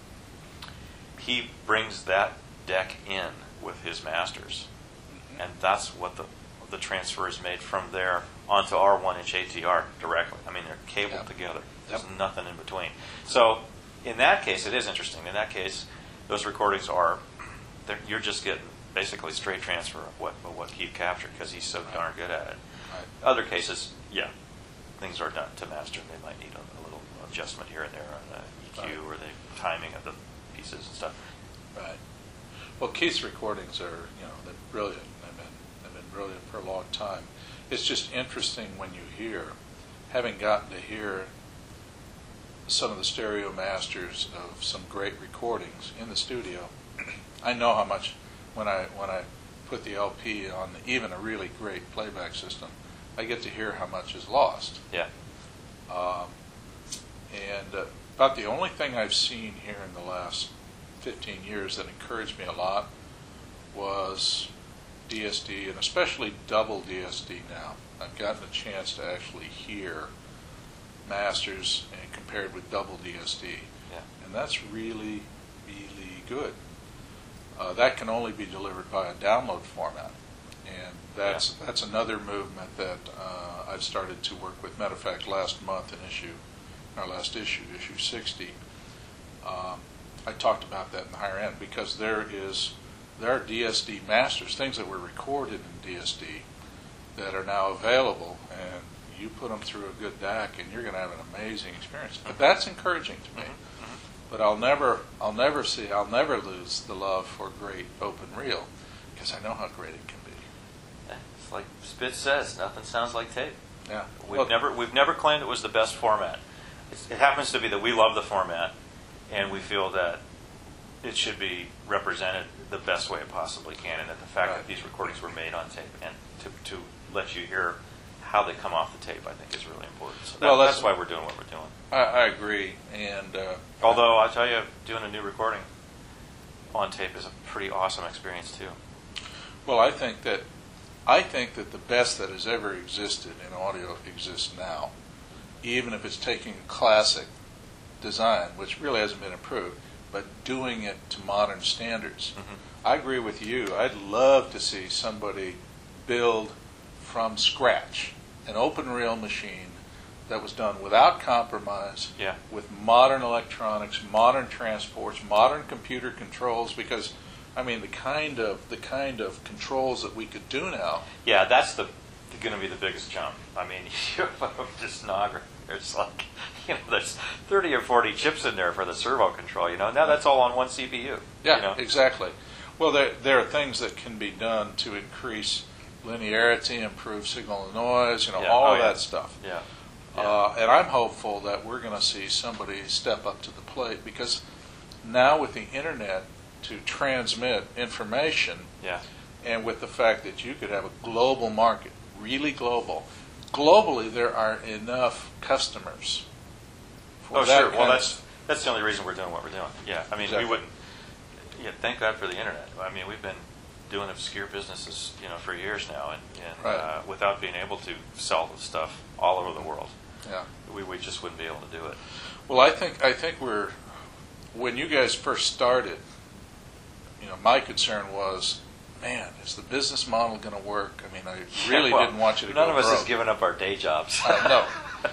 B: he brings that deck in with his masters, and that's what the the transfer is made from there onto our one inch A T R directly. I mean, they're cabled
A: Yep.
B: together. There's
A: Yep.
B: nothing in between. So, in that case, it is interesting. In that case, those recordings are they're- you're just getting basically straight transfer of what of what Keith captured because he's so darn good at it.
A: Right.
B: Other cases, yeah, things are done to master, and they might need a, a little adjustment here and there on the E Q
A: Right.
B: or the timing of the pieces and stuff.
A: Right. Well, Keith's recordings are, you know, they're brilliant. They've been, they've been brilliant for a long time. It's just interesting when you hear, having gotten to hear some of the stereo masters of some great recordings in the studio, I know how much, when I when I put the L P on even a really great playback system, I get to hear how much is lost.
B: Yeah.
A: Um, and uh, about the only thing I've seen here in the last fifteen years that encouraged me a lot was D S D, and especially double D S D now. I've gotten a chance to actually hear masters and compared with double D S D.
B: Yeah.
A: And that's really, really good. Uh, that can only be delivered by a download format. And that's
B: Yeah.
A: that's another movement that uh, I've started to work with. Matter of fact, last month in issue, our last issue, issue sixty, um, I talked about that in the higher end because there is there are D S D masters, things that were recorded in D S D that are now available, and you put them through a good D A C, and you're going to have an amazing experience. But that's encouraging to me.
B: Mm-hmm.
A: But I'll never, I'll never see, I'll never lose the love for great open reel because I know how great it can be.
B: Yeah, it's like Spitz says, nothing sounds like tape.
A: Yeah,
B: We've
A: Well,
B: never we've never claimed it was the best format. It's, it happens to be that we love the format, and we feel that it should be represented the best way it possibly can, and that the fact
A: Right.
B: that these recordings were made on tape and to, to let you hear how they come off the tape, I think is really important. So that,
A: Well,
B: that's,
A: that's-
B: why we're doing what we're doing.
A: I, I agree, and uh,
B: Although I'll tell you, doing a new recording on tape is a pretty awesome experience too.
A: well, I think that I think that the best that has ever existed in audio exists now, even if it's taking classic design, which really hasn't been improved, but doing it to modern standards.
B: Mm-hmm.
A: I agree with you. I'd love to see somebody build from scratch an open reel machine that was done without compromise,
B: Yeah.
A: with modern electronics, modern transports, modern computer controls. Because, I mean, the kind of the kind of controls that we could do now.
B: Yeah, that's the going to be the biggest jump. I mean, you have just Nagra. There's like, you know, there's thirty or forty chips in there for the servo control. You know, now that's all on one C P U.
A: Yeah,
B: you know?
A: exactly. Well, there there are things that can be done to increase linearity, improve signal to noise. You know,
B: Yeah.
A: all
B: Oh,
A: of
B: yeah.
A: that stuff.
B: Yeah. Yeah.
A: Uh, and I'm hopeful that we're going to see somebody step up to the plate because now with the internet to transmit information,
B: Yeah.
A: and with the fact that you could have a global market, really global, globally there are enough customers for
B: Oh,
A: that
B: sure.
A: kind
B: Well,
A: of-
B: that's that's the only reason we're doing what we're doing. Yeah. I mean,
A: Exactly.
B: we wouldn't. Yeah. Thank God for the internet. I mean, we've been doing obscure businesses, you know, for years now, and, and
A: Right.
B: uh, without being able to sell the stuff all over the world,
A: yeah.
B: we we just wouldn't be able to do it.
A: Well, I think I think we're when you guys first started. You know, my concern was, man, is the business model going to work? I mean, I really
B: Well,
A: didn't want you to
B: none
A: go
B: of us
A: broke.
B: has given up our day jobs.
A: I know.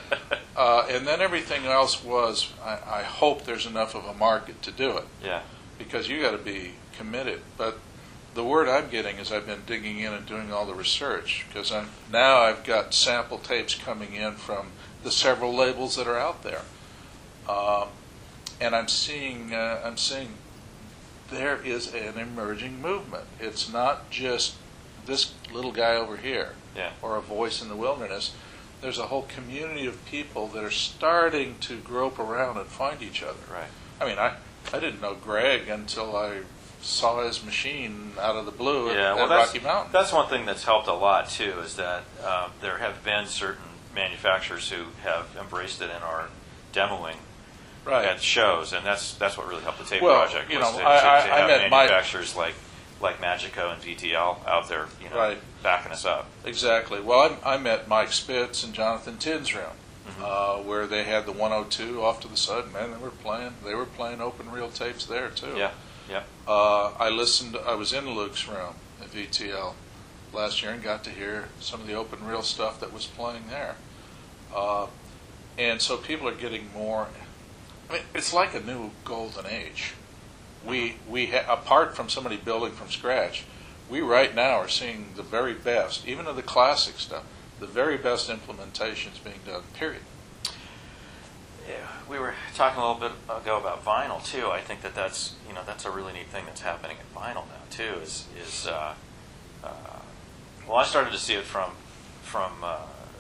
A: Uh, and then everything else was, I, I hope there's enough of a market to do it
B: Yeah.
A: because you got to be committed. But the word I'm getting is I've been digging in and doing all the research because I'm now I've got sample tapes coming in from the several labels that are out there, um, and I'm seeing uh, I'm seeing there is an emerging movement. It's not just this little guy over here
B: Yeah.
A: or a voice in the wilderness. There's a whole community of people that are starting to grope around and find each other.
B: Right.
A: I mean, I, I didn't know Greg until I saw his machine out of the blue at,
B: Yeah, well,
A: at
B: that's,
A: Rocky Mountain.
B: that's one thing that's helped a lot too. Is that uh, there have been certain manufacturers who have embraced it and are demoing
A: right.
B: at shows, and that's that's what really helped the tape
A: Well,
B: project.
A: you
B: was
A: know,
B: to,
A: I-
B: to,
A: I-
B: to
A: I
B: have
A: met my-
B: manufacturers like like Magico and V T L out there, you know,
A: Right.
B: backing us up.
A: Exactly. Well, I, I met Mike Spitz and Jonathan Tinsroom,
B: Mhm.
A: uh, where they had the one oh two off to the side. Man, they were playing. They were playing open reel tapes there too.
B: Yeah, yeah,
A: Uh, I listened. I was in Luke's room at V T L last year and got to hear some of the open reel stuff that was playing there. Uh, and so people are getting more. I mean, it's like a new golden age. We we ha- apart from somebody building from scratch, we right now are seeing the very best, even of the classic stuff, the very best implementations being done. Period.
B: yeah. We were talking a little bit ago about vinyl too. I think that that's you know that's a really neat thing that's happening in vinyl now too. Is is uh, uh, well, I started to see it from from uh, uh,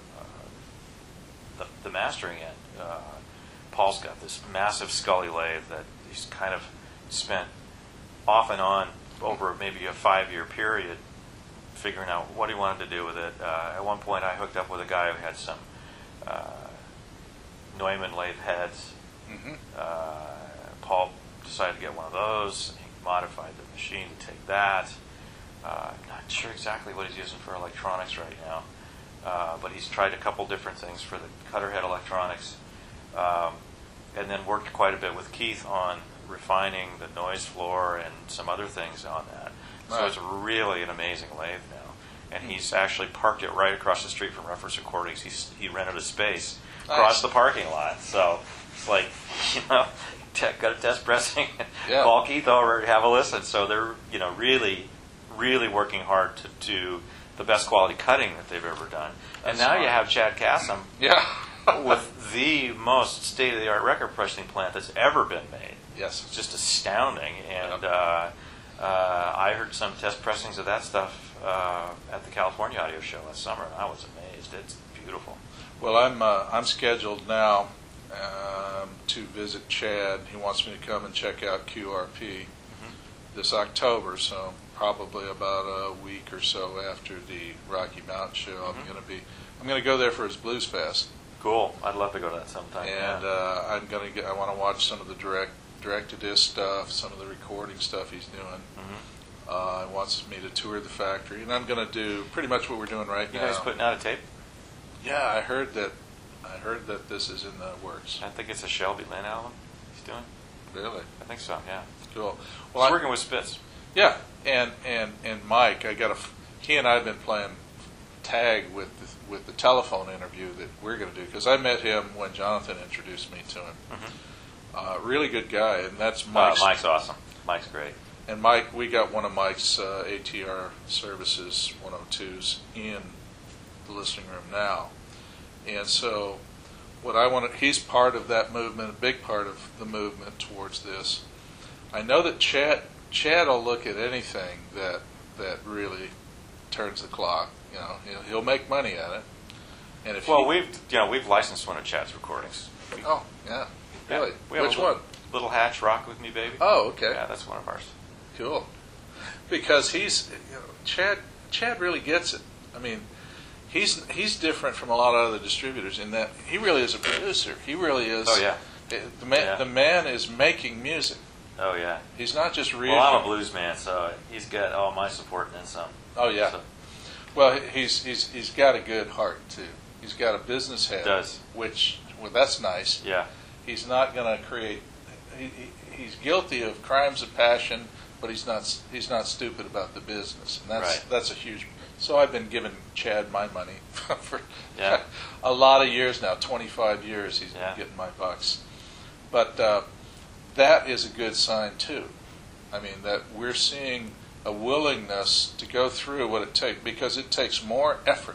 B: the, the mastering end. Uh, Paul's got this massive Scully lathe that he's kind of spent off and on over maybe a five-year period figuring out what he wanted to do with it. Uh, at one point, I hooked up with a guy who had some uh, Neumann lathe heads.
A: Mm-hmm.
B: Uh, Paul decided to get one of those. He modified the machine to take that. Uh, not sure exactly what he's using for electronics right now, uh, but he's tried a couple different things for the cutter head electronics, um, and then worked quite a bit with Keith on refining the noise floor and some other things on that. So
A: Right.
B: it's really an amazing lathe now. And he's actually parked it right across the street from Reference Recordings. He's, he rented a space
A: Nice.
B: across the parking lot. So it's like, you know, te- got a test pressing.
A: Yeah.
B: Call Keith over, have a listen. So they're, you know, really, really working hard to do the best quality cutting that they've ever done. And
A: That's
B: now you
A: smart.
B: have Chad Kassam
A: Yeah.
B: with the most state-of-the-art record pressing plant that's ever been made.
A: Yes.
B: It's just astounding. And
A: Yep.
B: uh, uh, I heard some test pressings of that stuff uh, at the California Audio Show last summer, and I was amazed. It's beautiful.
A: Well, I'm uh, I'm scheduled now um, to visit Chad. He wants me to come and check out Q R P
B: Mm-hmm.
A: this October, so probably about a week or so after the Rocky Mountain Show, I'm
B: Mhm.
A: going to be I'm going to go there for his Blues Fest,
B: Cool. I'd love to go to that sometime.
A: and
B: yeah.
A: uh, I'm going to I want to watch some of the direct direct to disc stuff, some of the recording stuff he's doing.
B: Mhm.
A: Uh, he wants me to tour the factory, and I'm going to do pretty much what we're doing right
B: You
A: now.
B: guys putting out a tape?
A: Yeah, I heard that. I heard that this is in the works.
B: I think it's a Shelby Lynn album he's doing.
A: Really
B: I think so, yeah.
A: cool.
B: He's
A: Well, I,
B: working with Spitz.
A: yeah, and and and Mike, I got a. f- He and I have been playing tag with the, with the telephone interview that we're going to do, because I met him when Jonathan introduced me to him.
B: Mhm.
A: Uh, really good guy, and that's
B: Uh,
A: Mike's.
B: Mike's awesome. Mike's great.
A: And Mike, we got one of Mike's uh, A T R Services one oh twos in the listening room now. And so what I want to, he's part of that movement, a big part of the movement towards this. I know that Chad, Chad will look at anything that that really turns the clock. You know, he'll, he'll make money at it. And if
B: Well,
A: he,
B: we've you know we've licensed one of Chad's recordings. We-
A: oh yeah,
B: yeah,
A: really,
B: we have
A: which
B: a little,
A: one?
B: Little Hatch, Rock With Me Baby.
A: Oh, okay.
B: Yeah, that's one of ours.
A: Cool. Because he's, you know, Chad. Chad really gets it. I mean, he's he's different from a lot of other distributors in that he really is a producer. He really is.
B: Oh yeah.
A: The man,
B: Yeah.
A: the man is making music.
B: Oh yeah.
A: He's not just reading.
B: Well, I'm a blues man, so he's got all my support and then some.
A: Oh yeah.
B: So,
A: Well, he's he's he's got a good heart too. He's got a business head.
B: Does.
A: Which well, that's nice.
B: yeah.
A: He's not going to create. He, he, he's guilty of crimes of passion, but he's not. He's not stupid about the business, and that's
B: Right.
A: that's a huge. So I've been giving Chad my money for
B: Yeah.
A: a lot of years now. twenty-five years he's
B: Yeah.
A: been getting my bucks, but uh, that is a good sign too. I mean that we're seeing a willingness to go through what it takes, because it takes more effort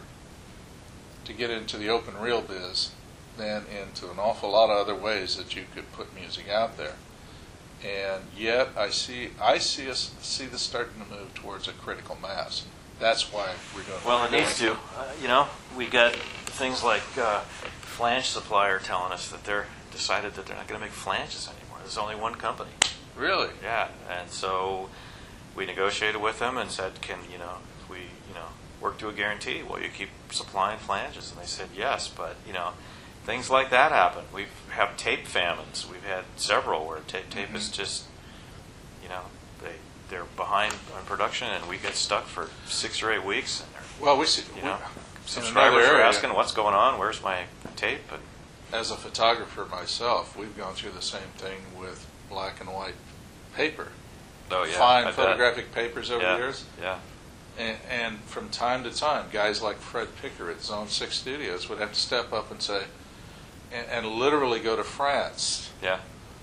A: to get into the open reel biz than into an awful lot of other ways that you could put music out there. And yet, I see I see us see this starting to move towards a critical mass. That's why we're doing.
B: Well,
A: what
B: it
A: we're
B: needs
A: doing.
B: to. Uh, you know, we got things like uh, flange supplier telling us that they're decided that they're not going to make flanges anymore. There's only one company.
A: Really?
B: Yeah, and so we negotiated with them and said, "Can you know, if we you know work to a guarantee, will you keep supplying flanges?" And they said, "Yes," but you know, things like that happen. We've have tape famines. We've had several where ta- tape
A: Mhm.
B: is just, you know, they they're behind on production, and we get stuck for six or eight weeks, and they're,
A: Well, we see.
B: you
A: we-
B: know,
A: in
B: subscribers
A: another
B: are
A: area,
B: asking, "What's going on? Where's my tape?" And
A: as a photographer myself, we've gone through the same thing with black and white paper,
B: oh yeah,
A: fine
B: I bet.
A: photographic papers over
B: yeah,
A: the years.
B: Yeah,
A: And, and from time to time, guys like Fred Picker at Zone Six Studios would have to step up and say, and, and literally go to France
B: yeah,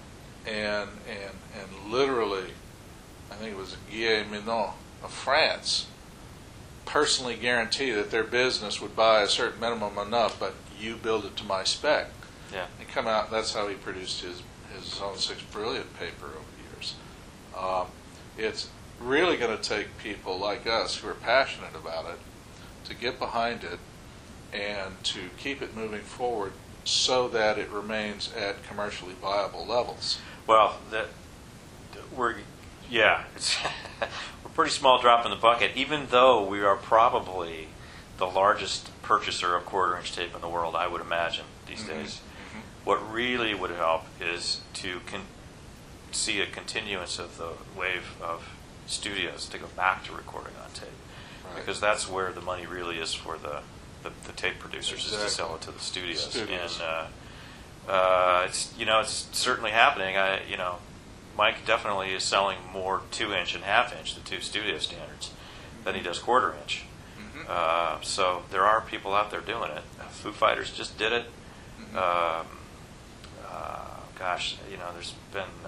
A: and and and literally, I think it was Guy Minon of France, personally guarantee that their business would buy a certain minimum enough, but you build it to my spec.
B: yeah.
A: And come out. That's how he produced his his Zone Six Brilliant paper over the years. Um, it's really going to take people like us who are passionate about it to get behind it and to keep it moving forward so that it remains at commercially viable levels.
B: Well, that we're yeah, it's we're a pretty small drop in the bucket. Even though we are probably the largest purchaser of quarter-inch tape in the world, I would imagine these
A: Mhm.
B: days. What really would help is to con- see a continuance of the wave of studios to go back to recording on tape,
A: Right.
B: because that's where the money really is for the the, the tape producers, is to
A: Exactly.
B: sell it to the studios.
A: Studios.
B: And uh, uh, it's you know it's certainly happening. I you know Mike definitely is selling more two-inch and half-inch, the two studio standards, than he does quarter-inch.
A: Mm-hmm.
B: Uh, so there are people out there doing it. Foo Fighters just did it.
A: Mm-hmm.
B: Um, uh, gosh, you know, there's been, uh,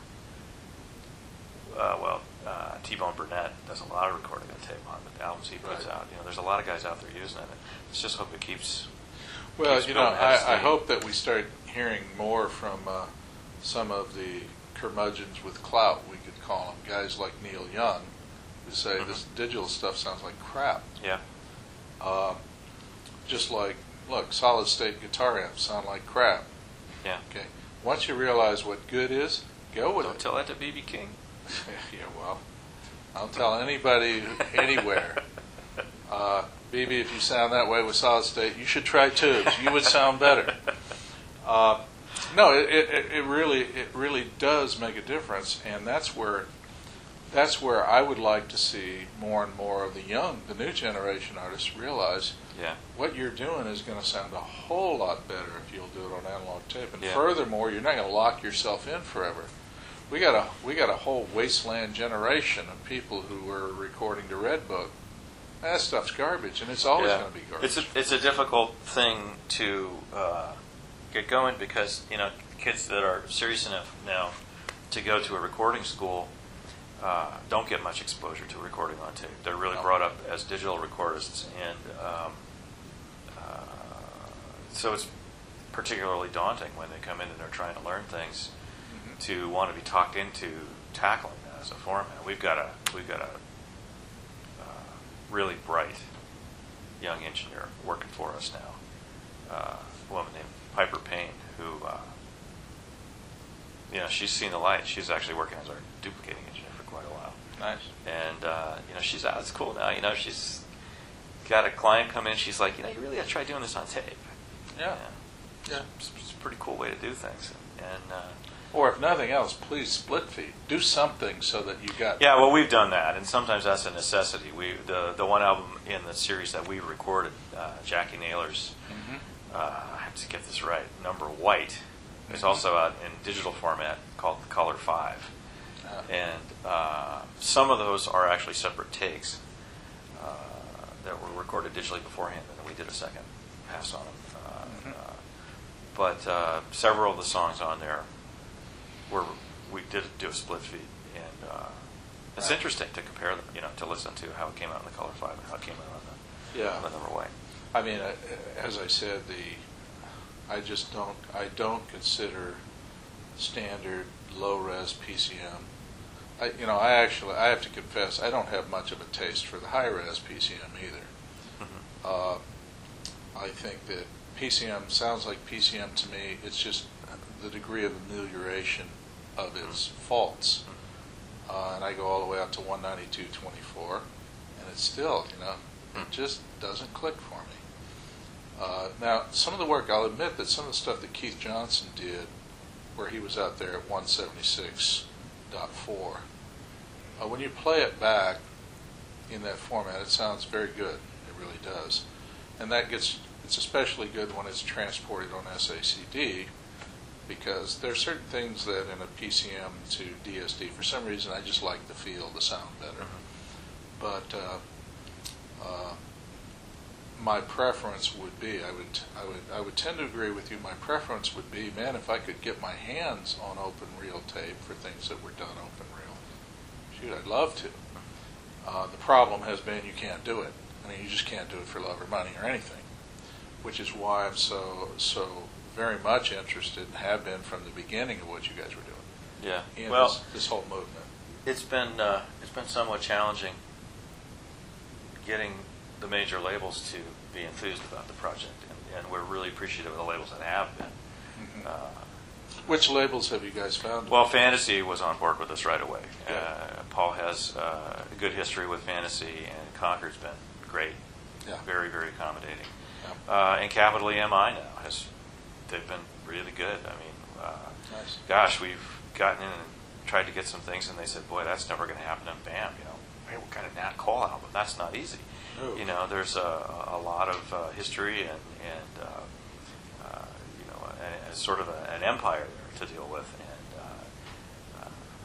B: uh, well, uh, T-Bone Burnett does a lot of recording on tape on the albums he puts
A: Right.
B: out. You know, there's a lot of guys out there using it. Let's just hope it keeps.
A: Well,
B: keeps
A: you know,
B: building head
A: I, I
B: steam.
A: hope that we start hearing more from uh, some of the curmudgeons with clout, we could call them, guys like Neil Young, who say
B: Mhm.
A: this digital stuff sounds like crap.
B: Yeah.
A: Uh, just like, look, solid state guitar amps sound like crap.
B: Yeah.
A: Okay. Once you realize what good is, go with
B: Don't
A: it.
B: tell that to B B King.
A: Yeah, well, I'll tell anybody anywhere. Uh, B B, if you sound that way with solid state, you should try tubes. You would sound better. Uh, no, it, it, it really it really does make a difference, and that's where that's where I would like to see more and more of the young, the new generation artists realize
B: Yeah.
A: what you're doing is going to sound a whole lot better if you'll do it on analog tape. And
B: Yeah.
A: furthermore, you're not going to lock yourself in forever. We got a we got a whole wasteland generation of people who were recording to Red Book. That stuff's garbage, and it's always
B: Yeah.
A: going to be garbage.
B: It's a, it's a difficult thing to uh, get going because, you know, kids that are serious enough now to go to a recording school uh, don't get much exposure to recording on tape. They're really
A: No.
B: brought up as digital recordists, and um, uh, so it's particularly daunting when they come in and they're trying to learn things
A: Mhm.
B: to want to be talked into tackling that as a format. We've got a we've got a uh, really bright young engineer working for us now, uh, a woman named Piper Payne, who, uh, you know, she's seen the light. She's actually working as our duplicating engineer for quite a while.
A: Nice.
B: And, uh, you know, she's out. It's cool now. You know, she's got a client come in. She's like, you know, you really got to try doing this on tape.
A: Yeah. Yeah.
B: It's, it's a pretty cool way to do things. And, uh,
A: Or if nothing else, please split feed. Do something so that you got.
B: yeah, well, we've done that, and sometimes that's a necessity. We the the one album in the series that we recorded, uh, Jackie Naylor's,
A: Mhm.
B: uh, I have to get this right, Number White, is
A: Mhm.
B: also out in digital format called the Color Five,
A: Uh,
B: and uh, some of those are actually separate takes uh, that were recorded digitally beforehand, and then we did a second pass on them. Uh,
A: Mhm.
B: uh, but uh, several of the songs on there were we did do a split feed, and uh, it's
A: Right.
B: interesting to compare them, you know, to listen to how it came out in the Color Five and how it came out on the,
A: Yeah.
B: on the Number White.
A: I mean, uh, as I said, the I just don't I don't consider standard low res P C M. I you know I actually I have to confess I don't have much of a taste for the high res P C M either.
B: Mhm.
A: Uh, I think that P C M sounds like P C M to me. It's just the degree of amelioration of its faults, uh, and I go all the way up to one ninety-two twenty-four, and it's still, you know, it just doesn't click for me. Uh, now, some of the work, I'll admit that some of the stuff that Keith Johnson did, where he was out there at one seventy-six point four, uh, when you play it back in that format, it sounds very good. It really does. And that gets, it's especially good when it's transported on S A C D, because there are certain things that in a P C M to D S D, for some reason, I just like the feel, the sound better. But uh, uh, my preference would be, I would, I would, I would tend to agree with you. My preference would be, man, if I could get my hands on open reel tape for things that were done open reel, shoot, I'd love to. Uh, the problem has been you can't do it. I mean, you just can't do it for love or money or anything, which is why I'm so so very much interested and have been from the beginning of what you guys were doing
B: Yeah.
A: in
B: Well,
A: this, this whole movement.
B: it's been uh, it's been somewhat challenging getting the major labels to be enthused about the project, and, and we're really appreciative of the labels that have been.
A: Mhm.
B: Uh,
A: Which labels have you guys found?
B: well, Fantasy was on board with us right away.
A: Good.
B: Uh, Paul has uh, a good history with Fantasy, and Concord's been great,
A: Yeah.
B: very, very accommodating.
A: Yeah.
B: Uh, and Capital E M I now has they've been really good. I mean, uh,
A: Nice.
B: gosh, we've gotten in and tried to get some things, and they said, "Boy, that's never going to happen." And bam, you know, hey, what kind of Nat Cole album? That's not easy.
A: No.
B: You know, there's a, a lot of uh, history and and uh, uh, you know, a, a sort of a, an empire there to deal with, and uh, uh,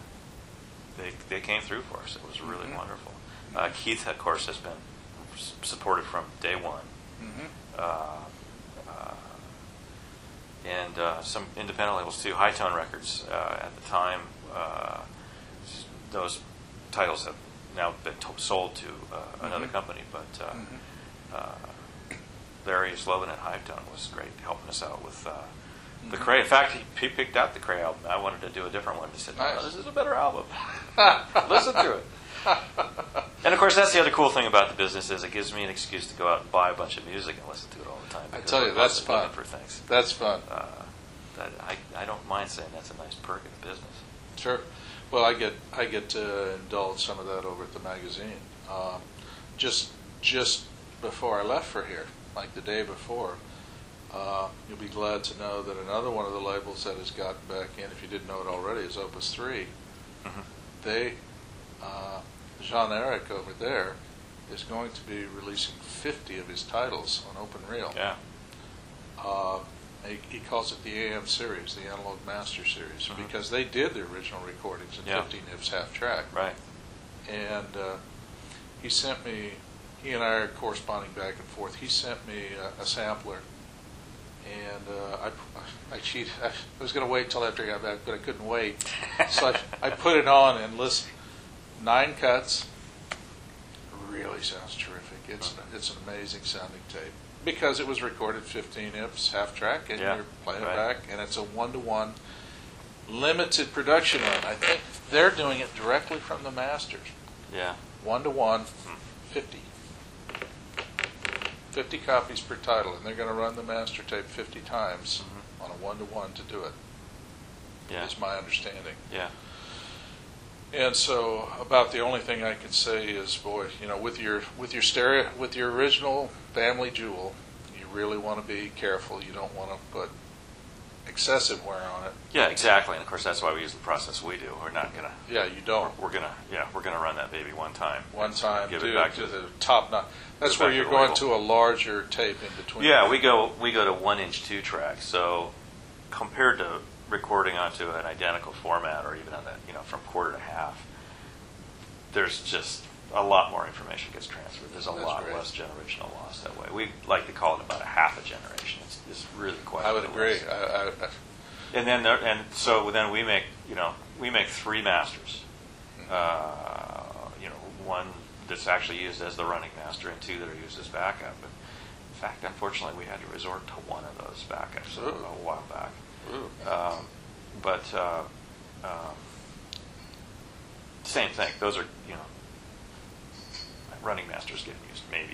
B: they they came through for us. It was really
A: Mhm.
B: wonderful. Uh, Keith, of course, has been s- supported from day one.
A: Mhm.
B: Uh, uh, and uh, some independent labels too. High Tone Records uh, at the time, uh, s- those titles have now been to- sold to uh, another
A: Mhm.
B: company. But uh,
A: Mhm.
B: uh, Larry Slovin at High Tone was great, helping us out with uh, the
A: Mhm.
B: Cray. In fact, he, he picked out the Cray album. I wanted to do a different one. He said, "No,
A: Nice.
B: this is a better album. Listen to it." And of course, that's the other cool thing about the business is it gives me an excuse to go out and buy a bunch of music and listen to it all the time.
A: I
B: because
A: tell you,
B: we're
A: that's
B: constantly
A: fun.
B: looking for things.
A: That's fun.
B: Uh, that I, I don't mind saying that's a nice perk of the business.
A: Sure. Well, I get I get to indulge some of that over at the magazine. Um, just just before I left for here, like the day before, uh, you'll be glad to know that another one of the labels that has gotten back in, if you didn't know it already, is Opus Three.
B: Mm-hmm.
A: They, uh, Jean-Eric over there, is going to be releasing fifty of his titles on Open Reel.
B: Yeah.
A: Uh, he, he calls it the A M series, the Analog Master series,
B: Mhm.
A: because they did the original recordings in
B: Yeah.
A: fifteen nibs half track.
B: Right.
A: And uh, he sent me, he and I are corresponding back and forth. He sent me a, a sampler, and uh, I, I cheated. I was going to wait till after I got back, but I couldn't wait. So I, I put it on and listened. Nine cuts. Really sounds terrific. It's it's an amazing sounding tape because it was recorded fifteen nibs half track, and
B: Yeah,
A: you're playing
B: right.
A: it back, and it's a one to one limited production run. I think they're doing it directly from the masters.
B: Yeah.
A: One to one,
B: Hmm.
A: fifty. fifty copies per title, and they're going to run the master tape fifty times
B: Mhm.
A: on a one to one to do it.
B: Yeah.
A: Is my understanding.
B: Yeah.
A: And so, about the only thing I can say is, boy, you know, with your with your stereo, with your original family jewel, you really want to be careful. You don't want to put excessive wear on it.
B: Yeah, exactly. And of course, that's why we use the process we do. We're not gonna.
A: Yeah, you don't.
B: We're gonna. Yeah, we're gonna run that baby one time.
A: One time,
B: Give
A: do
B: it back
A: to
B: to
A: the top notch. That's
B: back
A: where
B: to
A: you're
B: the
A: going
B: label.
A: to a larger tape in between.
B: Yeah, we go we go to one inch two track. So compared to recording onto an identical format, or even on that, you know, from quarter to half, there's just a lot more information gets transferred. There's a
A: That's
B: lot
A: great.
B: less generational loss that way. We like to call it about a half a generation. It's, it's really quite.
A: I would
B: a bit
A: agree.
B: less.
A: I, I, I,
B: And then there, and so then we make you know we make three masters. Uh, you know, one that's actually used as the running master, and two that are used as backup. And in fact, unfortunately, we had to resort to one of those backups a,
A: Ooh.
B: a while back.
A: ooh.
B: Um, but uh, um, same thing. Those are you know running masters getting used maybe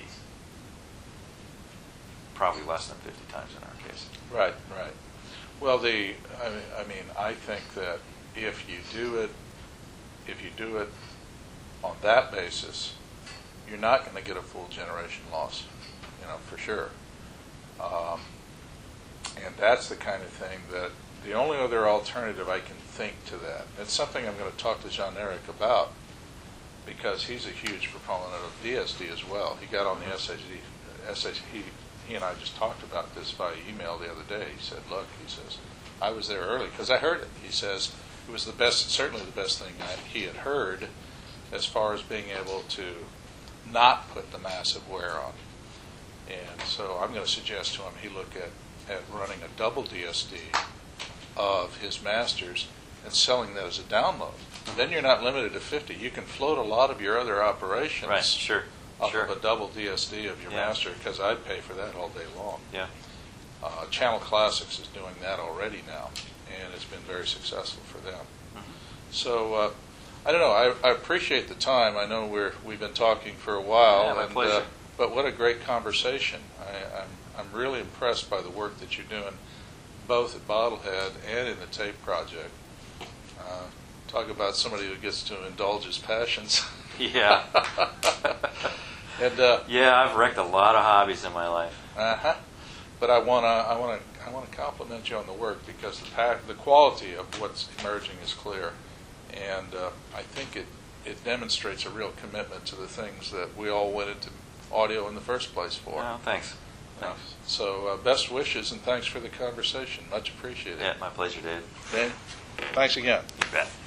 B: probably less than fifty times in our case.
A: Right, right. Well, the I mean, I mean, I think that if you do it, if you do it on that basis, you're not going to get a full generation loss, you know, for sure. Um, and that's the kind of thing that the only other alternative I can think to that. It's something I'm going to talk to Jean-Eric about because he's a huge proponent of D S D as well. He got on the S H D, S H, he, he and I just talked about this by email the other day. He said, look, he says, I was there early because I heard it. He says it was the best, certainly the best thing that he had heard as far as being able to not put the massive wear on. And so I'm going to suggest to him he look at, at running a double D S D of his masters and selling that as a download. Then you're not limited to fifty. You can float a lot of your other operations
B: Right. Sure.
A: off
B: Sure.
A: of a double D S D of your
B: Yeah.
A: master because I'd pay for that all day long.
B: Yeah.
A: Uh, Channel Classics is doing that already now, and it's been very successful for them.
B: Mhm.
A: So uh, I don't know. I, I appreciate the time. I know we're we've been talking for a while,
B: Yeah, my
A: and,
B: pleasure.
A: Uh, but what a great conversation. I, I'm I'm really impressed by the work that you're doing, both at Bottlehead and in the Tape Project. Uh, talk about somebody who gets to indulge his passions.
B: Yeah.
A: and uh,
B: Yeah, I've wrecked a lot of hobbies in my life.
A: Uh-huh. But I want to I want to I want to compliment you on the work because the pack, the quality of what's emerging is clear, and uh, I think it it demonstrates a real commitment to the things that we all went into audio in the first place for.
B: Oh, thanks.
A: Uh,
B: Thanks.
A: so uh, best wishes and thanks for the conversation. Much appreciated.
B: Yeah, my pleasure, Dave.
A: Dan, thanks again.
B: You bet.